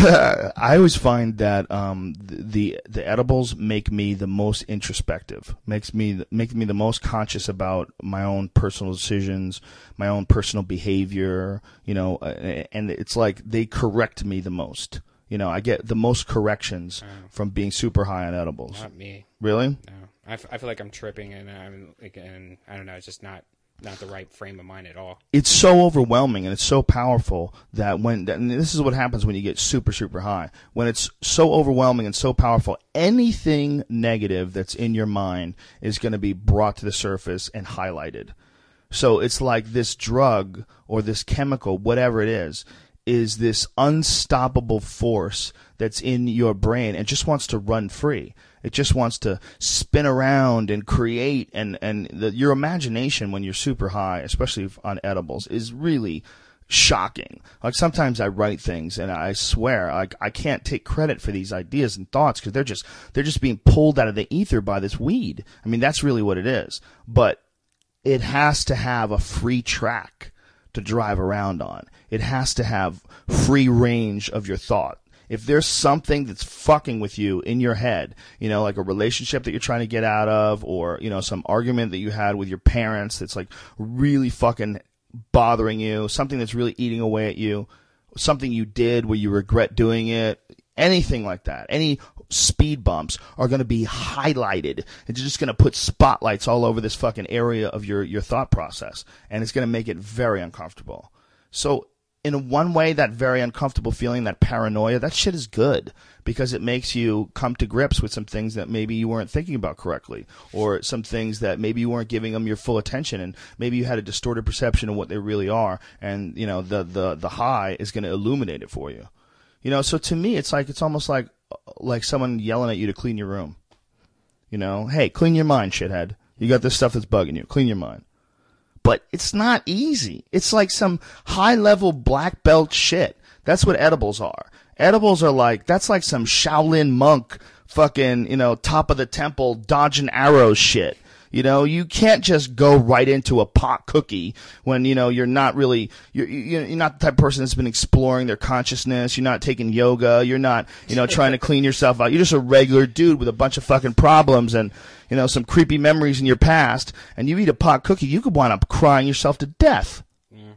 S1: I always find that um, the, the the edibles make me the most introspective, makes me make me the most conscious about my own personal decisions, my own personal behavior, you know, and it's like they correct me the most. You know, I get the most corrections oh. from being super high on edibles.
S2: Not me.
S1: Really?
S2: No, I, f- I feel like I'm tripping, and I'm like, and I don't know, it's just not. Not the right frame of mind at all.
S1: It's so overwhelming and it's so powerful that when, and this is what happens when you get super, super high. When it's so overwhelming and so powerful, anything negative that's in your mind is going to be brought to the surface and highlighted. So it's like this drug or this chemical, whatever it is, is this unstoppable force that's in your brain and just wants to run free. It just wants to spin around and create, and, and the, your imagination when you're super high, especially on edibles, is really shocking. Like sometimes I write things and I swear like I can't take credit for these ideas and thoughts because they're just they're just being pulled out of the ether by this weed. I mean, that's really what it is. But it has to have a free track to drive around on. It has to have free range of your thought. If there's something that's fucking with you in your head, you know, like a relationship that you're trying to get out of, or, you know, some argument that you had with your parents that's like really fucking bothering you, something that's really eating away at you, something you did where you regret doing it, anything like that, any speed bumps are going to be highlighted. It's just going to put spotlights all over this fucking area of your, your thought process, and it's going to make it very uncomfortable. So in one way, that very uncomfortable feeling, that paranoia, that shit is good because it makes you come to grips with some things that maybe you weren't thinking about correctly, or some things that maybe you weren't giving them your full attention, and maybe you had a distorted perception of what they really are, and, you know, the, the, the high is going to illuminate it for you. You know, so to me, it's like, it's almost like, like someone yelling at you to clean your room. You know, hey, clean your mind, shithead. You got this stuff that's bugging you. Clean your mind. But it's not easy. It's like some high-level black belt shit. That's what edibles are. Edibles are like, that's like some Shaolin monk fucking, you know, top of the temple dodging arrows shit. You know, you can't just go right into a pot cookie when, you know, you're not really, you're, you're not the type of person that's been exploring their consciousness. You're not taking yoga. You're not, you know, trying to clean yourself out. You're just a regular dude with a bunch of fucking problems and, you know, some creepy memories in your past. And you eat a pot cookie, you could wind up crying yourself to death.
S2: Mm.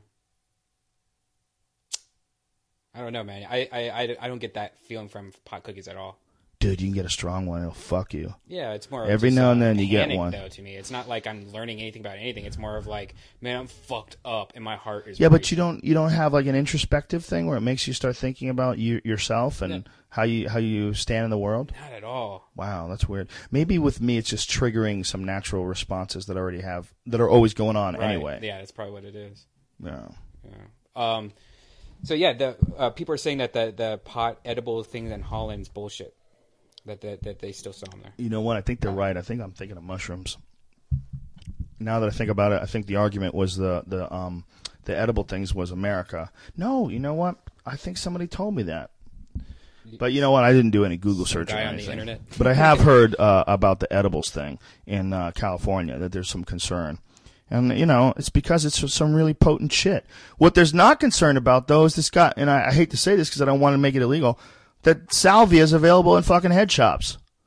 S2: I don't know, man. I, I, I don't get that feeling from pot cookies at all.
S1: Dude, you can get a strong one. It'll fuck you.
S2: Yeah, it's more
S1: every
S2: just,
S1: now
S2: uh,
S1: and then you
S2: panic,
S1: get one.
S2: Though, to me, it's not like I'm learning anything about anything. It's more of like, man, I'm fucked up, and my heart is.
S1: Yeah,
S2: breaking.
S1: but you don't you don't have like an introspective thing where it makes you start thinking about you yourself and
S2: no.
S1: how you how you stand in the world.
S2: Not at all.
S1: Wow, that's weird. Maybe with me, it's just triggering some natural responses that I already have that are always going on
S2: right.
S1: anyway.
S2: Yeah, that's probably what it is.
S1: Yeah.
S2: Yeah. Um. So yeah, the uh, people are saying that the the pot edible thing in Holland's bullshit. That, that that they still sell them there.
S1: You know what? I think they're right. I think I'm thinking of mushrooms. Now that I think about it, I think the argument was the the um the edible things was America. No, you know what? I think somebody told me that. But you know what? I didn't do any Google
S2: Some
S1: search
S2: guy
S1: or
S2: on
S1: anything.
S2: the internet.
S1: But I have heard uh, about the edibles thing in uh, California, that there's some concern. And, you know, it's because it's some really potent shit. What there's not concern about, though, is this guy, and I, I hate to say this because I don't want to make it illegal, that salvia is available in fucking head shops.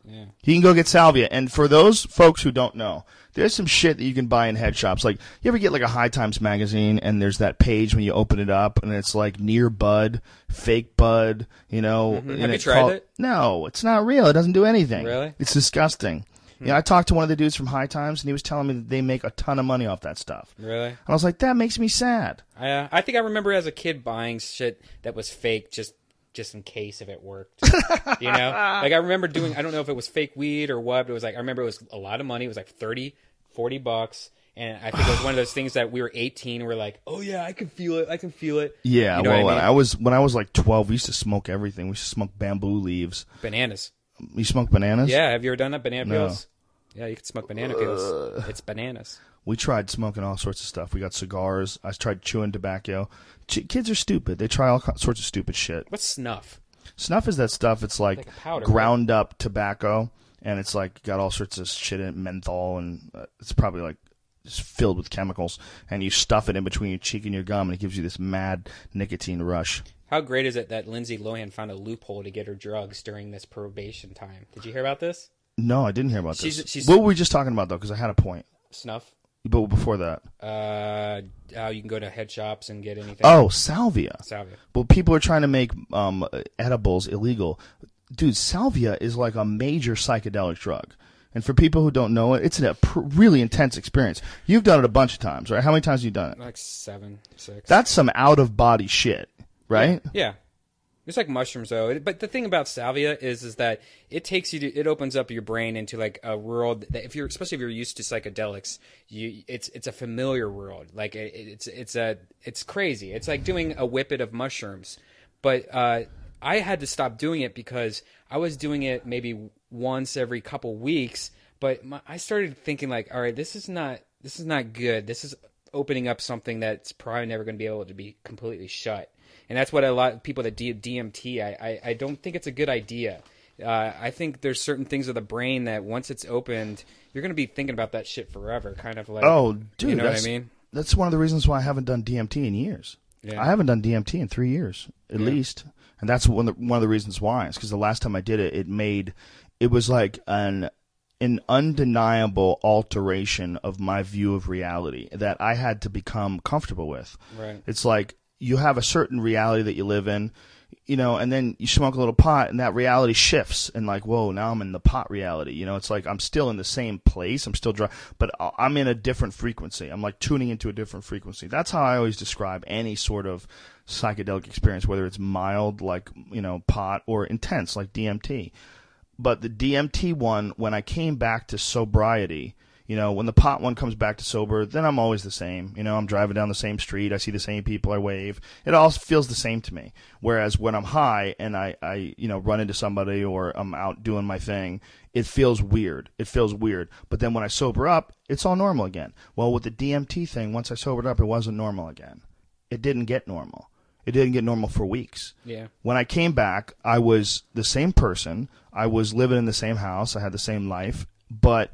S2: Yeah.
S1: You can go get salvia. And for those folks who don't know, there's some shit that you can buy in head shops. Like, you ever get like a High Times magazine and there's that page when you open it up and it's like near bud, fake bud, you know.
S2: Mm-hmm.
S1: and
S2: Have you
S1: it's
S2: tried
S1: called,
S2: it?
S1: No, it's not real. It doesn't do anything.
S2: Really?
S1: It's disgusting. Hmm. You know, I talked to one of the dudes from High Times and he was telling me that they make a ton of money off that stuff.
S2: Really?
S1: And I was like, that makes me sad.
S2: I, uh, I think I remember as a kid buying shit that was fake just just in case if it worked. You know? Like, I remember doing, I don't know if it was fake weed or what, but it was like, I remember it was a lot of money. It was like thirty, forty bucks. And I think it was one of those things that we were eighteen and we're like, oh yeah, I can feel it. I can feel it.
S1: Yeah,
S2: you know
S1: well,
S2: what I, mean?
S1: I was, when I was like twelve, we used to smoke everything. We used to smoke bamboo leaves.
S2: Bananas.
S1: You smoke bananas?
S2: Yeah, have you ever done that? Banana
S1: No.
S2: peels? Yeah, you can smoke banana peels. It's bananas.
S1: We tried smoking all sorts of stuff. We got cigars. I tried chewing tobacco. Ch- kids are stupid. They try all sorts of stupid shit.
S2: What's snuff?
S1: Snuff is that stuff. It's like,
S2: Like a powder,
S1: ground up tobacco, and it's like got all sorts of shit in it, menthol, and uh, it's probably like just filled with chemicals. And you stuff it in between your cheek and your gum, and it gives you this mad nicotine rush.
S2: How great is it that Lindsay Lohan found a loophole to get her drugs during this probation time? Did you hear about this?
S1: No, I didn't hear about this.
S2: She's- she's-
S1: what were we just talking about though? Because I had a point.
S2: Snuff?
S1: But before that,
S2: Uh, how you can go to head shops and get anything.
S1: oh, salvia.
S2: Salvia.
S1: Well, people are trying to make um, edibles illegal. Dude, salvia is like a major psychedelic drug. And for people who don't know it, it's a pr- really intense experience. You've done it a bunch of times, right? How many times have you done it?
S2: Like seven, six.
S1: That's some out-of-body shit, right?
S2: Yeah. It's like mushrooms, though. It- But the thing about salvia is, is that it takes you to, it opens up your brain into like a world that if you're, especially if you're used to psychedelics, you, it's, it's a familiar world. Like it, it's, it's a, it's crazy. It's like doing a whippet of mushrooms. But, uh, I had to stop doing it because I was doing it maybe once every couple weeks, but my, I started thinking like, all right, this is not, this is not good. This is opening up something that's probably never going to be able to be completely shut. And that's what a lot of people that do D M T, I, I, I don't think it's a good idea. Uh, I think there's certain things of the brain that once it's opened, you're going to be thinking about that shit forever, kind of like,
S1: Oh, dude,
S2: you know what I
S1: that's,
S2: mean?
S1: that's one of the reasons why I haven't done D M T in years.
S2: Yeah.
S1: I haven't done D M T in three years, at
S2: Yeah.
S1: least. And that's one of the, one of the reasons why. It's because the last time I did it, it made, it was like an an undeniable alteration of my view of reality that I had to become comfortable with.
S2: Right.
S1: It's like you have a certain reality that you live in, you know, and then you smoke a little pot and that reality shifts and like, whoa, now I'm in the pot reality. You know, it's like I'm still in the same place. I'm still dry, but I'm in a different frequency. I'm like tuning into a different frequency. That's how I always describe any sort of psychedelic experience, whether it's mild like, you know, pot or intense like D M T. But the D M T one, when I came back to sobriety, you know, when the pot one comes back to sober, then I'm always the same. You know, I'm driving down the same street. I see the same people. I wave. It all feels the same to me. Whereas when I'm high and I, I, you know, run into somebody or I'm out doing my thing, it feels weird. It feels weird. But then when I sober up, it's all normal again. Well, with the D M T thing, once I sobered up, it wasn't normal again. It didn't get normal. It didn't get normal for weeks.
S2: Yeah.
S1: When I came back, I was the same person. I was living in the same house. I had the same life. But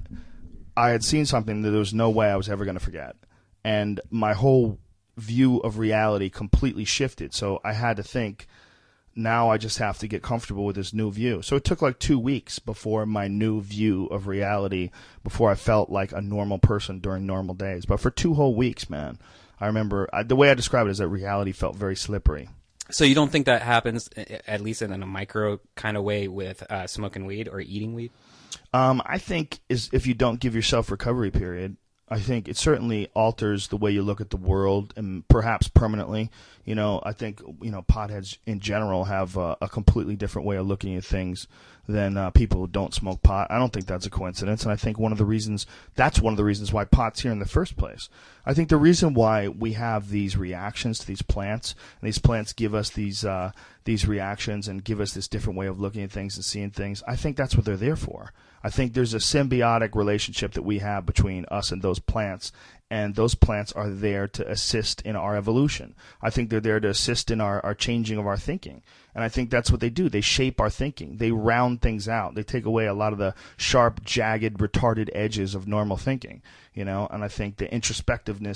S1: I had seen something that there was no way I was ever going to forget. And my whole view of reality completely shifted. So I had to think, now I just have to get comfortable with this new view. So it took like two weeks before my new view of reality, before I felt like a normal person during normal days. But for two whole weeks, man, I remember, I, the way I describe it is that reality felt very slippery.
S2: So you don't think that happens, at least in a micro kind of way, with uh, smoking weed or eating weed?
S1: Um, I think is if you don't give yourself recovery period, I think it certainly alters the way you look at the world and perhaps permanently. You know, I think, you know, potheads in general have uh, a completely different way of looking at things than uh, people who don't smoke pot. I don't think that's a coincidence. And I think one of the reasons, that's one of the reasons why pot's here in the first place. I think the reason why we have these reactions to these plants, and these plants give us these, uh, these reactions and give us this different way of looking at things and seeing things, I think that's what they're there for. I think there's a symbiotic relationship that we have between us and those plants, and those plants are there to assist in our evolution. I think they're there to assist in our, our changing of our thinking. And I think that's what they do. They shape our thinking. They round things out. They take away a lot of the sharp, jagged, retarded edges of normal thinking, you know. And I think the introspectiveness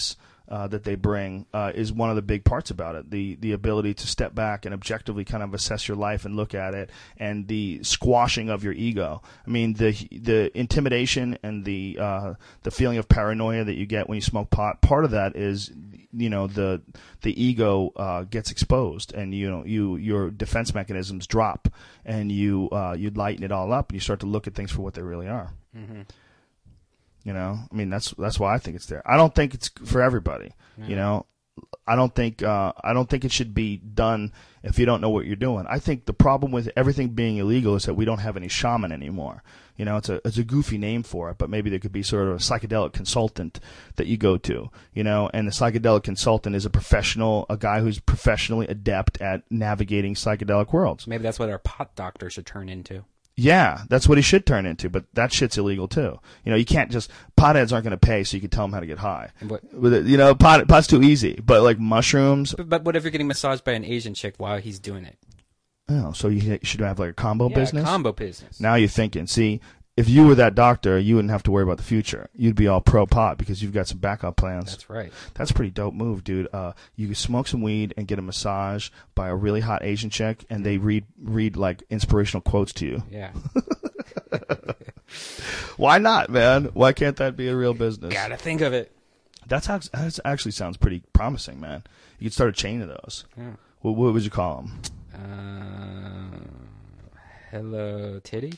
S1: uh, that they bring uh, is one of the big parts about it. The the ability to step back and objectively kind of assess your life and look at it, and the squashing of your ego. I mean, the the intimidation and the uh, the feeling of paranoia that you get when you smoke pot. Part of that is, you know, the the ego uh, gets exposed, and you know you your defense mechanisms drop, and you uh, you lighten it all up, and you start to look at things for what they really are.
S2: Mm-hmm.
S1: You know, I mean, that's that's why I think it's there. I don't think it's for everybody.
S2: No.
S1: You know, I don't think uh, I don't think it should be done if you don't know what you're doing. I think the problem with everything being illegal is that we don't have any shaman anymore. You know, it's a it's a goofy name for it, but maybe there could be sort of a psychedelic consultant that you go to. You know, and the psychedelic consultant is a professional, a guy who's professionally adept at navigating psychedelic worlds.
S2: Maybe that's what our pot doctor should turn into.
S1: Yeah, that's what he should turn into, but that shit's illegal too. You know, you can't just, potheads aren't going to pay so you can tell them how to get high.
S2: What,
S1: With it, you know, pot, pot's too easy, but like mushrooms.
S2: but, but what if you're getting massaged by an Asian chick while he's doing it?
S1: Oh, so you should have like a combo
S2: Yeah,
S1: business?
S2: combo business.
S1: Now you're thinking, see, if you were that doctor, you wouldn't have to worry about the future. You'd be all pro pot because you've got some backup plans.
S2: That's right.
S1: That's a pretty dope move, dude. Uh, you can smoke some weed and get a massage by a really hot Asian chick, and they read read like inspirational quotes to you.
S2: Yeah.
S1: Why not, man? Why can't that be a real business?
S2: Gotta think of it.
S1: That's that actually sounds pretty promising, man. You could start a chain of those.
S2: Yeah.
S1: What, what would you call them?
S2: Uh, hello, titty?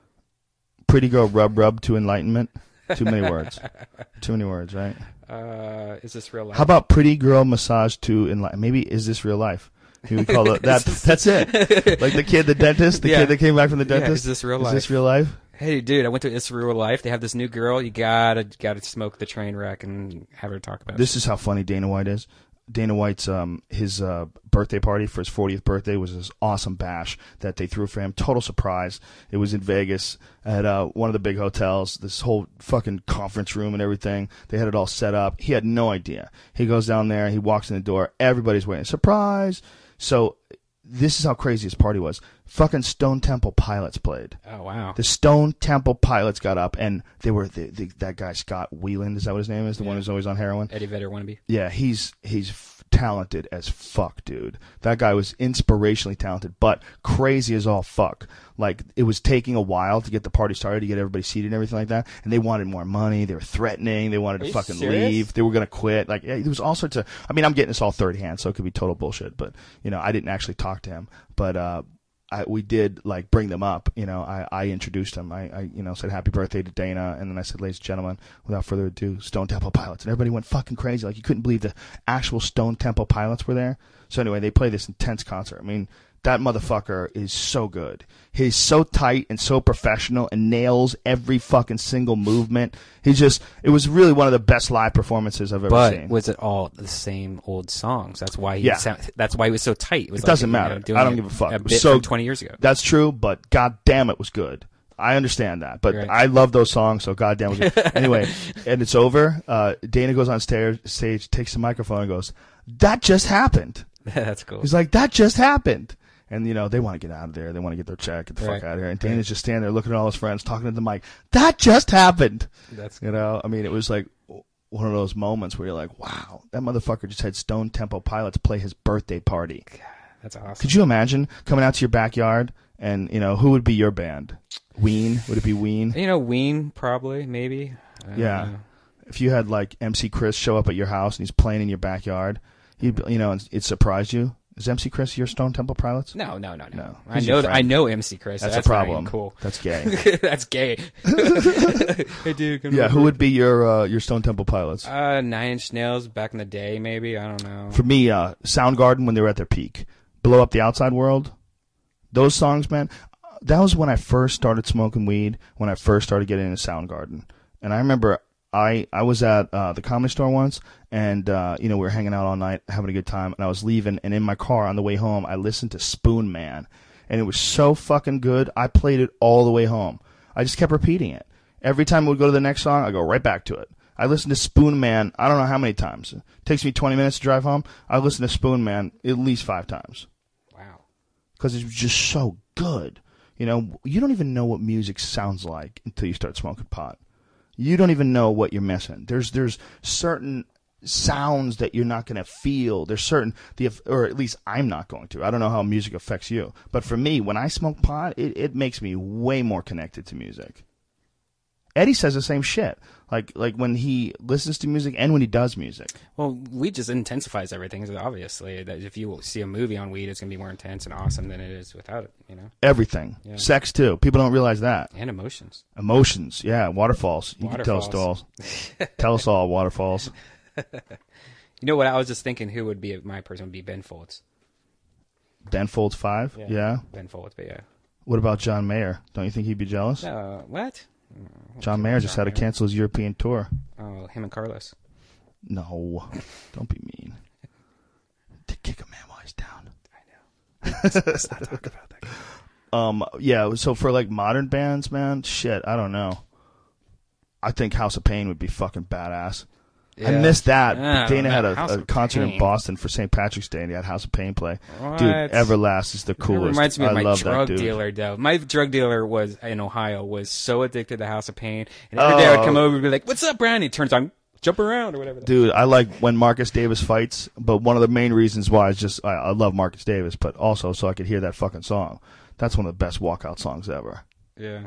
S1: Pretty girl rub rub to enlightenment. Too many words. Too many words, right?
S2: Uh, is this real life?
S1: How about pretty girl massage to enlightenment? Maybe is this real life? Maybe we call it that. That's it. Like the kid, the dentist, the
S2: Yeah.
S1: kid that came back from the
S2: Yeah,
S1: dentist.
S2: is this real
S1: Is
S2: life?
S1: this real life?
S2: Hey, dude, I went to It's Real Life. They have this new girl. You gotta, gotta smoke the train wreck and have her talk about
S1: This is how funny Dana White is. Dana White's um his uh birthday party for his fortieth birthday was this awesome bash that they threw for him. Total surprise. It was in Vegas at uh one of the big hotels. This whole fucking conference room and everything. They had it all set up. He had no idea. He goes down there. He walks in the door. Everybody's waiting. Surprise. So this is how crazy his party was. Fucking Stone Temple Pilots played.
S2: Oh, wow.
S1: The Stone Temple Pilots got up, and they were the, the, that guy Scott Weiland. Is that what his name is? The
S2: Yeah.
S1: one who's always on heroin.
S2: Eddie Vedder wannabe.
S1: Yeah, he's he's f- talented as fuck, dude. That guy was inspirationally talented, but crazy as all fuck. Like, it was taking a while to get the party started, to get everybody seated and everything like that. And they wanted more money. They were threatening. They wanted
S2: Are
S1: to
S2: you
S1: fucking
S2: serious?
S1: leave. They were gonna quit. Like, yeah, there was all sorts of. I mean, I'm getting this all third hand, so it could be total bullshit. But you know, I didn't actually talk to him, but. uh I, we did like bring them up, you know. I, I introduced them. I, I, you know, said happy birthday to Dana, and then I said, ladies and gentlemen, without further ado, Stone Temple Pilots, and everybody went fucking crazy. Like you couldn't believe the actual Stone Temple Pilots were there. So anyway, they played this intense concert. I mean, that motherfucker is so good. He's so tight and so professional and nails every fucking single movement. He just, it was really one of the best live performances I've ever
S2: But
S1: seen.
S2: was it all the same old songs? That's why he.
S1: Yeah.
S2: Sound, that's why he was so tight. It, was
S1: It
S2: like,
S1: doesn't
S2: you know,
S1: matter.
S2: doing
S1: I don't
S2: a-
S1: give a fuck.
S2: A
S1: It was
S2: bit
S1: so-
S2: from twenty years ago.
S1: That's true, but god damn it was good. I understand that, but
S2: Right.
S1: I love those songs, so god damn it was good. Anyway, and it's over. Uh, Dana goes on stage, stage, takes the microphone and goes, that just happened.
S2: That's cool.
S1: He's like, that just happened. And, you know, they want to get out of there. They want to get their check, get the
S2: Right.
S1: fuck out of here. And Dana's just standing there looking at all his friends, talking to the mic. That just happened.
S2: That's
S1: You know, I mean, it was like one of those moments where you're like, wow, that motherfucker just had Stone Temple Pilots play his birthday party.
S2: that's awesome.
S1: Could you imagine coming out to your backyard and, you know, who would be your band? Ween? Would it be Ween?
S2: You know, Ween probably, maybe. I don't
S1: Yeah.
S2: know.
S1: If you had like M C Chris show up at your house and he's playing in your backyard, he'd, you know, and it surprised you. Is M C Chris your Stone Temple Pilots?
S2: No, no, no, no.
S1: No.
S2: I
S1: He's your
S2: know.
S1: friend.
S2: I know M C Chris.
S1: That's,
S2: That's
S1: a
S2: not
S1: problem.
S2: even Cool.
S1: That's gay.
S2: That's gay. Hey, dude. come
S1: Yeah,
S2: over.
S1: who would be your uh, your Stone Temple Pilots?
S2: Uh, Nine Inch Nails back in the day, maybe. I don't know.
S1: For me, uh, Soundgarden when they were at their peak. Blow Up the Outside World. Those songs, man. That was when I first started smoking weed, when I first started getting into Soundgarden. And I remember I, I was at uh, the Comedy Store once, and uh, you know, we were hanging out all night, having a good time, and I was leaving, and in my car on the way home, I listened to Spoon Man. And it was so fucking good, I played it all the way home. I just kept repeating it. Every time we would go to the next song, I go right back to it. I listened to Spoon Man, I don't know how many times. It takes me twenty minutes to drive home. I listened to Spoon Man at least five times.
S2: Wow.
S1: Because it was just so good. You know, you don't even know what music sounds like until you start smoking pot. You don't even know what you're missing. There's there's certain sounds that you're not going to feel. There's certain, the or at least I'm not going to. I don't know how music affects you. But for me, when I smoke pot, it, it makes me way more connected to music. Eddie says the same shit. Like like when he listens to music and when he does music.
S2: Well, weed just intensifies everything. So obviously, that if you see a movie on weed, it's gonna be more intense and awesome than it is without it. You know,
S1: Everything.
S2: Yeah.
S1: Sex too. People don't realize that.
S2: and emotions.
S1: Emotions. Yeah. Waterfalls. You can tell us all.
S2: Waterfalls.
S1: Tell us all. Waterfalls.
S2: You know what? I was just thinking, who would be my person? Would be Ben Folds.
S1: Ben Folds five. Yeah.
S2: Ben Folds, but yeah.
S1: What about John Mayer? Don't you think he'd be jealous?
S2: Uh, what?
S1: John Mayer just had to cancel his European tour.
S2: Oh, him and Carlos.
S1: No. Don't be mean. To kick a man while he's down.
S2: I know. Let's, let's not talk about that.
S1: Um. Yeah. So for like modern bands, man, shit, I don't know. I think House of Pain would be fucking badass. I
S2: Yeah.
S1: missed that.
S2: Yeah, I
S1: Dana
S2: don't
S1: had
S2: know.
S1: a,
S2: House
S1: a
S2: of
S1: concert in
S2: Pain.
S1: Boston for Saint Patrick's Day, and he had House of Pain play.
S2: What?
S1: Dude, Everlast is the
S2: That
S1: coolest.
S2: reminds me of
S1: I
S2: my
S1: love
S2: drug
S1: that dude.
S2: dealer, though. My drug dealer was in Ohio, was so addicted to House of Pain, and every day I would come
S1: Oh.
S2: over and be like, "What's up, Brian?" He turns on, "Jump around" or whatever.
S1: Dude, I like when Marcus Davis fights, but one of the main reasons why is just I, I love Marcus Davis, but also so I could hear that fucking song. That's one of the best walkout songs ever.
S2: Yeah.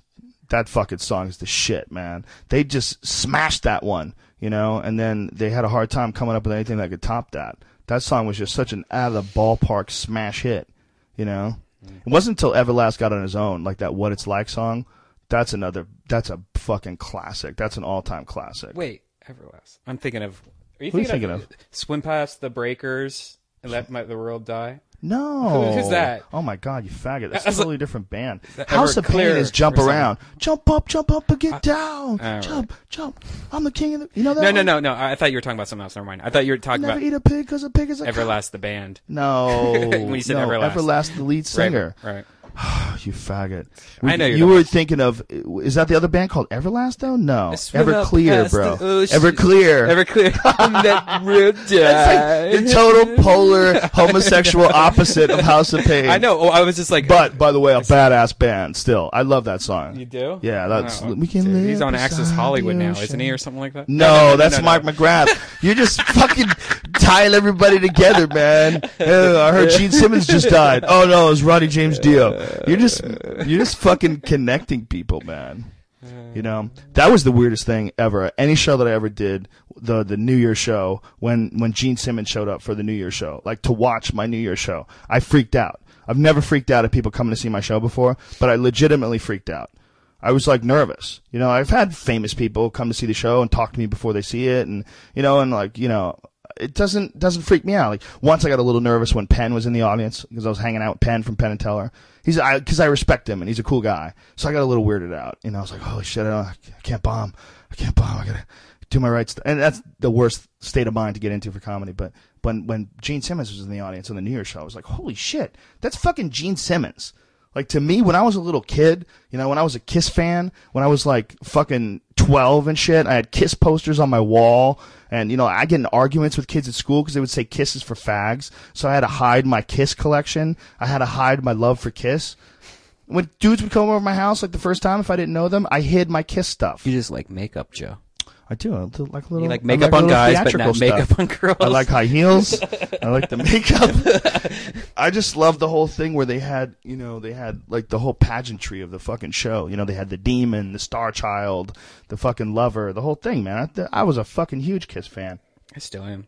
S1: That fucking song is the shit, man. They just smashed that one, you know, and then they had a hard time coming up with anything that could top that. That song was just such an out of the ballpark smash hit, you know. Mm. It wasn't until Everlast got on his own, like that "What It's Like" song. That's another. That's a fucking classic. That's an all-time classic.
S2: Wait, Everlast. I'm thinking of. Are you
S1: Who are you
S2: thinking,
S1: thinking
S2: of, Swim Past the Breakers and Let My, the World Die?
S1: No.
S2: Who- who's that?
S1: Oh my God, you faggot! That's
S2: I
S1: a
S2: was
S1: totally
S2: like-
S1: different band.
S2: that
S1: House of Pain
S2: Everclear
S1: is jump
S2: or something?
S1: around, jump up, jump up, and get down,
S2: all right.
S1: jump, jump. I'm the king of the. You know that?
S2: No, no,
S1: one?
S2: no, no. I thought you were talking about something else. Never mind. I thought you were talking
S1: Never
S2: about
S1: eat a pig because a pig is a cow.
S2: Everlast the band.
S1: No.
S2: When you said
S1: no,
S2: Everlast.
S1: Everlast, the lead singer.
S2: Right. right.
S1: You faggot.
S2: I know you're
S1: You
S2: the
S1: were
S2: best.
S1: thinking of, is that the other band called Everlast though? No.
S2: Swim up
S1: Everclear,
S2: past
S1: bro.
S2: the ocean.
S1: Everclear.
S2: Everclear. On that real die.
S1: The total polar homosexual opposite of House of Pain.
S2: I know. Oh, I was just like.
S1: But, by the way, a badass band still. I love that song.
S2: You do?
S1: Yeah, that's,
S2: Oh,
S1: we can
S2: dude,
S1: live
S2: He's on Access
S1: beside
S2: Hollywood
S1: the
S2: now,
S1: ocean.
S2: isn't he, or something like that?
S1: No,
S2: no,
S1: that's
S2: no,
S1: Mark
S2: no.
S1: McGrath. You're just fucking tying everybody together, man. Uh, I heard Gene Simmons just died. Oh no, it was Ronnie James Dio. You're just, you're just fucking connecting people, man. You know, that was the weirdest thing ever. Any show that I ever did, the the New Year's show, when when Gene Simmons showed up for the New Year's show, like to watch my New Year's show, I freaked out. I've never freaked out at people coming to see my show before, but I legitimately freaked out. I was like nervous. You know, I've had famous people come to see the show and talk to me before they see it, and you know, and like, you know, it doesn't doesn't freak me out. Like once I got a little nervous when Penn was in the audience because I was hanging out with Penn from Penn and Teller. He's I because I respect him and he's a cool guy, so I got a little weirded out. You know, I was like, holy shit, I, don't, I can't bomb, I can't bomb, I gotta do my right stuff. And that's the worst state of mind to get into for comedy. But when when Gene Simmons was in the audience on the New Year's show, I was like, holy shit, that's fucking Gene Simmons. Like, to me, when I was a little kid, you know, when I was a Kiss fan, when I was like fucking twelve and shit, I had Kiss posters on my wall. And, you know, I get in arguments with kids at school because they would say Kiss is for fags. So I had to hide my Kiss collection. I had to hide my love for Kiss. When dudes would come over to my house, like the first time, if I didn't know them, I hid my Kiss stuff.
S2: You just like makeup, Joe.
S1: I do. I do like a little.
S2: You like
S1: I
S2: makeup
S1: a
S2: on
S1: little
S2: guys, but
S1: theatrical
S2: not
S1: stuff.
S2: makeup on girls.
S1: I like high heels. I like the makeup. I just love the whole thing where they had, you know, they had like the whole pageantry of the fucking show. You know, they had the demon, the star child, the fucking lover, the whole thing, man. I, I was a fucking huge Kiss fan.
S2: I still am.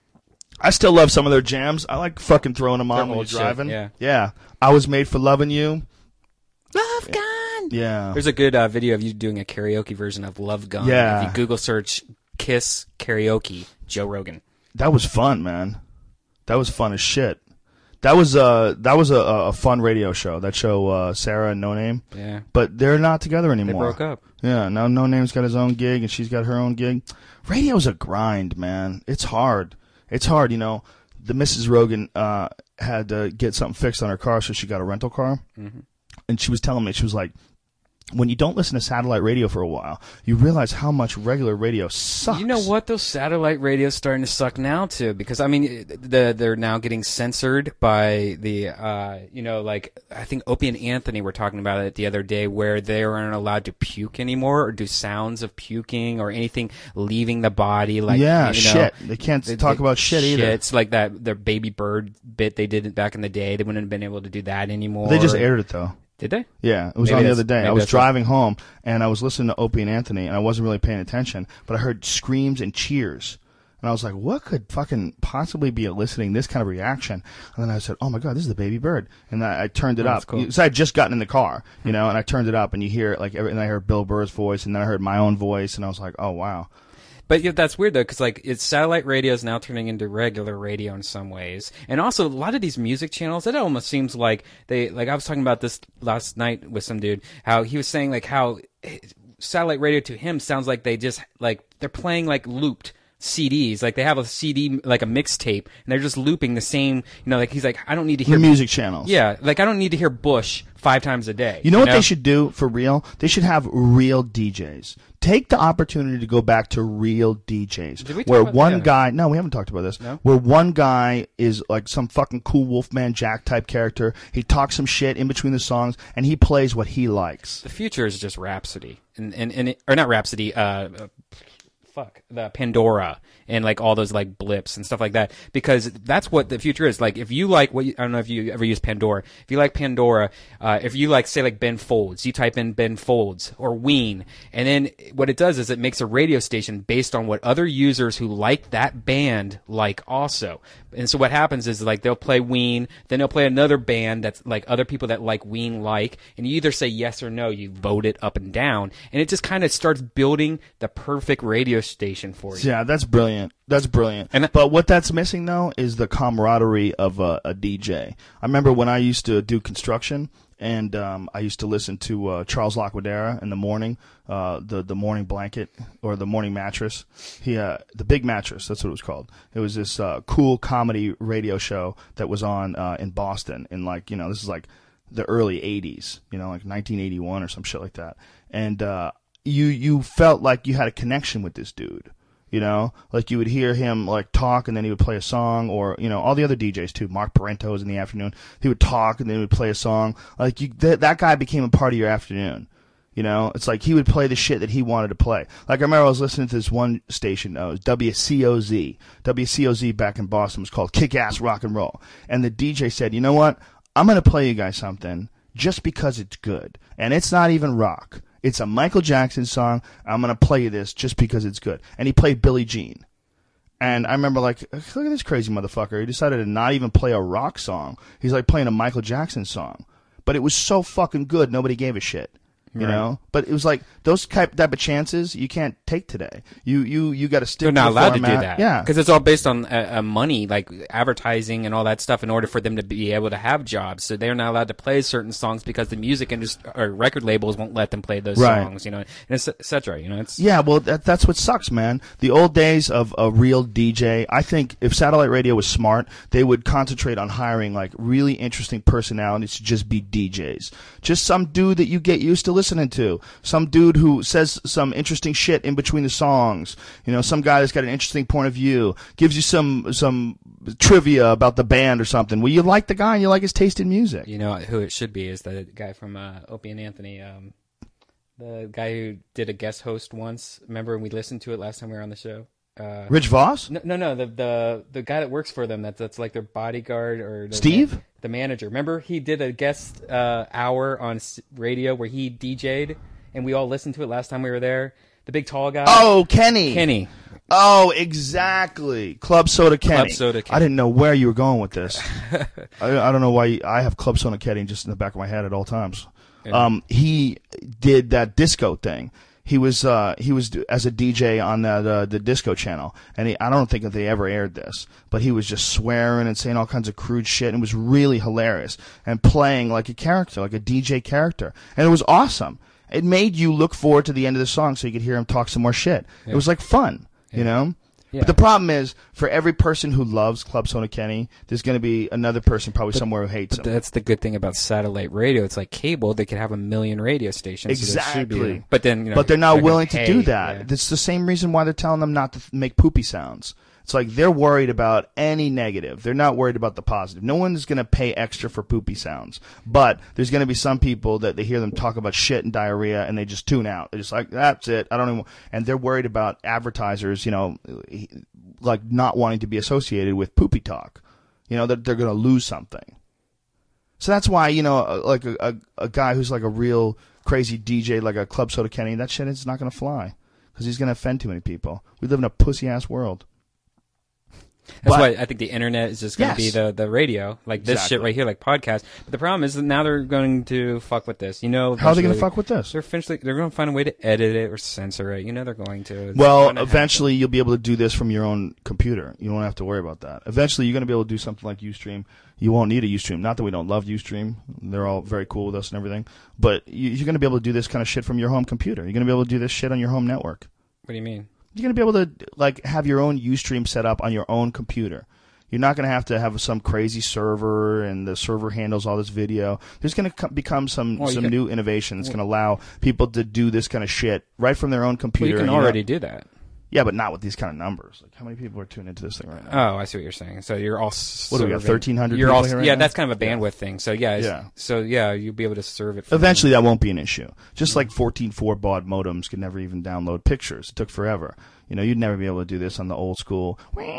S1: I still love some of their jams. I like fucking throwing them
S2: Their
S1: on when you're
S2: old shit,
S1: driving.
S2: yeah.
S1: Yeah. I Was Made for Loving You.
S2: Love Gun.
S1: Yeah.
S2: There's a good uh, video of you doing a karaoke version of Love Gun.
S1: Yeah.
S2: If you Google search Kiss karaoke, Joe Rogan.
S1: That was fun, man. That was fun as shit. That was uh that was a, a fun radio show. That show, uh, Sarah and No Name.
S2: Yeah.
S1: But they're not together
S2: They
S1: anymore.
S2: broke up.
S1: Yeah, now No Name's got his own gig and she's got her own gig. Radio's a grind, man. It's hard. It's hard, you know. The Missus Rogan uh, had to get something fixed on her car, so she got a rental car.
S2: Mm-hmm.
S1: And she was telling me, she was like, when you don't listen to satellite radio for a while, you realize how much regular radio sucks.
S2: You know what? Those satellite radios starting to suck now too, because I mean, the, they're now getting censored by the, uh, you know, like I think Opie and Anthony were talking about it the other day, where they aren't allowed to puke anymore or do sounds of puking or anything leaving the body. Like
S1: yeah,
S2: you know,
S1: shit. They can't
S2: they,
S1: talk
S2: they,
S1: about shit either.
S2: It's like that their Baby Bird bit they did back in the day. They wouldn't have been able to do that anymore.
S1: They just aired it though.
S2: Did they?
S1: Yeah, it was
S2: Maybe
S1: on the
S2: that's-
S1: other day.
S2: maybe
S1: I was
S2: that's
S1: driving home, and I was listening to Opie and Anthony, and I wasn't really paying attention, but I heard screams and cheers. And I was like, what could fucking possibly be eliciting this kind of reaction? And then I said, oh, my God, this is the Baby Bird. And I, I turned it
S2: Oh,
S1: up.
S2: that's cool.
S1: So I had just gotten in the car, you know, and I turned it up, and you hear it, like, every, and I heard Bill Burr's voice, and then I heard my own voice, and I was like, oh, wow.
S2: But yeah, that's weird though, because like it's satellite radio is now turning into regular radio in some ways, and also a lot of these music channels. It almost seems like they like I was talking about this last night with some dude. How he was saying like how satellite radio to him sounds like they just like they're playing like looped C Ds. Like they have a C D like a mixtape, and they're just looping the same. You know, like he's like I don't need to hear
S1: The music channels.
S2: Yeah, like I don't need to hear Bush five times a day.
S1: You know what they should do for real? They should have real D Js. Take the opportunity to go back to real D Js.
S2: Did we talk
S1: where
S2: about-
S1: one
S2: yeah.
S1: guy, no, we haven't talked about this.
S2: No?
S1: Where one guy is like some fucking cool Wolfman Jack type character. He talks some shit in between the songs, and he plays what he likes.
S2: The future is just Rhapsody, and and, and it, or not Rhapsody. Uh, uh, fuck the Pandora and like all those like blips and stuff like that, because that's what the future is. Like if you like what you, I don't know if you ever use Pandora. If you like Pandora, uh, if you like say like Ben Folds, you type in Ben Folds or Ween, and then what it does is it makes a radio station based on what other users who like that band like also. And so what happens is like they'll play Ween, then they'll play another band that's like other people that like Ween like, and you either say yes or no, you vote it up and down, and it just kind of starts building the perfect radio station for you.
S1: Yeah, that's brilliant. That's brilliant.
S2: And th-
S1: but what that's missing, though, is the camaraderie of a, a D J. I remember when I used to do construction, and um, I used to listen to uh, Charles Laquadera in the morning, uh, the the morning blanket or the morning mattress. He uh, the big mattress. That's what it was called. It was this uh, cool comedy radio show that was on uh, in Boston in like you know this is like the early eighties, you know, like nineteen eighty-one or some shit like that. And uh, you you felt like you had a connection with this dude. You know, like you would hear him like talk, and then he would play a song, or you know, all the other D Js too. Mark Parento's in the afternoon. He would talk, and then he would play a song. Like you, th- that guy became a part of your afternoon. You know, it's like he would play the shit that he wanted to play. Like I remember I was listening to this one station, uh, it was W C O Z. W C O Z back in Boston was called Kick Ass Rock and Roll, and the D J said, "You know what? I'm gonna play you guys something just because it's good, and it's not even rock." It's a Michael Jackson song. I'm going to play you this just because it's good. And he played Billie Jean. And I remember like, look at this crazy motherfucker. He decided to not even play a rock song. He's like playing a Michael Jackson song. But it was so fucking good, nobody gave a shit. You
S2: Right.
S1: know? But it was like, those type, type of chances you can't take today. You you you got to stick
S2: They're
S1: to
S2: not
S1: the
S2: allowed to
S1: format.
S2: do that.
S1: Yeah.
S2: Because it's all based on uh, uh, money, like advertising and all that stuff in order for them to be able to have jobs. So they're not allowed to play certain songs because the music industry or record labels won't let them play those
S1: Right.
S2: songs, you know, and et cetera. You know, it's
S1: Yeah, well, that, that's what sucks, man. The old days of a real D J, I think if satellite radio was smart, they would concentrate on hiring, like, really interesting personalities to just be D Js. Just some dude that you get used to listening to. Some dude who says some interesting shit in between the songs. You know, some guy that's got an interesting point of view. Gives you some some trivia about the band or something. Well, you like the guy and you like his taste in music.
S2: you know who it should be is the guy from uh, Opie and Anthony, um, the guy who did a guest host once. Remember when we listened to it last time we were on the show? Uh,
S1: Rich Voss?
S2: No, no, no. The the the guy that works for them. That's that's like their bodyguard or the,
S1: Steve?
S2: the manager. Remember he did a guest uh, hour on s- radio where he D J'd and we all listened to it last time we were there. The big tall guy.
S1: Oh, Kenny.
S2: Kenny.
S1: Oh, exactly. Club Soda Kenny.
S2: Club Soda Kenny.
S1: I didn't know where you were going with this. I, I don't know why you, I have Club Soda Kenny just in the back of my head at all times.
S2: Yeah.
S1: Um, he did that disco thing. He was uh, he was as a D J on that uh, the disco channel, and he, I don't think that they ever aired this, but he was just swearing and saying all kinds of crude shit, and it was really hilarious and playing like a character, like a D J character, and it was awesome. It made you look forward to the end of the song so you could hear him talk some more shit.
S2: Yeah.
S1: It was like fun,
S2: Yeah.
S1: you know.
S2: Yeah.
S1: But the problem is, for every person who loves Club Soda Kenny, there's going to be another person probably somewhere who hates him.
S2: That's the good thing about satellite radio. It's like cable; they could have a million radio stations. So there should be-
S1: Exactly.
S2: but then, you know,
S1: but they're not
S2: gonna
S1: willing to
S2: pay,
S1: do that.
S2: yeah.
S1: It's the same reason why they're telling them not to f- make poopy sounds. It's like they're worried about any negative. They're not worried about the positive. No one's going to pay extra for poopy sounds. But there's going to be some people that they hear them talk about shit and diarrhea and they just tune out. They're just like, that's it. I don't even. And they're worried about advertisers, you know, like not wanting to be associated with poopy talk. You know, that they're going to lose something. So that's why, you know, like a, a, a guy who's like a real crazy D J, like a Club Soda Kenny, that shit is not going to fly because he's going to offend too many people. We live in a pussy-ass world.
S2: That's
S1: But-
S2: why I think the internet is just going to
S1: Yes.
S2: be the, the radio, like this
S1: Exactly.
S2: shit right here, like podcast. But the problem is that now they're going to fuck with this. You know,
S1: How are they going to
S2: eventually-
S1: fuck with this?
S2: They're eventually they're going to find a way to edit it or censor it. You know, they're going to. It's
S1: Well,
S2: gonna
S1: eventually you'll be able to do this from your own computer. You don't have to worry about that. Eventually you're going to be able to do something like Ustream. You won't need a Ustream. Not that we don't love Ustream. They're all very cool with us and everything. But you- you're going to be able to do this kind of shit from your home computer. You're going to be able to do this shit on your home network.
S2: What do you mean?
S1: You're going to be able to like have your own Ustream set up on your own computer. You're not going to have to have some crazy server and the server handles all this video. There's going to co- become some
S2: Well, you
S1: some
S2: can-
S1: new innovation that's going to allow people to do this kind of shit right from their own
S2: Well,
S1: computer.
S2: you can
S1: and, know-
S2: already do that.
S1: Yeah, but not with these kind of numbers. Like, how many people are tuned into this thing right now?
S2: Oh, I see what you're saying. So you're all
S1: What do we got,
S2: serving-
S1: thirteen hundred
S2: You're
S1: people
S2: all
S1: here right
S2: yeah.
S1: now?
S2: That's kind of a bandwidth thing. So yeah, it's-
S1: Yeah.
S2: So yeah, you'll be able to serve it. From
S1: Eventually, that won't be an issue. Just like fourteen four baud modems could never even download pictures. It took forever. You know, you'd never be able to do this on the old school.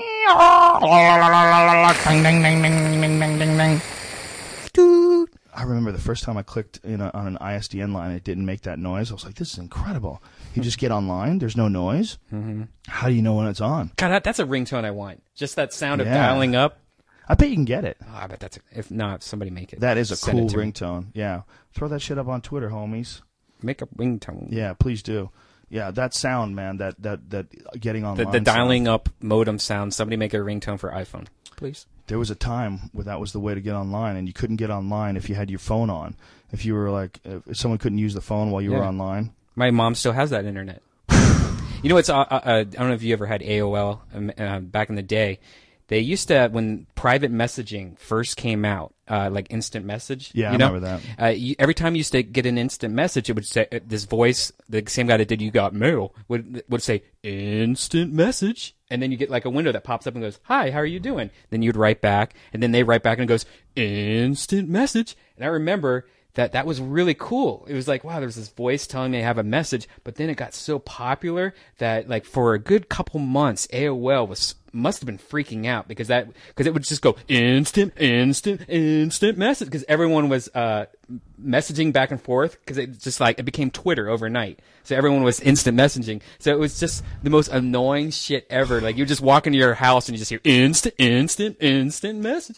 S1: Dude. I remember the first time I clicked you know, on an I S D N line, it didn't make that noise. I was like, this is incredible. You just get online, there's no noise. Mm-hmm. How do you know when it's on?
S2: God, that, that's a ringtone I want. Just that sound of
S1: Yeah.
S2: dialing up.
S1: I bet you can get it.
S2: Oh, I bet that's a, if not, somebody make it.
S1: That is a
S2: Send
S1: cool
S2: it to me.
S1: ringtone. Yeah. Throw that shit up on Twitter, homies.
S2: Make a ringtone.
S1: Yeah, please do. Yeah, that sound, man, that that that getting
S2: The,
S1: online.
S2: the dialing
S1: sound.
S2: up modem sound. Somebody make a ringtone for iPhone, please.
S1: There was a time where that was the way to get online, and you couldn't get online if you had your phone on. If you were like, if someone couldn't use the phone while you were
S2: Yeah.
S1: online.
S2: My mom still has that internet. You know, it's uh, uh, I don't know if you ever had A O L um, uh, back in the day. They used to, when private messaging first came out, uh, like instant message.
S1: Yeah,
S2: you
S1: I
S2: know?
S1: remember that.
S2: Uh, you, every time you used to get an instant message, it would say uh, this voice, the same guy that did "You Got Mail," would would say "instant message," and then you get like a window that pops up and goes, "Hi, how are you doing?" Then you'd write back, and then they write back and it goes "instant message," and I remember that that was really cool. It was like, wow, there's this voice telling me I have a message, but then it got so popular that like for a good couple months, A O L was must have been freaking out because that because it would just go instant, instant, instant message because everyone was uh, messaging back and forth because it just like it became Twitter overnight. So everyone was instant messaging. So it was just the most annoying shit ever. Like you just walk into your house and you just hear instant, instant, instant message.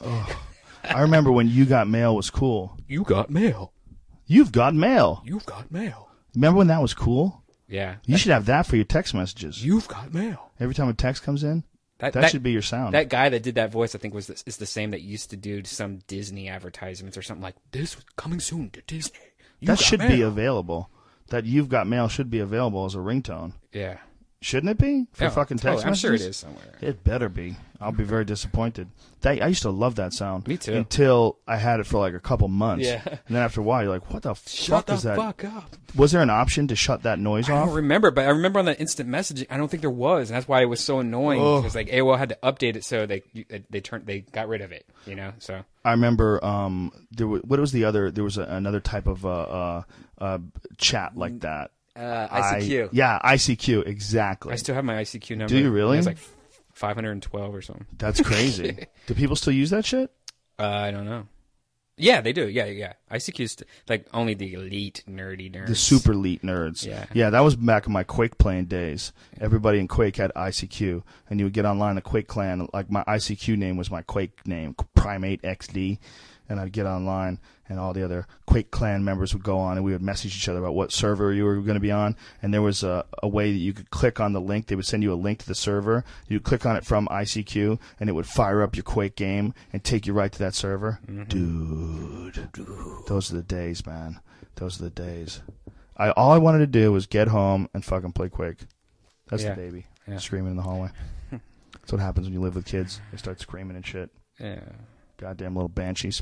S1: I remember when You Got Mail was cool.
S2: You got mail.
S1: You've got mail.
S2: You've got mail.
S1: Remember when that was cool?
S2: Yeah.
S1: You should have that for your text messages.
S2: You've got mail.
S1: Every time a text comes in,
S2: That,
S1: that, should be your sound.
S2: That guy that did that voice, I think, was the, is the same that used to do some Disney advertisements or something like this was coming soon to Disney. You
S1: that
S2: got
S1: should
S2: mail.
S1: be available. That You've Got Mail should be available as a ringtone.
S2: Yeah.
S1: Shouldn't it be? For
S2: Oh,
S1: fucking text
S2: oh, I'm sure it
S1: messages?
S2: is somewhere.
S1: It better be. I'll be very disappointed. That I used to love that sound.
S2: Me too.
S1: Until I had it for like a couple months.
S2: Yeah.
S1: And then after a while, you're like, what the
S2: Shut
S1: fuck
S2: the
S1: is that?
S2: fuck up.
S1: Was there an option to shut that noise
S2: I
S1: off?
S2: don't remember, but I remember on that instant messaging, I don't think there was, and that's why it was so annoying.
S1: Oh.
S2: Because like A O L had to update it, so they they, they turned they got rid of it. You know, so
S1: I remember um, there was, what was the other? There was a, another type of uh, uh, uh, chat like that.
S2: uh, I C Q.
S1: I, yeah, I C Q, exactly.
S2: I still have my I C Q number.
S1: Do you really?
S2: It's like five hundred twelve or something.
S1: That's crazy. Do people still use that shit?
S2: Uh, I don't know. Yeah, they do. Yeah, yeah. I C Q's like only the elite nerdy nerds.
S1: The super elite nerds.
S2: Yeah.
S1: Yeah, that was back in my Quake playing days. Everybody in Quake had I C Q, and you would get online the Quake clan. Like my I C Q name was my Quake name, Primate X D, and I'd get online, and all the other Quake clan members would go on, and we would message each other about what server you were going to be on. And there was a, a way that you could click on the link. They would send you a link to the server. You'd click on it from I C Q, and it would fire up your Quake game and take you right to that server. Mm-hmm. Dude. Dude. Those are the days, man. Those are the days. I All I wanted to do was get home and fucking play Quake. That's
S2: Yeah.
S1: the baby.
S2: Yeah.
S1: Screaming in the hallway. That's what happens when you live with kids. They start screaming and shit.
S2: Yeah.
S1: Goddamn little banshees.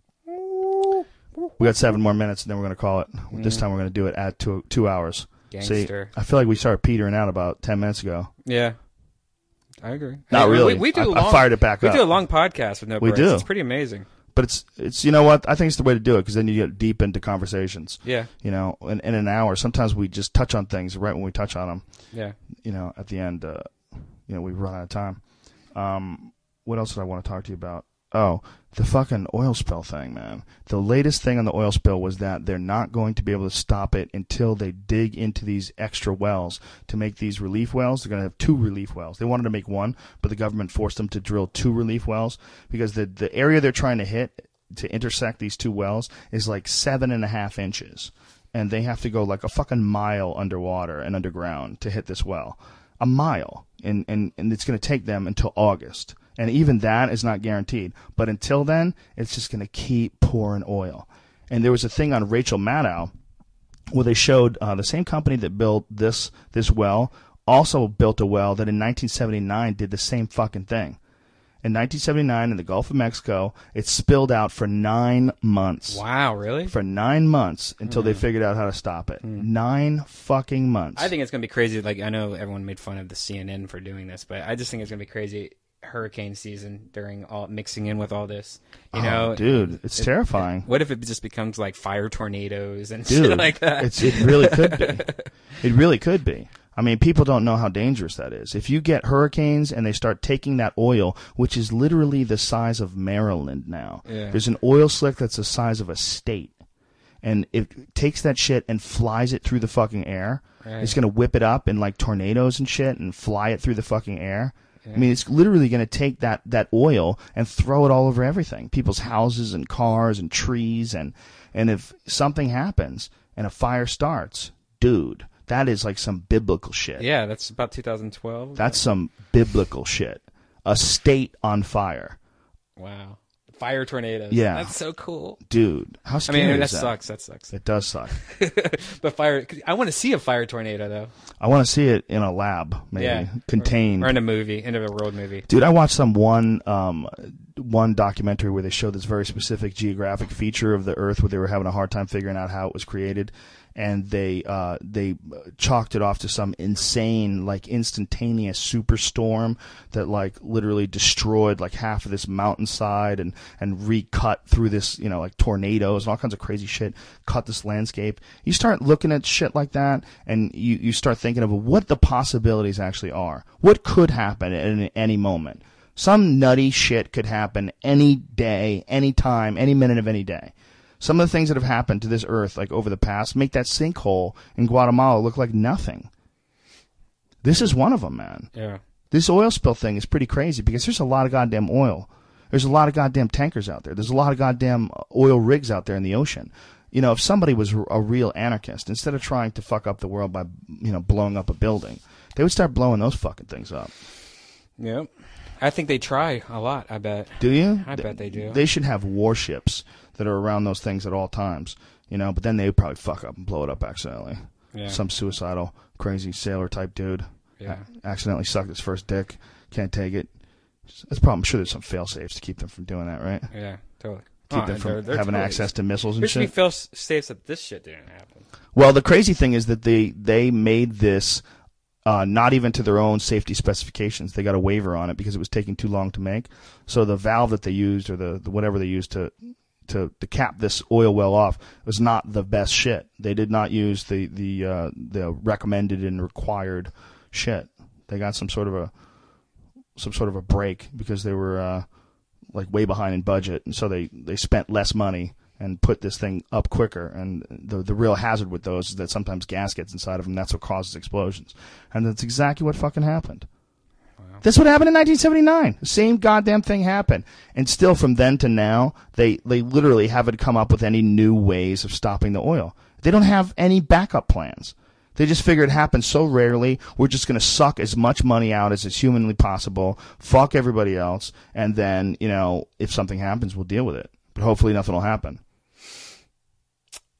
S1: We got seven more minutes, and then we're going to call it. Mm. This time we're going to do it at two, two hours.
S2: Gangster.
S1: See, I feel like we started petering out about ten minutes ago.
S2: Yeah. I agree.
S1: Not
S2: hey,
S1: really.
S2: We, we do
S1: I,
S2: long,
S1: I fired it back
S2: we
S1: up.
S2: We do a long podcast with no
S1: we
S2: breaks.
S1: do.
S2: It's pretty amazing.
S1: But it's, it's you know what? I think it's the way to do it because then you get deep into conversations.
S2: Yeah.
S1: You know, in, in an hour, sometimes we just touch on things right when we touch on them.
S2: Yeah.
S1: You know, at the end, uh, you know, we run out of time. Um, what else did I want to talk to you about? Oh, the fucking oil spill thing, man. The latest thing on the oil spill was that they're not going to be able to stop it until they dig into these extra wells to make these relief wells. They're going to have two relief wells. They wanted to make one, but the government forced them to drill two relief wells because the, the area they're trying to hit to intersect these two wells is like seven and a half inches. And they have to go like a fucking mile underwater and underground to hit this well. A mile. And, and, and it's going to take them until August. And even that is not guaranteed. But until then, it's just going to keep pouring oil. And there was a thing on Rachel Maddow where they showed uh, the same company that built this this well also built a well that in nineteen seventy-nine did the same fucking thing. In nineteen seventy-nine in the Gulf of Mexico, it spilled out for nine months.
S2: Wow, really?
S1: For nine months until
S2: mm.
S1: they figured out how to stop it.
S2: Mm.
S1: Nine fucking months.
S2: I think it's going to be crazy. Like, I know everyone made fun of the C N N for doing this, but I just think it's going to be crazy hurricane season during all mixing in with all this. You
S1: oh,
S2: know,
S1: dude, it's
S2: it,
S1: terrifying.
S2: What if it just becomes like fire tornadoes and
S1: dude,
S2: shit like that?
S1: It's, it really could be. It really could be. I mean, people don't know how dangerous that is. If you get hurricanes and they start taking that oil, which is literally the size of Maryland now,
S2: yeah.
S1: there's an oil slick that's the size of a state, and it takes that shit and flies it through the fucking air. Right. It's going to whip it up in like tornadoes and shit and fly it through the fucking air. Yeah. I mean, it's literally going to take that, that oil and throw it all over everything. People's houses and cars and trees. And, and if something happens and a fire starts, dude, that is like some biblical shit.
S2: Yeah, that's about two thousand twelve.
S1: That's some biblical shit. A state on fire.
S2: Wow. Fire tornadoes.
S1: Yeah.
S2: That's so cool.
S1: Dude, how scary
S2: I mean, that
S1: is that?
S2: sucks. That sucks.
S1: It does suck.
S2: But fire, I want to see a fire tornado, though.
S1: I want to see it in a lab, maybe.
S2: Yeah.
S1: Contained.
S2: Or, or in a movie, in a road movie.
S1: Dude, I watched some one um, one documentary where they showed this very specific geographic feature of the Earth where they were having a hard time figuring out how it was created. And they uh, they chalked it off to some insane, like, instantaneous superstorm that, like, literally destroyed, like, half of this mountainside and, and recut through this, you know, like, tornadoes and all kinds of crazy shit, cut this landscape. You start looking at shit like that, and you, you start thinking of what the possibilities actually are. What could happen at any moment? Some nutty shit could happen any day, any time, any minute of any day. Some of the things that have happened to this earth, like over the past, make that sinkhole in Guatemala look like nothing. This is one of them, man.
S2: Yeah.
S1: This oil spill thing is pretty crazy because there's a lot of goddamn oil. There's a lot of goddamn tankers out there. There's a lot of goddamn oil rigs out there in the ocean. You know, if somebody was a real anarchist, instead of trying to fuck up the world by, you know, blowing up a building, they would start blowing those fucking things up.
S2: Yep. I think they try a lot, I bet.
S1: Do you?
S2: I bet they do.
S1: They should have warships that are around those things at all times, you know, but then they would probably fuck up and blow it up accidentally.
S2: Yeah.
S1: Some suicidal, crazy sailor type dude
S2: yeah.
S1: accidentally sucked his first dick, can't take it. That's probably, I'm sure there's some fail safes to keep them from doing that, right?
S2: Yeah, totally.
S1: Keep
S2: oh,
S1: them from
S2: they're, they're
S1: having
S2: totally
S1: access to missiles and
S2: there should
S1: shit.
S2: be fail safes that this shit didn't happen.
S1: Well, the crazy thing is that they, they made this uh, not even to their own safety specifications. They got a waiver on it because it was taking too long to make. So the valve that they used or the, the whatever they used to To, to cap this oil well off was not the best shit. They did not use the the uh, the recommended and required shit. They got some sort of a some sort of a break because they were uh, like way behind in budget, and so they, they spent less money and put this thing up quicker. And the the real hazard with those is that sometimes gas gets inside of them. That's what causes explosions, and that's exactly what fucking happened. That's what happened in nineteen seventy-nine. The same goddamn thing happened. And still from then to now, they, they literally haven't come up with any new ways of stopping the oil. They don't have any backup plans. They just figure it happens so rarely, we're just going to suck as much money out as is humanly possible, fuck everybody else, and then, you know, if something happens, we'll deal with it. But hopefully nothing will happen.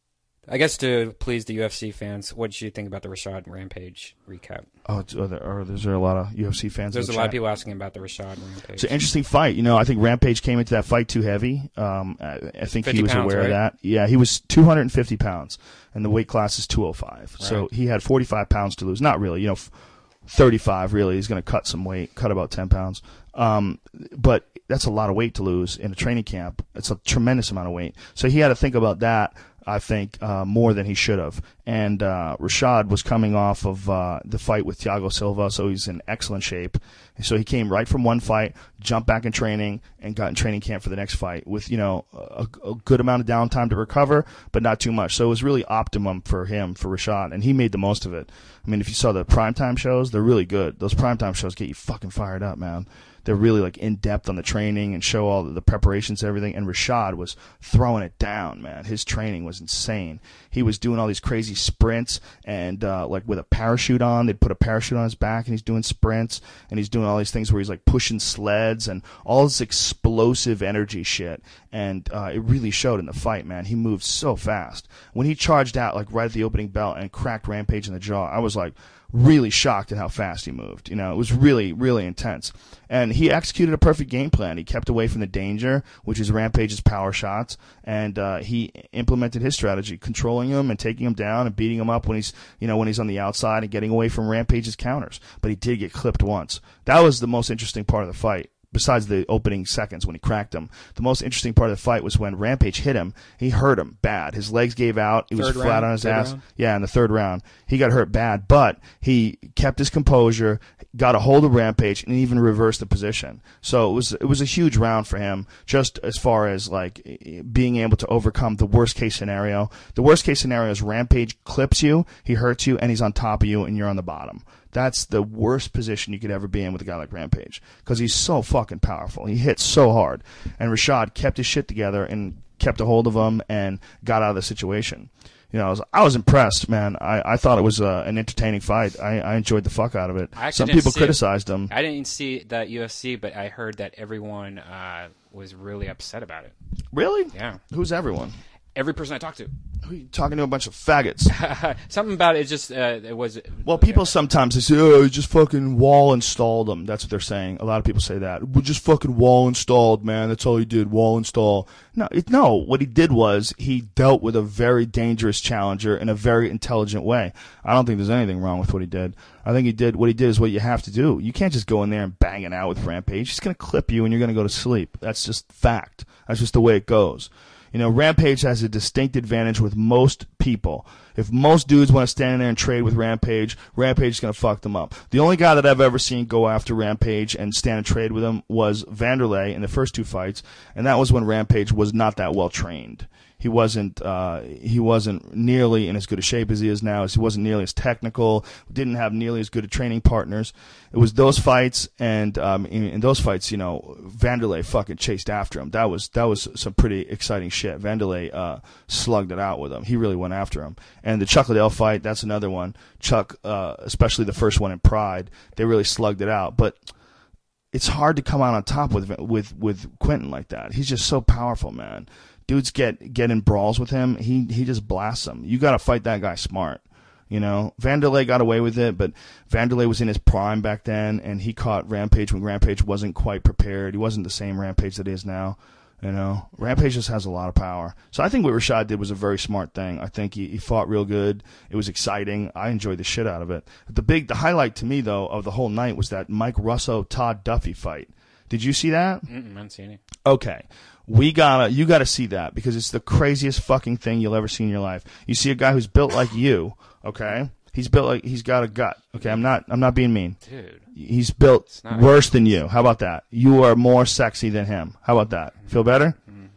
S2: I guess to please the U F C fans, what did you think about the Rashad Rampage recap?
S1: Oh, it's, are there, are, is there a lot of U F C fans?
S2: There's
S1: in
S2: a
S1: the
S2: lot
S1: chat?
S2: of people asking about the Rashad Rampage.
S1: It's an interesting fight. You know, I think Rampage came into that fight too heavy. Um, I, I think he was
S2: pounds,
S1: aware
S2: right?
S1: of that. Yeah, he was two hundred fifty pounds, and the weight class is two oh five.
S2: Right.
S1: So he had forty-five pounds to lose. Not really, you know, thirty-five really. He's going to cut some weight, cut about ten pounds. Um, but that's a lot of weight to lose in a training camp. It's a tremendous amount of weight. So he had to think about that. I think, uh, more than he should have. And uh, Rashad was coming off of uh, the fight with Thiago Silva, so he's in excellent shape. So he came right from one fight, jumped back in training, and got in training camp for the next fight with, you know, a, a good amount of downtime to recover, but not too much. So it was really optimum for him, for Rashad, and he made the most of it. I mean, if you saw the primetime shows, they're really good. Those primetime shows get you fucking fired up, man. They're really like in depth on the training and show all the, the preparations, everything. And Rashad was throwing it down, man. His training was insane. He was doing all these crazy sprints and uh, like with a parachute on. They'd put a parachute on his back and he's doing sprints and he's doing all these things where he's like pushing sleds and all this explosive energy shit. And uh, it really showed in the fight, man. He moved so fast. When he charged out like right at the opening bell and cracked Rampage in the jaw, I was like, really shocked at how fast he moved. You know, it was really, really intense. And he executed a perfect game plan. He kept away from the danger, which is Rampage's power shots, and uh, he implemented his strategy, controlling him and taking him down and beating him up when he's, you know, when he's on the outside and getting away from Rampage's counters. But he did get clipped once. That was the most interesting part of the fight. Besides the opening seconds when he cracked him, the most interesting part of the fight was when Rampage hit him. He hurt him bad. His legs gave out. He was
S2: Third
S1: flat
S2: round,
S1: on his
S2: third
S1: ass.
S2: round?
S1: Yeah, in the third round. He got hurt bad, but he kept his composure, got a hold of Rampage, and even reversed the position. So it was it was a huge round for him, just as far as like being able to overcome the worst case scenario. The worst case scenario is Rampage clips you, he hurts you, and he's on top of you, and you're on the bottom. That's the worst position you could ever be in with a guy like Rampage because he's so fucking powerful. He hits so hard. And Rashad kept his shit together and kept a hold of him and got out of the situation. You know, I was, I was impressed, man. I, I thought it was uh, an entertaining fight. I, I enjoyed the fuck out of it.
S2: I actually
S1: Some
S2: didn't
S1: people
S2: see
S1: criticized
S2: it.
S1: him.
S2: I didn't see that U F C, but I heard that everyone uh, was really upset about it.
S1: Really?
S2: Yeah.
S1: Who's everyone?
S2: Every person I talked to.
S1: Who are you talking to? A bunch of faggots.
S2: Something about it just uh, it was.
S1: Well, people sometimes they say, "Oh, he just fucking wall installed them." That's what they're saying. A lot of people say that. We just fucking wall installed, man. That's all he did. Wall install. No, it, no. What he did was he dealt with a very dangerous challenger in a very intelligent way. I don't think there's anything wrong with what he did. I think he did what he did is what you have to do. You can't just go in there and bang it out with Rampage. He's gonna clip you and you're gonna go to sleep. That's just fact. That's just the way it goes. You know, Rampage has a distinct advantage with most people. If most dudes want to stand in there and trade with Rampage, Rampage is going to fuck them up. The only guy that I've ever seen go after Rampage and stand and trade with him was Vanderlei in the first two fights, and that was when Rampage was not that well trained. He wasn't uh, he wasn't nearly in as good a shape as he is now. He wasn't nearly as technical. Didn't have nearly as good a training partners. It was those fights, and um, in, in those fights, you know, Vanderlei fucking chased after him. That was that was some pretty exciting shit. Vanderlei uh, slugged it out with him. He really went after him. And the Chuck Liddell fight, that's another one. Chuck, uh, especially the first one in Pride, they really slugged it out. But it's hard to come out on top with with with Quentin like that. He's just so powerful, man. Dudes get get in brawls with him. He he just blasts them. You got to fight that guy smart. You know, Vanderlei got away with it, but Vanderlei was in his prime back then, and he caught Rampage when Rampage wasn't quite prepared. He wasn't the same Rampage that he is now. You know, Rampage just has a lot of power. So I think what Rashad did was a very smart thing. I think he, he fought real good. It was exciting. I enjoyed the shit out of it. The big, the highlight to me though of the whole night was that Mike Russo Todd Duffy fight. Did you see that?
S2: Mm-mm, I haven't seen it.
S1: Okay. We gotta, you gotta see that because it's the craziest fucking thing you'll ever see in your life. You see a guy who's built like you, okay? He's built like, he's got a gut, okay? I'm not, I'm not being mean.
S2: Dude.
S1: He's built
S2: not
S1: worse than you. How about that? You are more sexy than him. How about that? Feel better?
S2: Mm-hmm.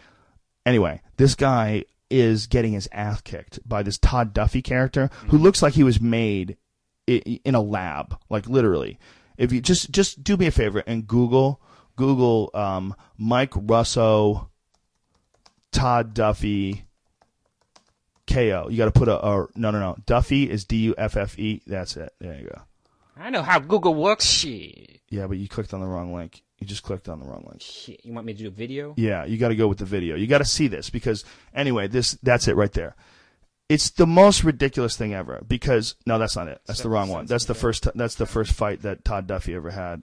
S1: Anyway, this guy is getting his ass kicked by this Todd Duffy character who looks like he was made in a lab, like literally. If you just, just do me a favor and Google, Google um, Mike Russo, Todd Duffy, K O. You got to put a, a no, no, no. Duffy is D U F F E. That's it. There you go.
S2: I know how Google works. Shit.
S1: Yeah, but you clicked on the wrong link. You just clicked on the wrong link.
S2: Shit. You want me to do a video?
S1: Yeah, you got to go with the video. You got to see this because anyway, this that's it right there. It's the most ridiculous thing ever because no, that's not it. That's the wrong one. That's the
S2: okay.
S1: first. That's the first fight that Todd Duffy ever had.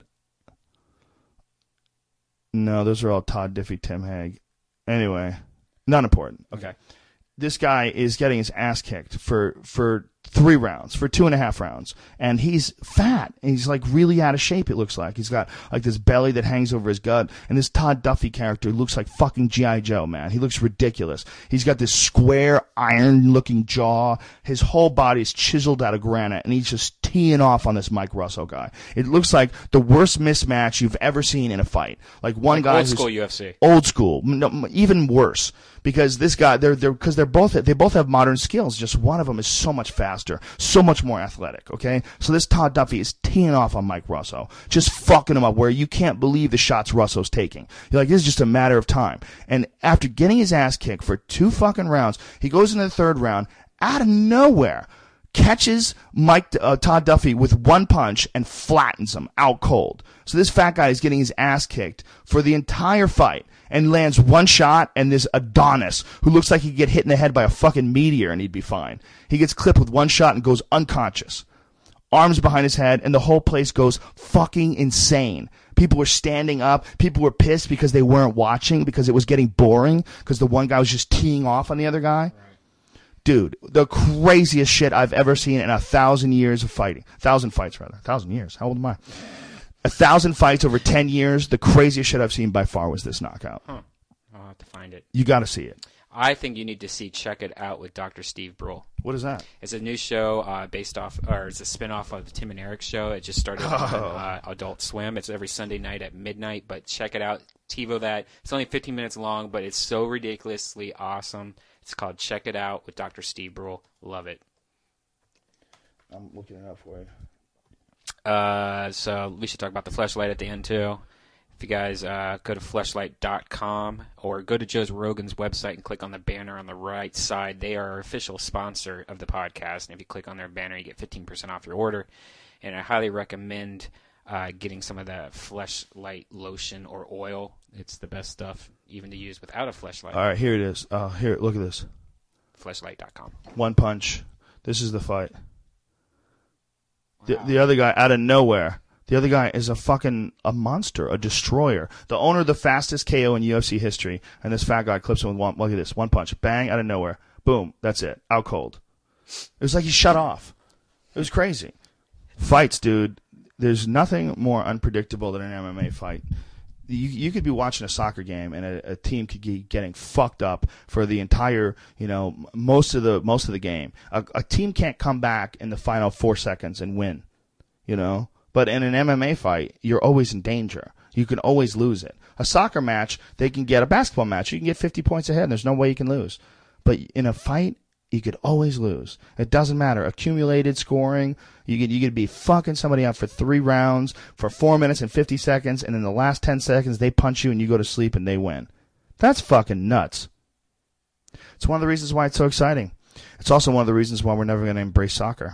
S1: No, those are all Todd Diffie, Tim Hague. Anyway, not important. Okay, this guy is getting his ass kicked for for three rounds, for two and a half rounds, and he's fat. And he's like really out of shape. It looks like he's got like this belly that hangs over his gut, and this Todd Duffy character looks like fucking G I Joe, man. He looks ridiculous. He's got this square, iron-looking jaw. His whole body is chiseled out of granite, and he's just teeing off on this Mike Russo guy. It looks like the worst mismatch you've ever seen in a fight. Like one
S2: like
S1: guy
S2: old
S1: who's
S2: school U F C.
S1: old school, no, even worse. Because this guy, they're they're because they're both they both have modern skills. Just one of them is so much faster, so much more athletic. Okay, so this Todd Duffy is teeing off on Mike Russo, just fucking him up where you can't believe the shots Russo's taking. You're like, this is just a matter of time. And after getting his ass kicked for two fucking rounds, he goes into the third round out of nowhere, catches Mike uh, Todd Duffy with one punch and flattens him out cold. So this fat guy is getting his ass kicked for the entire fight and lands one shot, and this Adonis, who looks like he could get hit in the head by a fucking meteor and he'd be fine. He gets clipped with one shot and goes unconscious. Arms behind his head, and the whole place goes fucking insane. People were standing up. People were pissed because they weren't watching because it was getting boring because the one guy was just teeing off on the other guy. Right. Dude, the craziest shit I've ever seen in a thousand years of fighting. A thousand fights, rather. A thousand years. How old am I? A thousand fights over ten years. The craziest shit I've seen by far was this knockout.
S2: Huh. I'll have to find it.
S1: You got to see it.
S2: I think you need to see Check It Out with Doctor Steve Brule.
S1: What is that?
S2: It's a new show uh, based off, or it's a spinoff of the Tim and Eric show. It just started on
S1: Oh.
S2: uh, Adult Swim. It's every Sunday night at midnight, but check it out. TiVo that. It's only fifteen minutes long, but it's so ridiculously awesome. It's called Check It Out with Doctor Steve Brule. Love it.
S1: I'm looking it up for you.
S2: Uh, so we should talk about the Fleshlight at the end too. If you guys uh, go to fleshlight dot com or go to Joe Rogan's website and click on the banner on the right side, they are our official sponsor of the podcast. And if you click on their banner, you get fifteen percent off your order. And I highly recommend uh, getting some of the Fleshlight lotion or oil. It's the best stuff even to use without a Fleshlight.
S1: All right, here it is. Uh, here, look at this.
S2: fleshlight dot com.
S1: One punch. This is the fight. The, the other guy, out of nowhere, the other guy is a fucking a monster, a destroyer. The owner of the fastest K O in U F C history, and this fat guy clips him with one, look at this, one punch. Bang, out of nowhere. Boom, that's it. Out cold. It was like he shut off. It was crazy. Fights, dude. There's nothing more unpredictable than an M M A fight. You, you could be watching a soccer game and a, a team could be getting fucked up for the entire, you know, most of the most of the game. A, a team can't come back in the final four seconds and win, you know. But in an M M A fight, you're always in danger. You can always lose it. A soccer match, they can get a basketball match. You can get fifty points ahead, and there's no way you can lose. But in a fight, you could always lose. It doesn't matter. Accumulated scoring, you could you could be fucking somebody up for three rounds, for four minutes and fifty seconds, and in the last ten seconds they punch you and you go to sleep and they win. That's fucking nuts. It's one of the reasons why it's so exciting. It's also one of the reasons why we're never going to embrace soccer.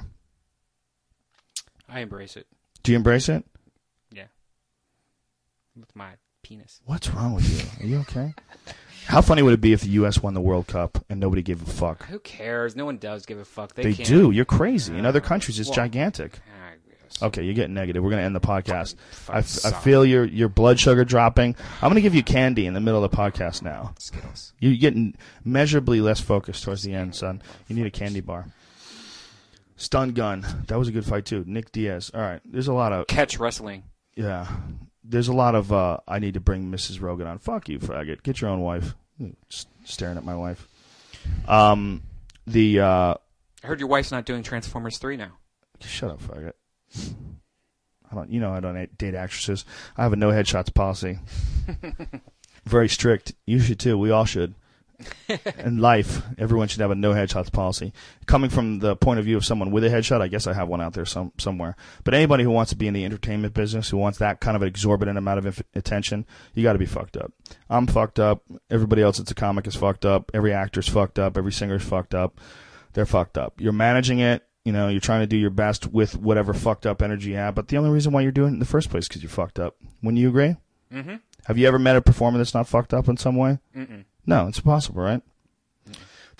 S2: I embrace it.
S1: Do you embrace it?
S2: Yeah. With my penis.
S1: What's wrong with you? Are you okay? How funny would it be if the U S won the World Cup and nobody gave a fuck?
S2: Who cares? No one does give a fuck. They,
S1: They
S2: can't.
S1: do. You're crazy. In other countries, it's
S2: Well,
S1: gigantic.
S2: I guess.
S1: Okay, you're getting negative. We're going to end the podcast.
S2: Fucking
S1: I, f- I
S2: soccer.
S1: feel your, your blood sugar dropping. I'm going to give you candy in the middle of the podcast now.
S2: Skittles.
S1: You're getting measurably less focused towards the end, son. You need a candy bar. Stun gun. That was a good fight, too. Nick Diaz. All right. There's a lot of...
S2: Catch wrestling.
S1: Yeah. There's a lot of, uh, I need to bring Missus Rogan on. Fuck you, faggot. Get your own wife. Just staring at my wife. Um, the, uh...
S2: I heard your wife's not doing Transformers three now.
S1: Shut up, faggot. I don't, you know I don't date actresses. I have a no headshots policy. Very strict. You should too. We all should. In life, everyone should have a no headshots policy. Coming from the point of view of someone with a headshot, I guess I have one out there some somewhere. But anybody who wants to be in the entertainment business, who wants that kind of exorbitant amount of inf- attention, you got to be fucked up. I'm fucked up. Everybody else that's a comic is fucked up. Every actor's fucked up. Every singer's fucked up. They're fucked up. You're managing it. You know, you're trying to do your best with whatever fucked up energy you have. But the only reason why you're doing it in the first place is because you're fucked up. Wouldn't you agree?
S2: Mm-hmm.
S1: Have you ever met a performer that's not fucked up in some way?
S2: Mm-mm.
S1: No, it's impossible, right?
S2: Mm-mm.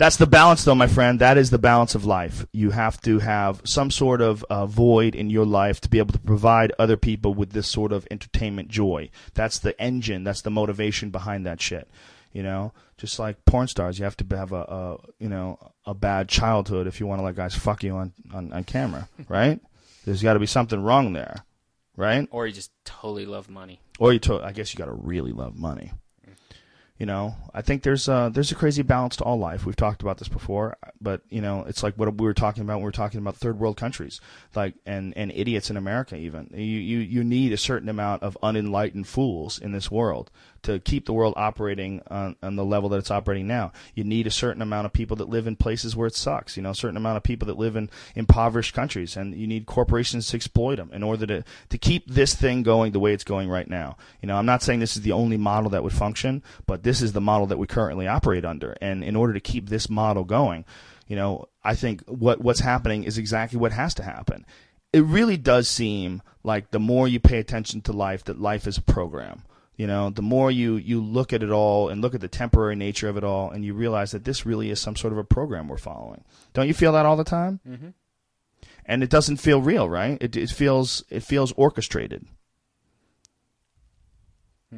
S1: That's the balance, though, my friend. That is the balance of life. You have to have some sort of uh, void in your life to be able to provide other people with this sort of entertainment joy. That's the engine. That's the motivation behind that shit. You know, just like porn stars, you have to have a, a you know a bad childhood if you want to let guys fuck you on on, on camera, right? There's got to be something wrong there, right?
S2: Or you just totally love money.
S1: Or you, to- I guess, you got to really love money. You know, I think there's a, there's a crazy balance to all life. We've talked about this before, but, you know, it's like what we were talking about when we were talking about third world countries, like, and, and idiots in America even. You, you, you need a certain amount of unenlightened fools in this world to keep the world operating on, on the level that it's operating now. You need a certain amount of people that live in places where it sucks, you know, a certain amount of people that live in impoverished countries, and you need corporations to exploit them in order to, to keep this thing going the way it's going right now. You know, I'm not saying this is the only model that would function, but this is the model that we currently operate under. And in order to keep this model going, you know, I think what what's happening is exactly what has to happen. It really does seem like the more you pay attention to life, that life is a program. You know, the more you, you look at it all and look at the temporary nature of it all, and you realize that this really is some sort of a program we're following. Don't you feel that all the time?
S2: Mm-hmm.
S1: And it doesn't feel real, right? It, it feels it feels orchestrated.
S2: Hmm.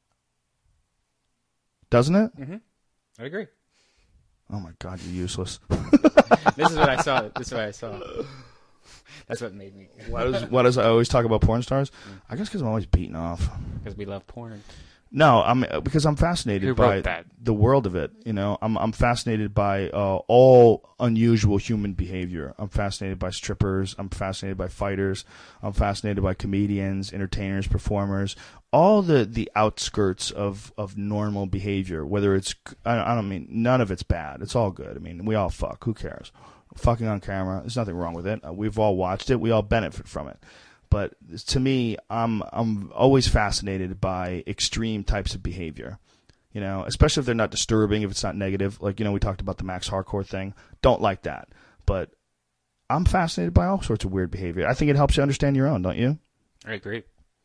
S1: Doesn't it?
S2: Mm-hmm. I agree.
S1: Oh my God, you're useless.
S2: This is what I saw. This is what I saw. That's what made me.
S1: Why does, why does I always talk about porn stars? I guess because I'm always beaten off.
S2: Because we love porn.
S1: No, I'm because I'm fascinated
S2: Who
S1: by
S2: wrote that?
S1: the world of it. You know, I'm I'm fascinated by uh, all unusual human behavior. I'm fascinated by strippers. I'm fascinated by fighters. I'm fascinated by comedians, entertainers, performers. All the, the outskirts of, of normal behavior. Whether it's I, I don't mean none of it's bad. It's all good. I mean, we all fuck. Who cares? Fucking on camera. There's nothing wrong with it. Uh, we've all watched it. We all benefit from it. But to me, I'm I'm always fascinated by extreme types of behavior. You know, especially if they're not disturbing, if it's not negative. Like, you know, we talked about the Max Hardcore thing. Don't like that. But I'm fascinated by all sorts of weird behavior. I think it helps you understand your own, don't you?
S2: I agree.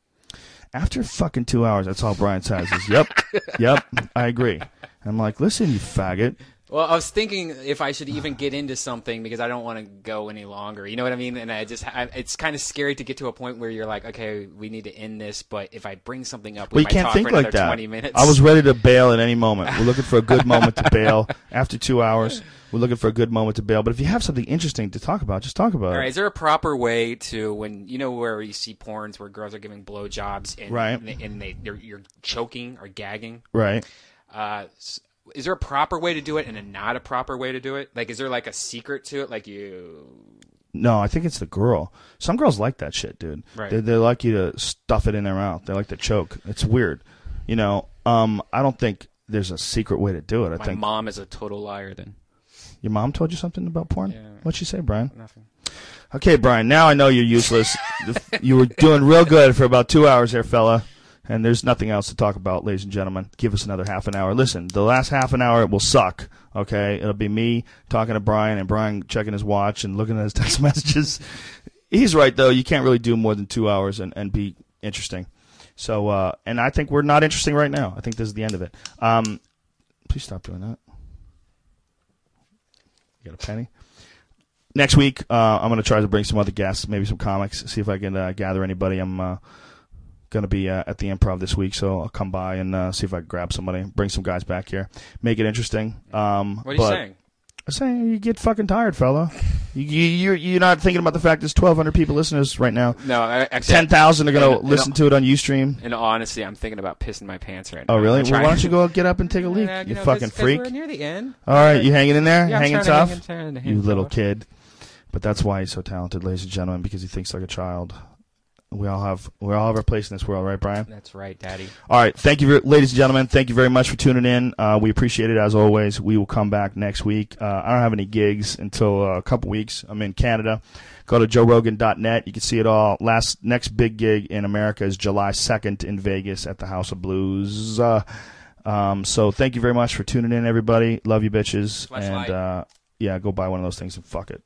S1: After fucking two hours, that's all Brian says is, yep, yep, I agree. And I'm like, listen, you faggot.
S2: Well, I was thinking if I should even get into something because I don't want to go any longer. You know what I mean? And I just, I, it's kind of scary to get to a point where you're like, okay, we need to end this. But if I bring something up, we
S1: well,
S2: might
S1: you can't
S2: talk
S1: think
S2: for
S1: like
S2: another
S1: that.
S2: twenty minutes.
S1: I was ready to bail at any moment. We're looking for a good moment to bail. After two hours, we're looking for a good moment to bail. But if you have something interesting to talk about, just talk about
S2: All
S1: it.
S2: right, is there a proper way to when you know where you see porns where girls are giving blowjobs and
S1: Right.
S2: and, they, and they they're, you're choking or gagging?
S1: Right.
S2: Uh, s- is there a proper way to do it and a not a proper way to do it? Like, is there like a secret to it? Like you.
S1: No, I think it's the girl. Some girls like that shit, dude.
S2: Right.
S1: They, they like you to stuff it in their mouth. They like to choke. It's weird. You know, um, I don't think there's a secret way to do it. I
S2: My
S1: think
S2: mom is a total liar. Then
S1: your mom told you something about porn?
S2: Yeah.
S1: What'd she say, Brian?
S2: nothing.
S1: Okay, Brian, now I know you're useless. You were doing real good for about two hours there, fella. And there's nothing else to talk about, ladies and gentlemen. Give us another half an hour. Listen, the last half an hour will suck, okay? It'll be me talking to Brian and Brian checking his watch and looking at his text messages. He's right, though. You can't really do more than two hours and, and be interesting. So, uh, and I think we're not interesting right now. I think this is the end of it. Um, please stop doing that. You got a penny? Next week, uh, I'm going to try to bring some other guests, maybe some comics, see if I can uh, gather anybody. I'm uh, going to be uh, at the Improv this week, so I'll come by and uh, see if I can grab somebody, bring some guys back here, make it interesting. Um,
S2: What are you
S1: but
S2: saying?
S1: I'm saying you get fucking tired, fella. You, you, you're, you're not thinking about the fact there's twelve hundred people listening to this right now.
S2: No, I, actually,
S1: ten thousand are going
S2: in-
S1: to
S2: in-
S1: listen to it on Ustream.
S2: In honesty, I'm thinking about pissing my pants right now.
S1: Oh, really?
S2: I'm
S1: Well,
S2: trying-
S1: why don't you go get up and take a leak,
S2: Yeah,
S1: you,
S2: know,
S1: fucking
S2: 'cause- 'cause
S1: freak?
S2: We're near the end.
S1: All right, you hanging in there?
S2: Yeah, I'm
S1: hanging
S2: trying to
S1: tough?
S2: hang- trying to hang
S1: You little
S2: tough.
S1: kid. But that's why he's so talented, ladies and gentlemen, because he thinks like a child. We all have we all have our place in this world, right, Brian?
S2: That's right, Daddy.
S1: All right, thank you, ladies and gentlemen. Thank you very much for tuning in. Uh, we appreciate it as always. We will come back next week. Uh, I don't have any gigs until uh, a couple weeks. I'm in Canada. Go to joe rogan dot net. You can see it all. Last next big gig in America is July second in Vegas at the House of Blues. Uh, um, so thank you very much for tuning in, everybody. Love you, bitches.
S2: Much
S1: and
S2: light.
S1: uh, yeah, go buy one of those things and fuck it.